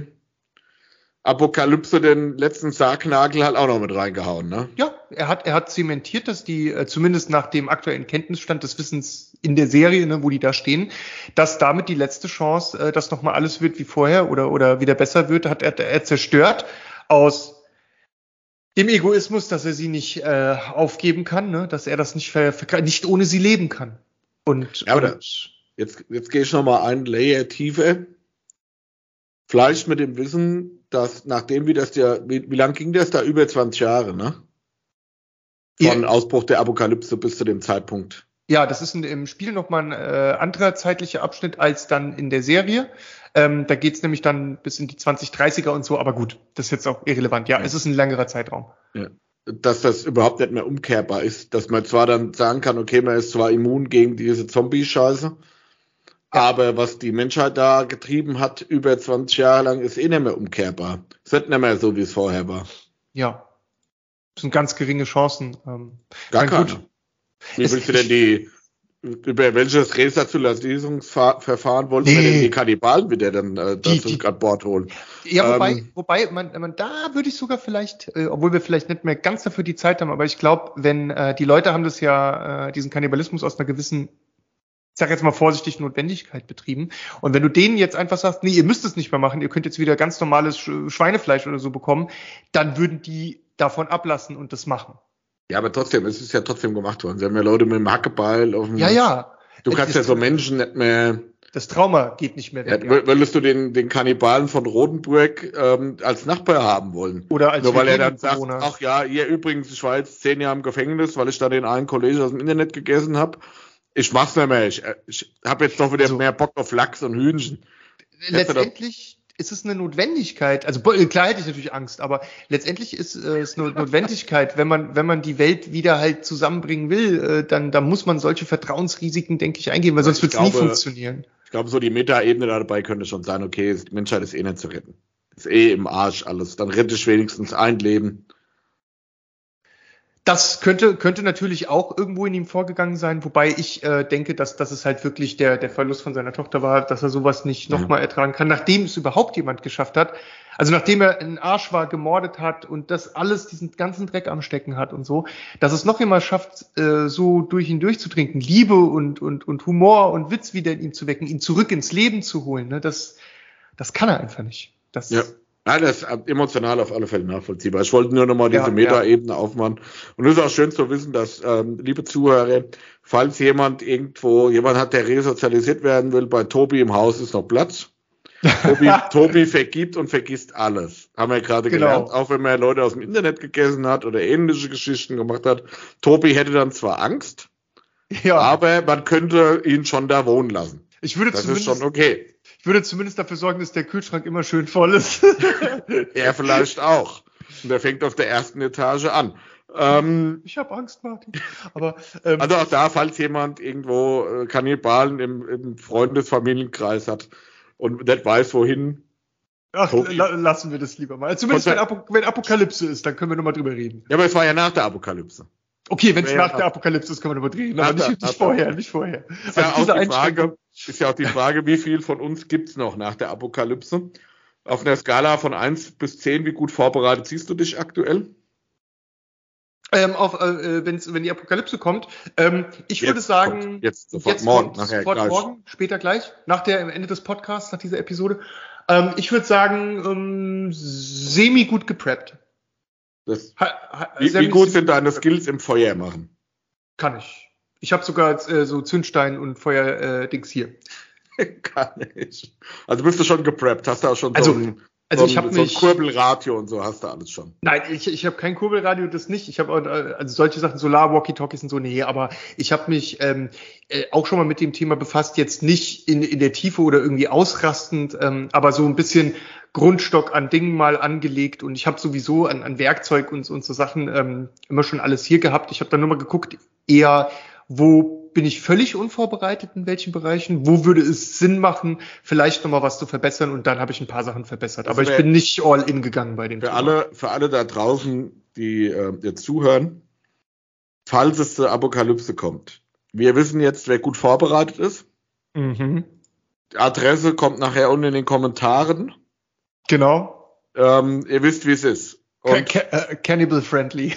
Apokalypse, den letzten Sargnagel halt auch noch mit reingehauen, ne? Ja, er hat, er hat zementiert, dass die, äh, zumindest nach dem aktuellen Kenntnisstand des Wissens in der Serie, ne, wo die da stehen, dass damit die letzte Chance, äh, dass nochmal alles wird wie vorher oder, oder wieder besser wird, hat er, er zerstört aus dem Egoismus, dass er sie nicht äh, aufgeben kann, ne, dass er das nicht, ver, ver, nicht ohne sie leben kann. Und, ja, aber und jetzt, jetzt gehe ich nochmal einen Layer tiefer. Vielleicht mit dem Wissen, dass nachdem wie das ja, wie, wie lang ging das da? Über zwanzig Jahre, ne? Von ja. Ausbruch der Apokalypse bis zu dem Zeitpunkt. Ja, das ist in, im Spiel nochmal ein äh, anderer zeitlicher Abschnitt als dann in der Serie. Ähm, da geht's nämlich dann bis in die zwanzig dreißiger und so, aber gut, das ist jetzt auch irrelevant. Ja, ja. Es ist ein längerer Zeitraum. Ja. Dass das überhaupt nicht mehr umkehrbar ist, dass man zwar dann sagen kann, okay, man ist zwar immun gegen diese Zombie-Scheiße, ja. aber was die Menschheit da getrieben hat über zwanzig Jahre lang, ist eh nicht mehr umkehrbar. Es wird nicht mehr so, wie es vorher war. Ja, das sind ganz geringe Chancen. Ähm, Gar keine. Gut. Wie willst du denn die, über welches Restatulierungsverfahren wollten nee. wir denn die Kannibalen wieder dann äh, dazu an Bord holen? Ja, wobei, ähm, wobei man, man da würde ich sogar vielleicht, äh, obwohl wir vielleicht nicht mehr ganz dafür die Zeit haben, aber ich glaube, wenn äh, die Leute haben das ja, äh, diesen Kannibalismus aus einer gewissen, ich sag jetzt mal vorsichtig, Notwendigkeit betrieben. Und wenn du denen jetzt einfach sagst, nee, ihr müsst es nicht mehr machen, ihr könnt jetzt wieder ganz normales Schweinefleisch oder so bekommen, dann würden die davon ablassen und das machen. Ja, aber trotzdem, es ist ja trotzdem gemacht worden. Sie haben ja Leute mit dem Hackebeil auf dem... Ja, ja. Du kannst ja so Menschen nicht mehr... Das Trauma geht nicht mehr weg. Ja, ja. Würdest du den, den Kannibalen von Rodenburg ähm, als Nachbar haben wollen? Oder als Nur weil er dann sagt, ach ja, ihr übrigens, ich war jetzt zehn Jahre im Gefängnis, weil ich da den einen Kollegen aus dem Internet gegessen habe. Ich mach's nicht mehr. Ich, ich habe jetzt doch wieder also, mehr Bock auf Lachs und Hühnchen. Letztendlich ist es eine Notwendigkeit. Also klar hätte ich natürlich Angst, aber letztendlich ist äh, es eine Notwendigkeit, wenn man wenn man die Welt wieder halt zusammenbringen will, äh, dann dann muss man solche Vertrauensrisiken, denke ich, eingehen, weil sonst wird es nie funktionieren. Ich glaube, so die Meta-Ebene dabei könnte schon sein, okay, die Menschheit ist eh nicht zu retten. Ist eh im Arsch alles. Dann rette ich wenigstens ein Leben. Das könnte könnte natürlich auch irgendwo in ihm vorgegangen sein, wobei ich äh, denke, dass dass es halt wirklich der der Verlust von seiner Tochter war, dass er sowas nicht nochmal mhm. ertragen kann, nachdem es überhaupt jemand geschafft hat. Also nachdem er ein Arsch war, gemordet hat und das alles, diesen ganzen Dreck am Stecken hat und so, dass es noch jemand schafft, äh, so durch ihn durchzutrinken, Liebe und und und Humor und Witz wieder in ihm zu wecken, ihn zurück ins Leben zu holen, ne, das das kann er einfach nicht. Das ja. Ja, das ist emotional auf alle Fälle nachvollziehbar. Ich wollte nur nochmal diese ja, Meta-Ebene ja. aufmachen. Und es ist auch schön zu wissen, dass, ähm, liebe Zuhörer, falls jemand irgendwo, jemand hat, der resozialisiert werden will, bei Tobi im Haus ist noch Platz. Tobi, Tobi vergibt und vergisst alles. Haben wir gerade genau. gelernt. Auch wenn man Leute aus dem Internet gegessen hat oder ähnliche Geschichten gemacht hat. Tobi hätte dann zwar Angst, ja. aber man könnte ihn schon da wohnen lassen. Ich würde das ist schon okay. Ich würde zumindest dafür sorgen, dass der Kühlschrank immer schön voll ist. Er vielleicht auch. Und der fängt auf der ersten Etage an. Ähm, ich habe Angst, Martin. Aber, ähm, also auch da, falls jemand irgendwo äh, Kannibalen im, im Freundesfamilienkreis hat und nicht weiß, wohin. Ach, la- lassen wir das lieber mal. Zumindest wenn, Apo- wenn Apokalypse ist, dann können wir nochmal drüber reden. Ja, aber es war ja nach der Apokalypse. Okay, wenn es nach der Apokalypse ist, können wir darüber reden, aber nicht, nicht, nicht vorher, nicht vorher. Ist ja, also auch die Frage, ist ja auch die Frage, wie viel von uns gibt's noch nach der Apokalypse? Auf einer Skala von eins bis zehn, wie gut vorbereitet siehst du dich aktuell? Ähm, auf, äh, wenn's, wenn die Apokalypse kommt, ähm, ich jetzt würde sagen, kommt, jetzt sofort jetzt morgen, nachher sofort gleich. morgen, später gleich, nach der, am Ende des Podcasts, nach dieser Episode. Ähm, ich würde sagen, ähm, semi gut gepreppt. Das, ha, ha, wie, wie gut sind deine Skills im Feuer machen? Kann ich. Ich habe sogar äh, so Zündstein und Feuer-Dings äh, hier. Kann ich. Also bist du schon gepreppt? Hast du auch schon also, so ein, also so ich ein, so ein Kurbelradio und so hast du alles schon? Nein, ich, ich habe kein Kurbelradio, das nicht. Ich habe also solche Sachen, Solar-Walkie-Talkies und so, nee, aber ich habe mich ähm, äh, auch schon mal mit dem Thema befasst, jetzt nicht in, in der Tiefe oder irgendwie ausrastend, ähm, aber so ein bisschen Grundstock an Dingen mal angelegt und ich habe sowieso an, an Werkzeug und, und so Sachen ähm, immer schon alles hier gehabt. Ich habe dann nur mal geguckt, eher wo bin ich völlig unvorbereitet, in welchen Bereichen, wo würde es Sinn machen, vielleicht nochmal was zu verbessern und dann habe ich ein paar Sachen verbessert. Also aber ich bin nicht all in gegangen bei dem für Thema. Alle, für alle da draußen, die äh, jetzt zuhören, falls es zur Apokalypse kommt. Wir wissen jetzt, wer gut vorbereitet ist. Mhm. Die Adresse kommt nachher unten in den Kommentaren. Genau. Ähm, ihr wisst, wie es ist. Und Ca- Ca- uh, Cannibal friendly.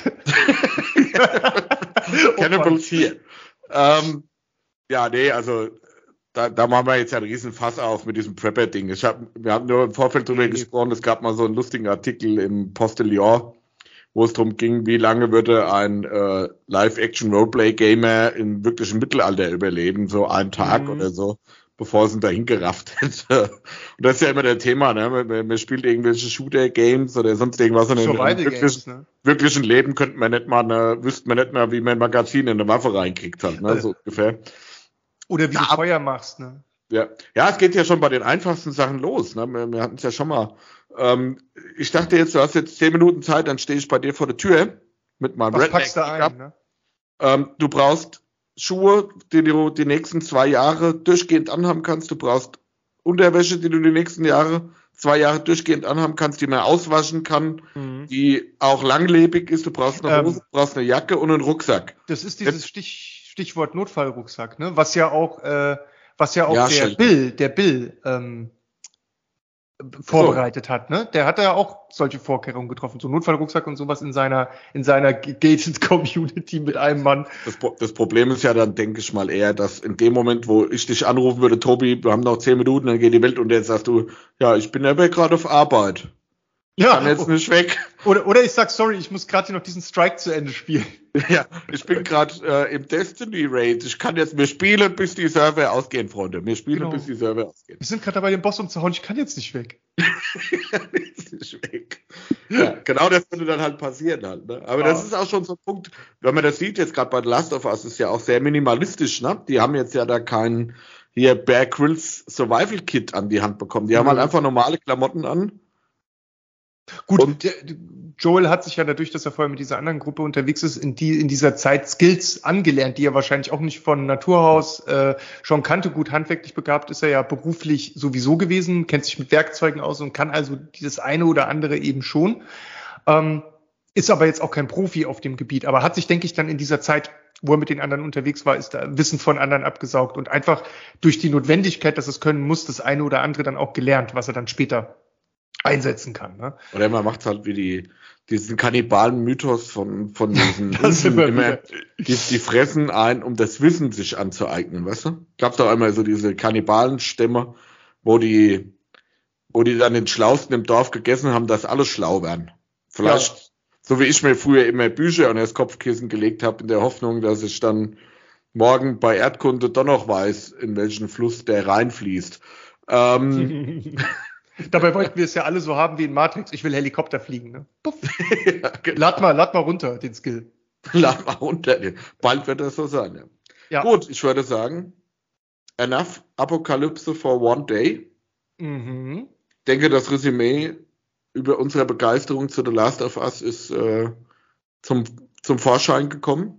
Cannibals hier. Ähm, ja, nee, also da, da machen wir jetzt ja einen riesen Fass auf mit diesem Prepper-Ding. Ich hab, wir haben nur im Vorfeld drüber gesprochen, es gab mal so einen lustigen Artikel im Postillon, wo es darum ging, wie lange würde ein äh, Live-Action-Roleplay-Gamer im wirklichen Mittelalter überleben, so einen Tag mhm. oder so, bevor es ihn dahin gerafft hätte. Und das ist ja immer der Thema, ne? Man, man spielt irgendwelche Shooter-Games oder sonst irgendwas und im wirklichen, ne? wirklichen Leben könnte man nicht mal, eine, wüsste man nicht mal, wie man ein Magazin in eine Waffe reinkriegt hat, ne? So ungefähr. Oder wie ja, du Feuer machst, ne? Ja. Ja, es geht ja schon bei den einfachsten Sachen los, ne? Wir, wir hatten es ja schon mal. Ähm, ich dachte jetzt, du hast jetzt zehn Minuten Zeit, dann stehe ich bei dir vor der Tür mit meinem Was packst du ein, ne? Ähm, du brauchst Schuhe, die du die nächsten zwei Jahre durchgehend anhaben kannst. Du brauchst Unterwäsche, die du die nächsten Jahre, zwei Jahre durchgehend anhaben kannst, die man auswaschen kann, mhm. die auch langlebig ist. Du brauchst eine Hose, ähm, du brauchst eine Jacke und einen Rucksack. Das ist dieses Stich, Stichwort Notfallrucksack, ne? Was ja auch, äh, was ja auch ja, der Schild. Bill, der Bill, ähm, vorbereitet so. hat, ne? Der hat ja auch solche Vorkehrungen getroffen, so Notfallrucksack und sowas in seiner in seiner gated Community mit einem Mann. Das, das Problem ist ja dann, denke ich mal eher, dass in dem Moment, wo ich dich anrufen würde, Tobi, wir haben noch zehn Minuten, dann geht die Welt unter, jetzt sagst du, ja, ich bin aber gerade auf Arbeit. Ich ja. kann jetzt nicht weg. Oder, oder ich sag, sorry, ich muss gerade hier noch diesen Strike zu Ende spielen. Ja, ich bin gerade äh, im Destiny Raid. Ich kann jetzt, wir spielen, bis die Server ausgehen, Freunde. Wir spielen, genau. bis die Server ausgehen. Wir sind gerade dabei, den Boss umzuhauen. Ich kann jetzt nicht weg. Jetzt nicht weg. Ja, genau das würde dann halt passieren halt. Ne? Aber ja. das ist auch schon so ein Punkt, wenn man das sieht, jetzt gerade bei The Last of Us, ist ja auch sehr minimalistisch. Ne? Die haben jetzt ja da kein hier Bear Grylls Survival Kit an die Hand bekommen. Die mhm. haben halt einfach normale Klamotten an. Gut, und der, Joel hat sich ja dadurch, dass er vorher mit dieser anderen Gruppe unterwegs ist, in, die, in dieser Zeit Skills angelernt, die er wahrscheinlich auch nicht von Naturhaus äh, schon kannte. Gut, handwerklich begabt ist er ja beruflich sowieso gewesen, kennt sich mit Werkzeugen aus und kann also dieses eine oder andere eben schon. Ähm, ist aber jetzt auch kein Profi auf dem Gebiet, aber hat sich, denke ich, dann in dieser Zeit, wo er mit den anderen unterwegs war, ist da Wissen von anderen abgesaugt und einfach durch die Notwendigkeit, dass es können muss, das eine oder andere dann auch gelernt, was er dann später einsetzen kann. Ne? Oder man macht halt wie die diesen Kannibalen-Mythos von von diesen immer, immer die, die fressen ein, um das Wissen sich anzueignen, weißt du? Gab doch einmal so diese Kannibalenstämme, wo die wo die dann den Schlausten im Dorf gegessen haben, dass alle schlau werden. Vielleicht, ja. so wie ich mir früher immer Bücher und das Kopfkissen gelegt habe, in der Hoffnung, dass ich dann morgen bei Erdkunde doch noch weiß, in welchen Fluss der reinfließt. Ähm, Dabei wollten wir es ja alle so haben wie in Matrix. Ich will Helikopter fliegen, ne? Puff. Ja, genau. Lad mal, lad mal runter, den Skill. Lad mal runter. Bald wird das so sein, ja. ja. Gut, ich würde sagen, enough Apokalypse for one day. Mhm. Ich denke, das Resümee über unsere Begeisterung zu The Last of Us ist äh, zum, zum Vorschein gekommen.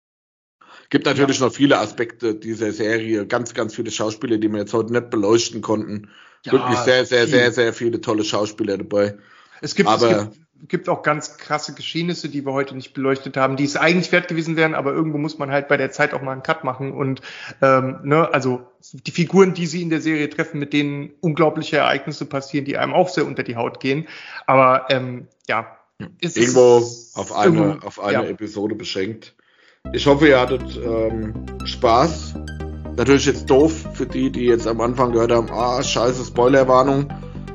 Gibt natürlich ja. noch viele Aspekte dieser Serie, ganz, ganz viele Schauspieler, die wir jetzt heute nicht beleuchten konnten. Ja, wirklich sehr, sehr, viel. sehr, sehr viele tolle Schauspieler dabei. Es gibt, aber es gibt, gibt auch ganz krasse Geschehnisse, die wir heute nicht beleuchtet haben, die es eigentlich wert gewesen wären, aber irgendwo muss man halt bei der Zeit auch mal einen Cut machen und ähm, ne, also die Figuren, die sie in der Serie treffen, mit denen unglaubliche Ereignisse passieren, die einem auch sehr unter die Haut gehen. Aber ähm, ja, ist irgendwo es auf eine, irgendwo, auf eine ja. Episode beschränkt. Ich hoffe, ihr hattet ähm, Spaß. Natürlich jetzt doof für die, die jetzt am Anfang gehört haben, ah, scheiße, Spoilerwarnung.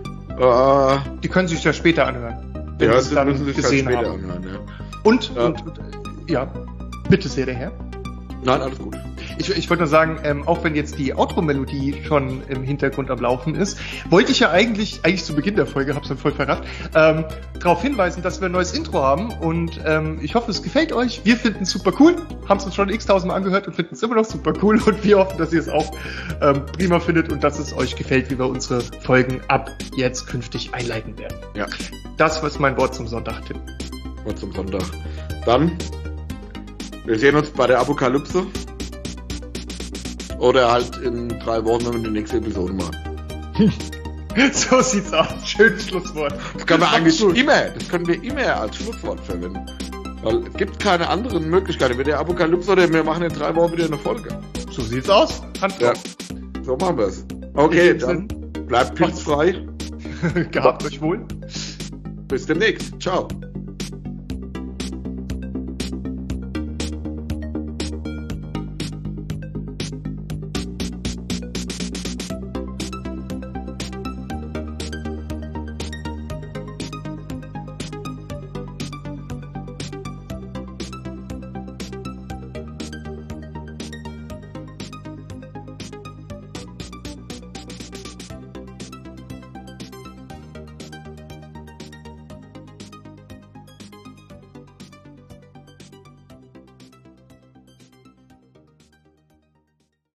Äh, die können sich ja später anhören, wenn ja, sie es dann müssen sich gesehen dann später haben. Anhören, ja. Und, ja. und, und, ja, bitte sehr, der Herr. Nein, alles gut. Ich, ich wollte nur sagen, ähm, auch wenn jetzt die Outro-Melodie schon im Hintergrund am Laufen ist, wollte ich ja eigentlich, eigentlich zu Beginn der Folge, hab's dann voll verrafft, ähm, darauf hinweisen, dass wir ein neues Intro haben und ähm, ich hoffe, es gefällt euch. Wir finden es super cool, haben es uns schon x-tausend Mal angehört und finden es immer noch super cool und wir hoffen, dass ihr es auch ähm, prima findet und dass es euch gefällt, wie wir unsere Folgen ab jetzt künftig einleiten werden. Ja. Das war mein Wort zum Sonntag, Tim. Wort zum Sonntag. Dann, wir sehen uns bei der Apokalypse. Oder halt in drei Wochen, wenn wir die nächste Episode machen. So sieht's aus. Schönes Schlusswort. Das können wir eigentlich immer, das können wir immer als Schlusswort verwenden. Weil es gibt keine anderen Möglichkeiten. Mit der Apokalypse oder wir machen in drei Wochen wieder eine Folge. So sieht's aus. Hand ja. So machen wir es. Okay, dann bleibt pilzfrei. Gehabt euch wohl. Bis demnächst. Ciao.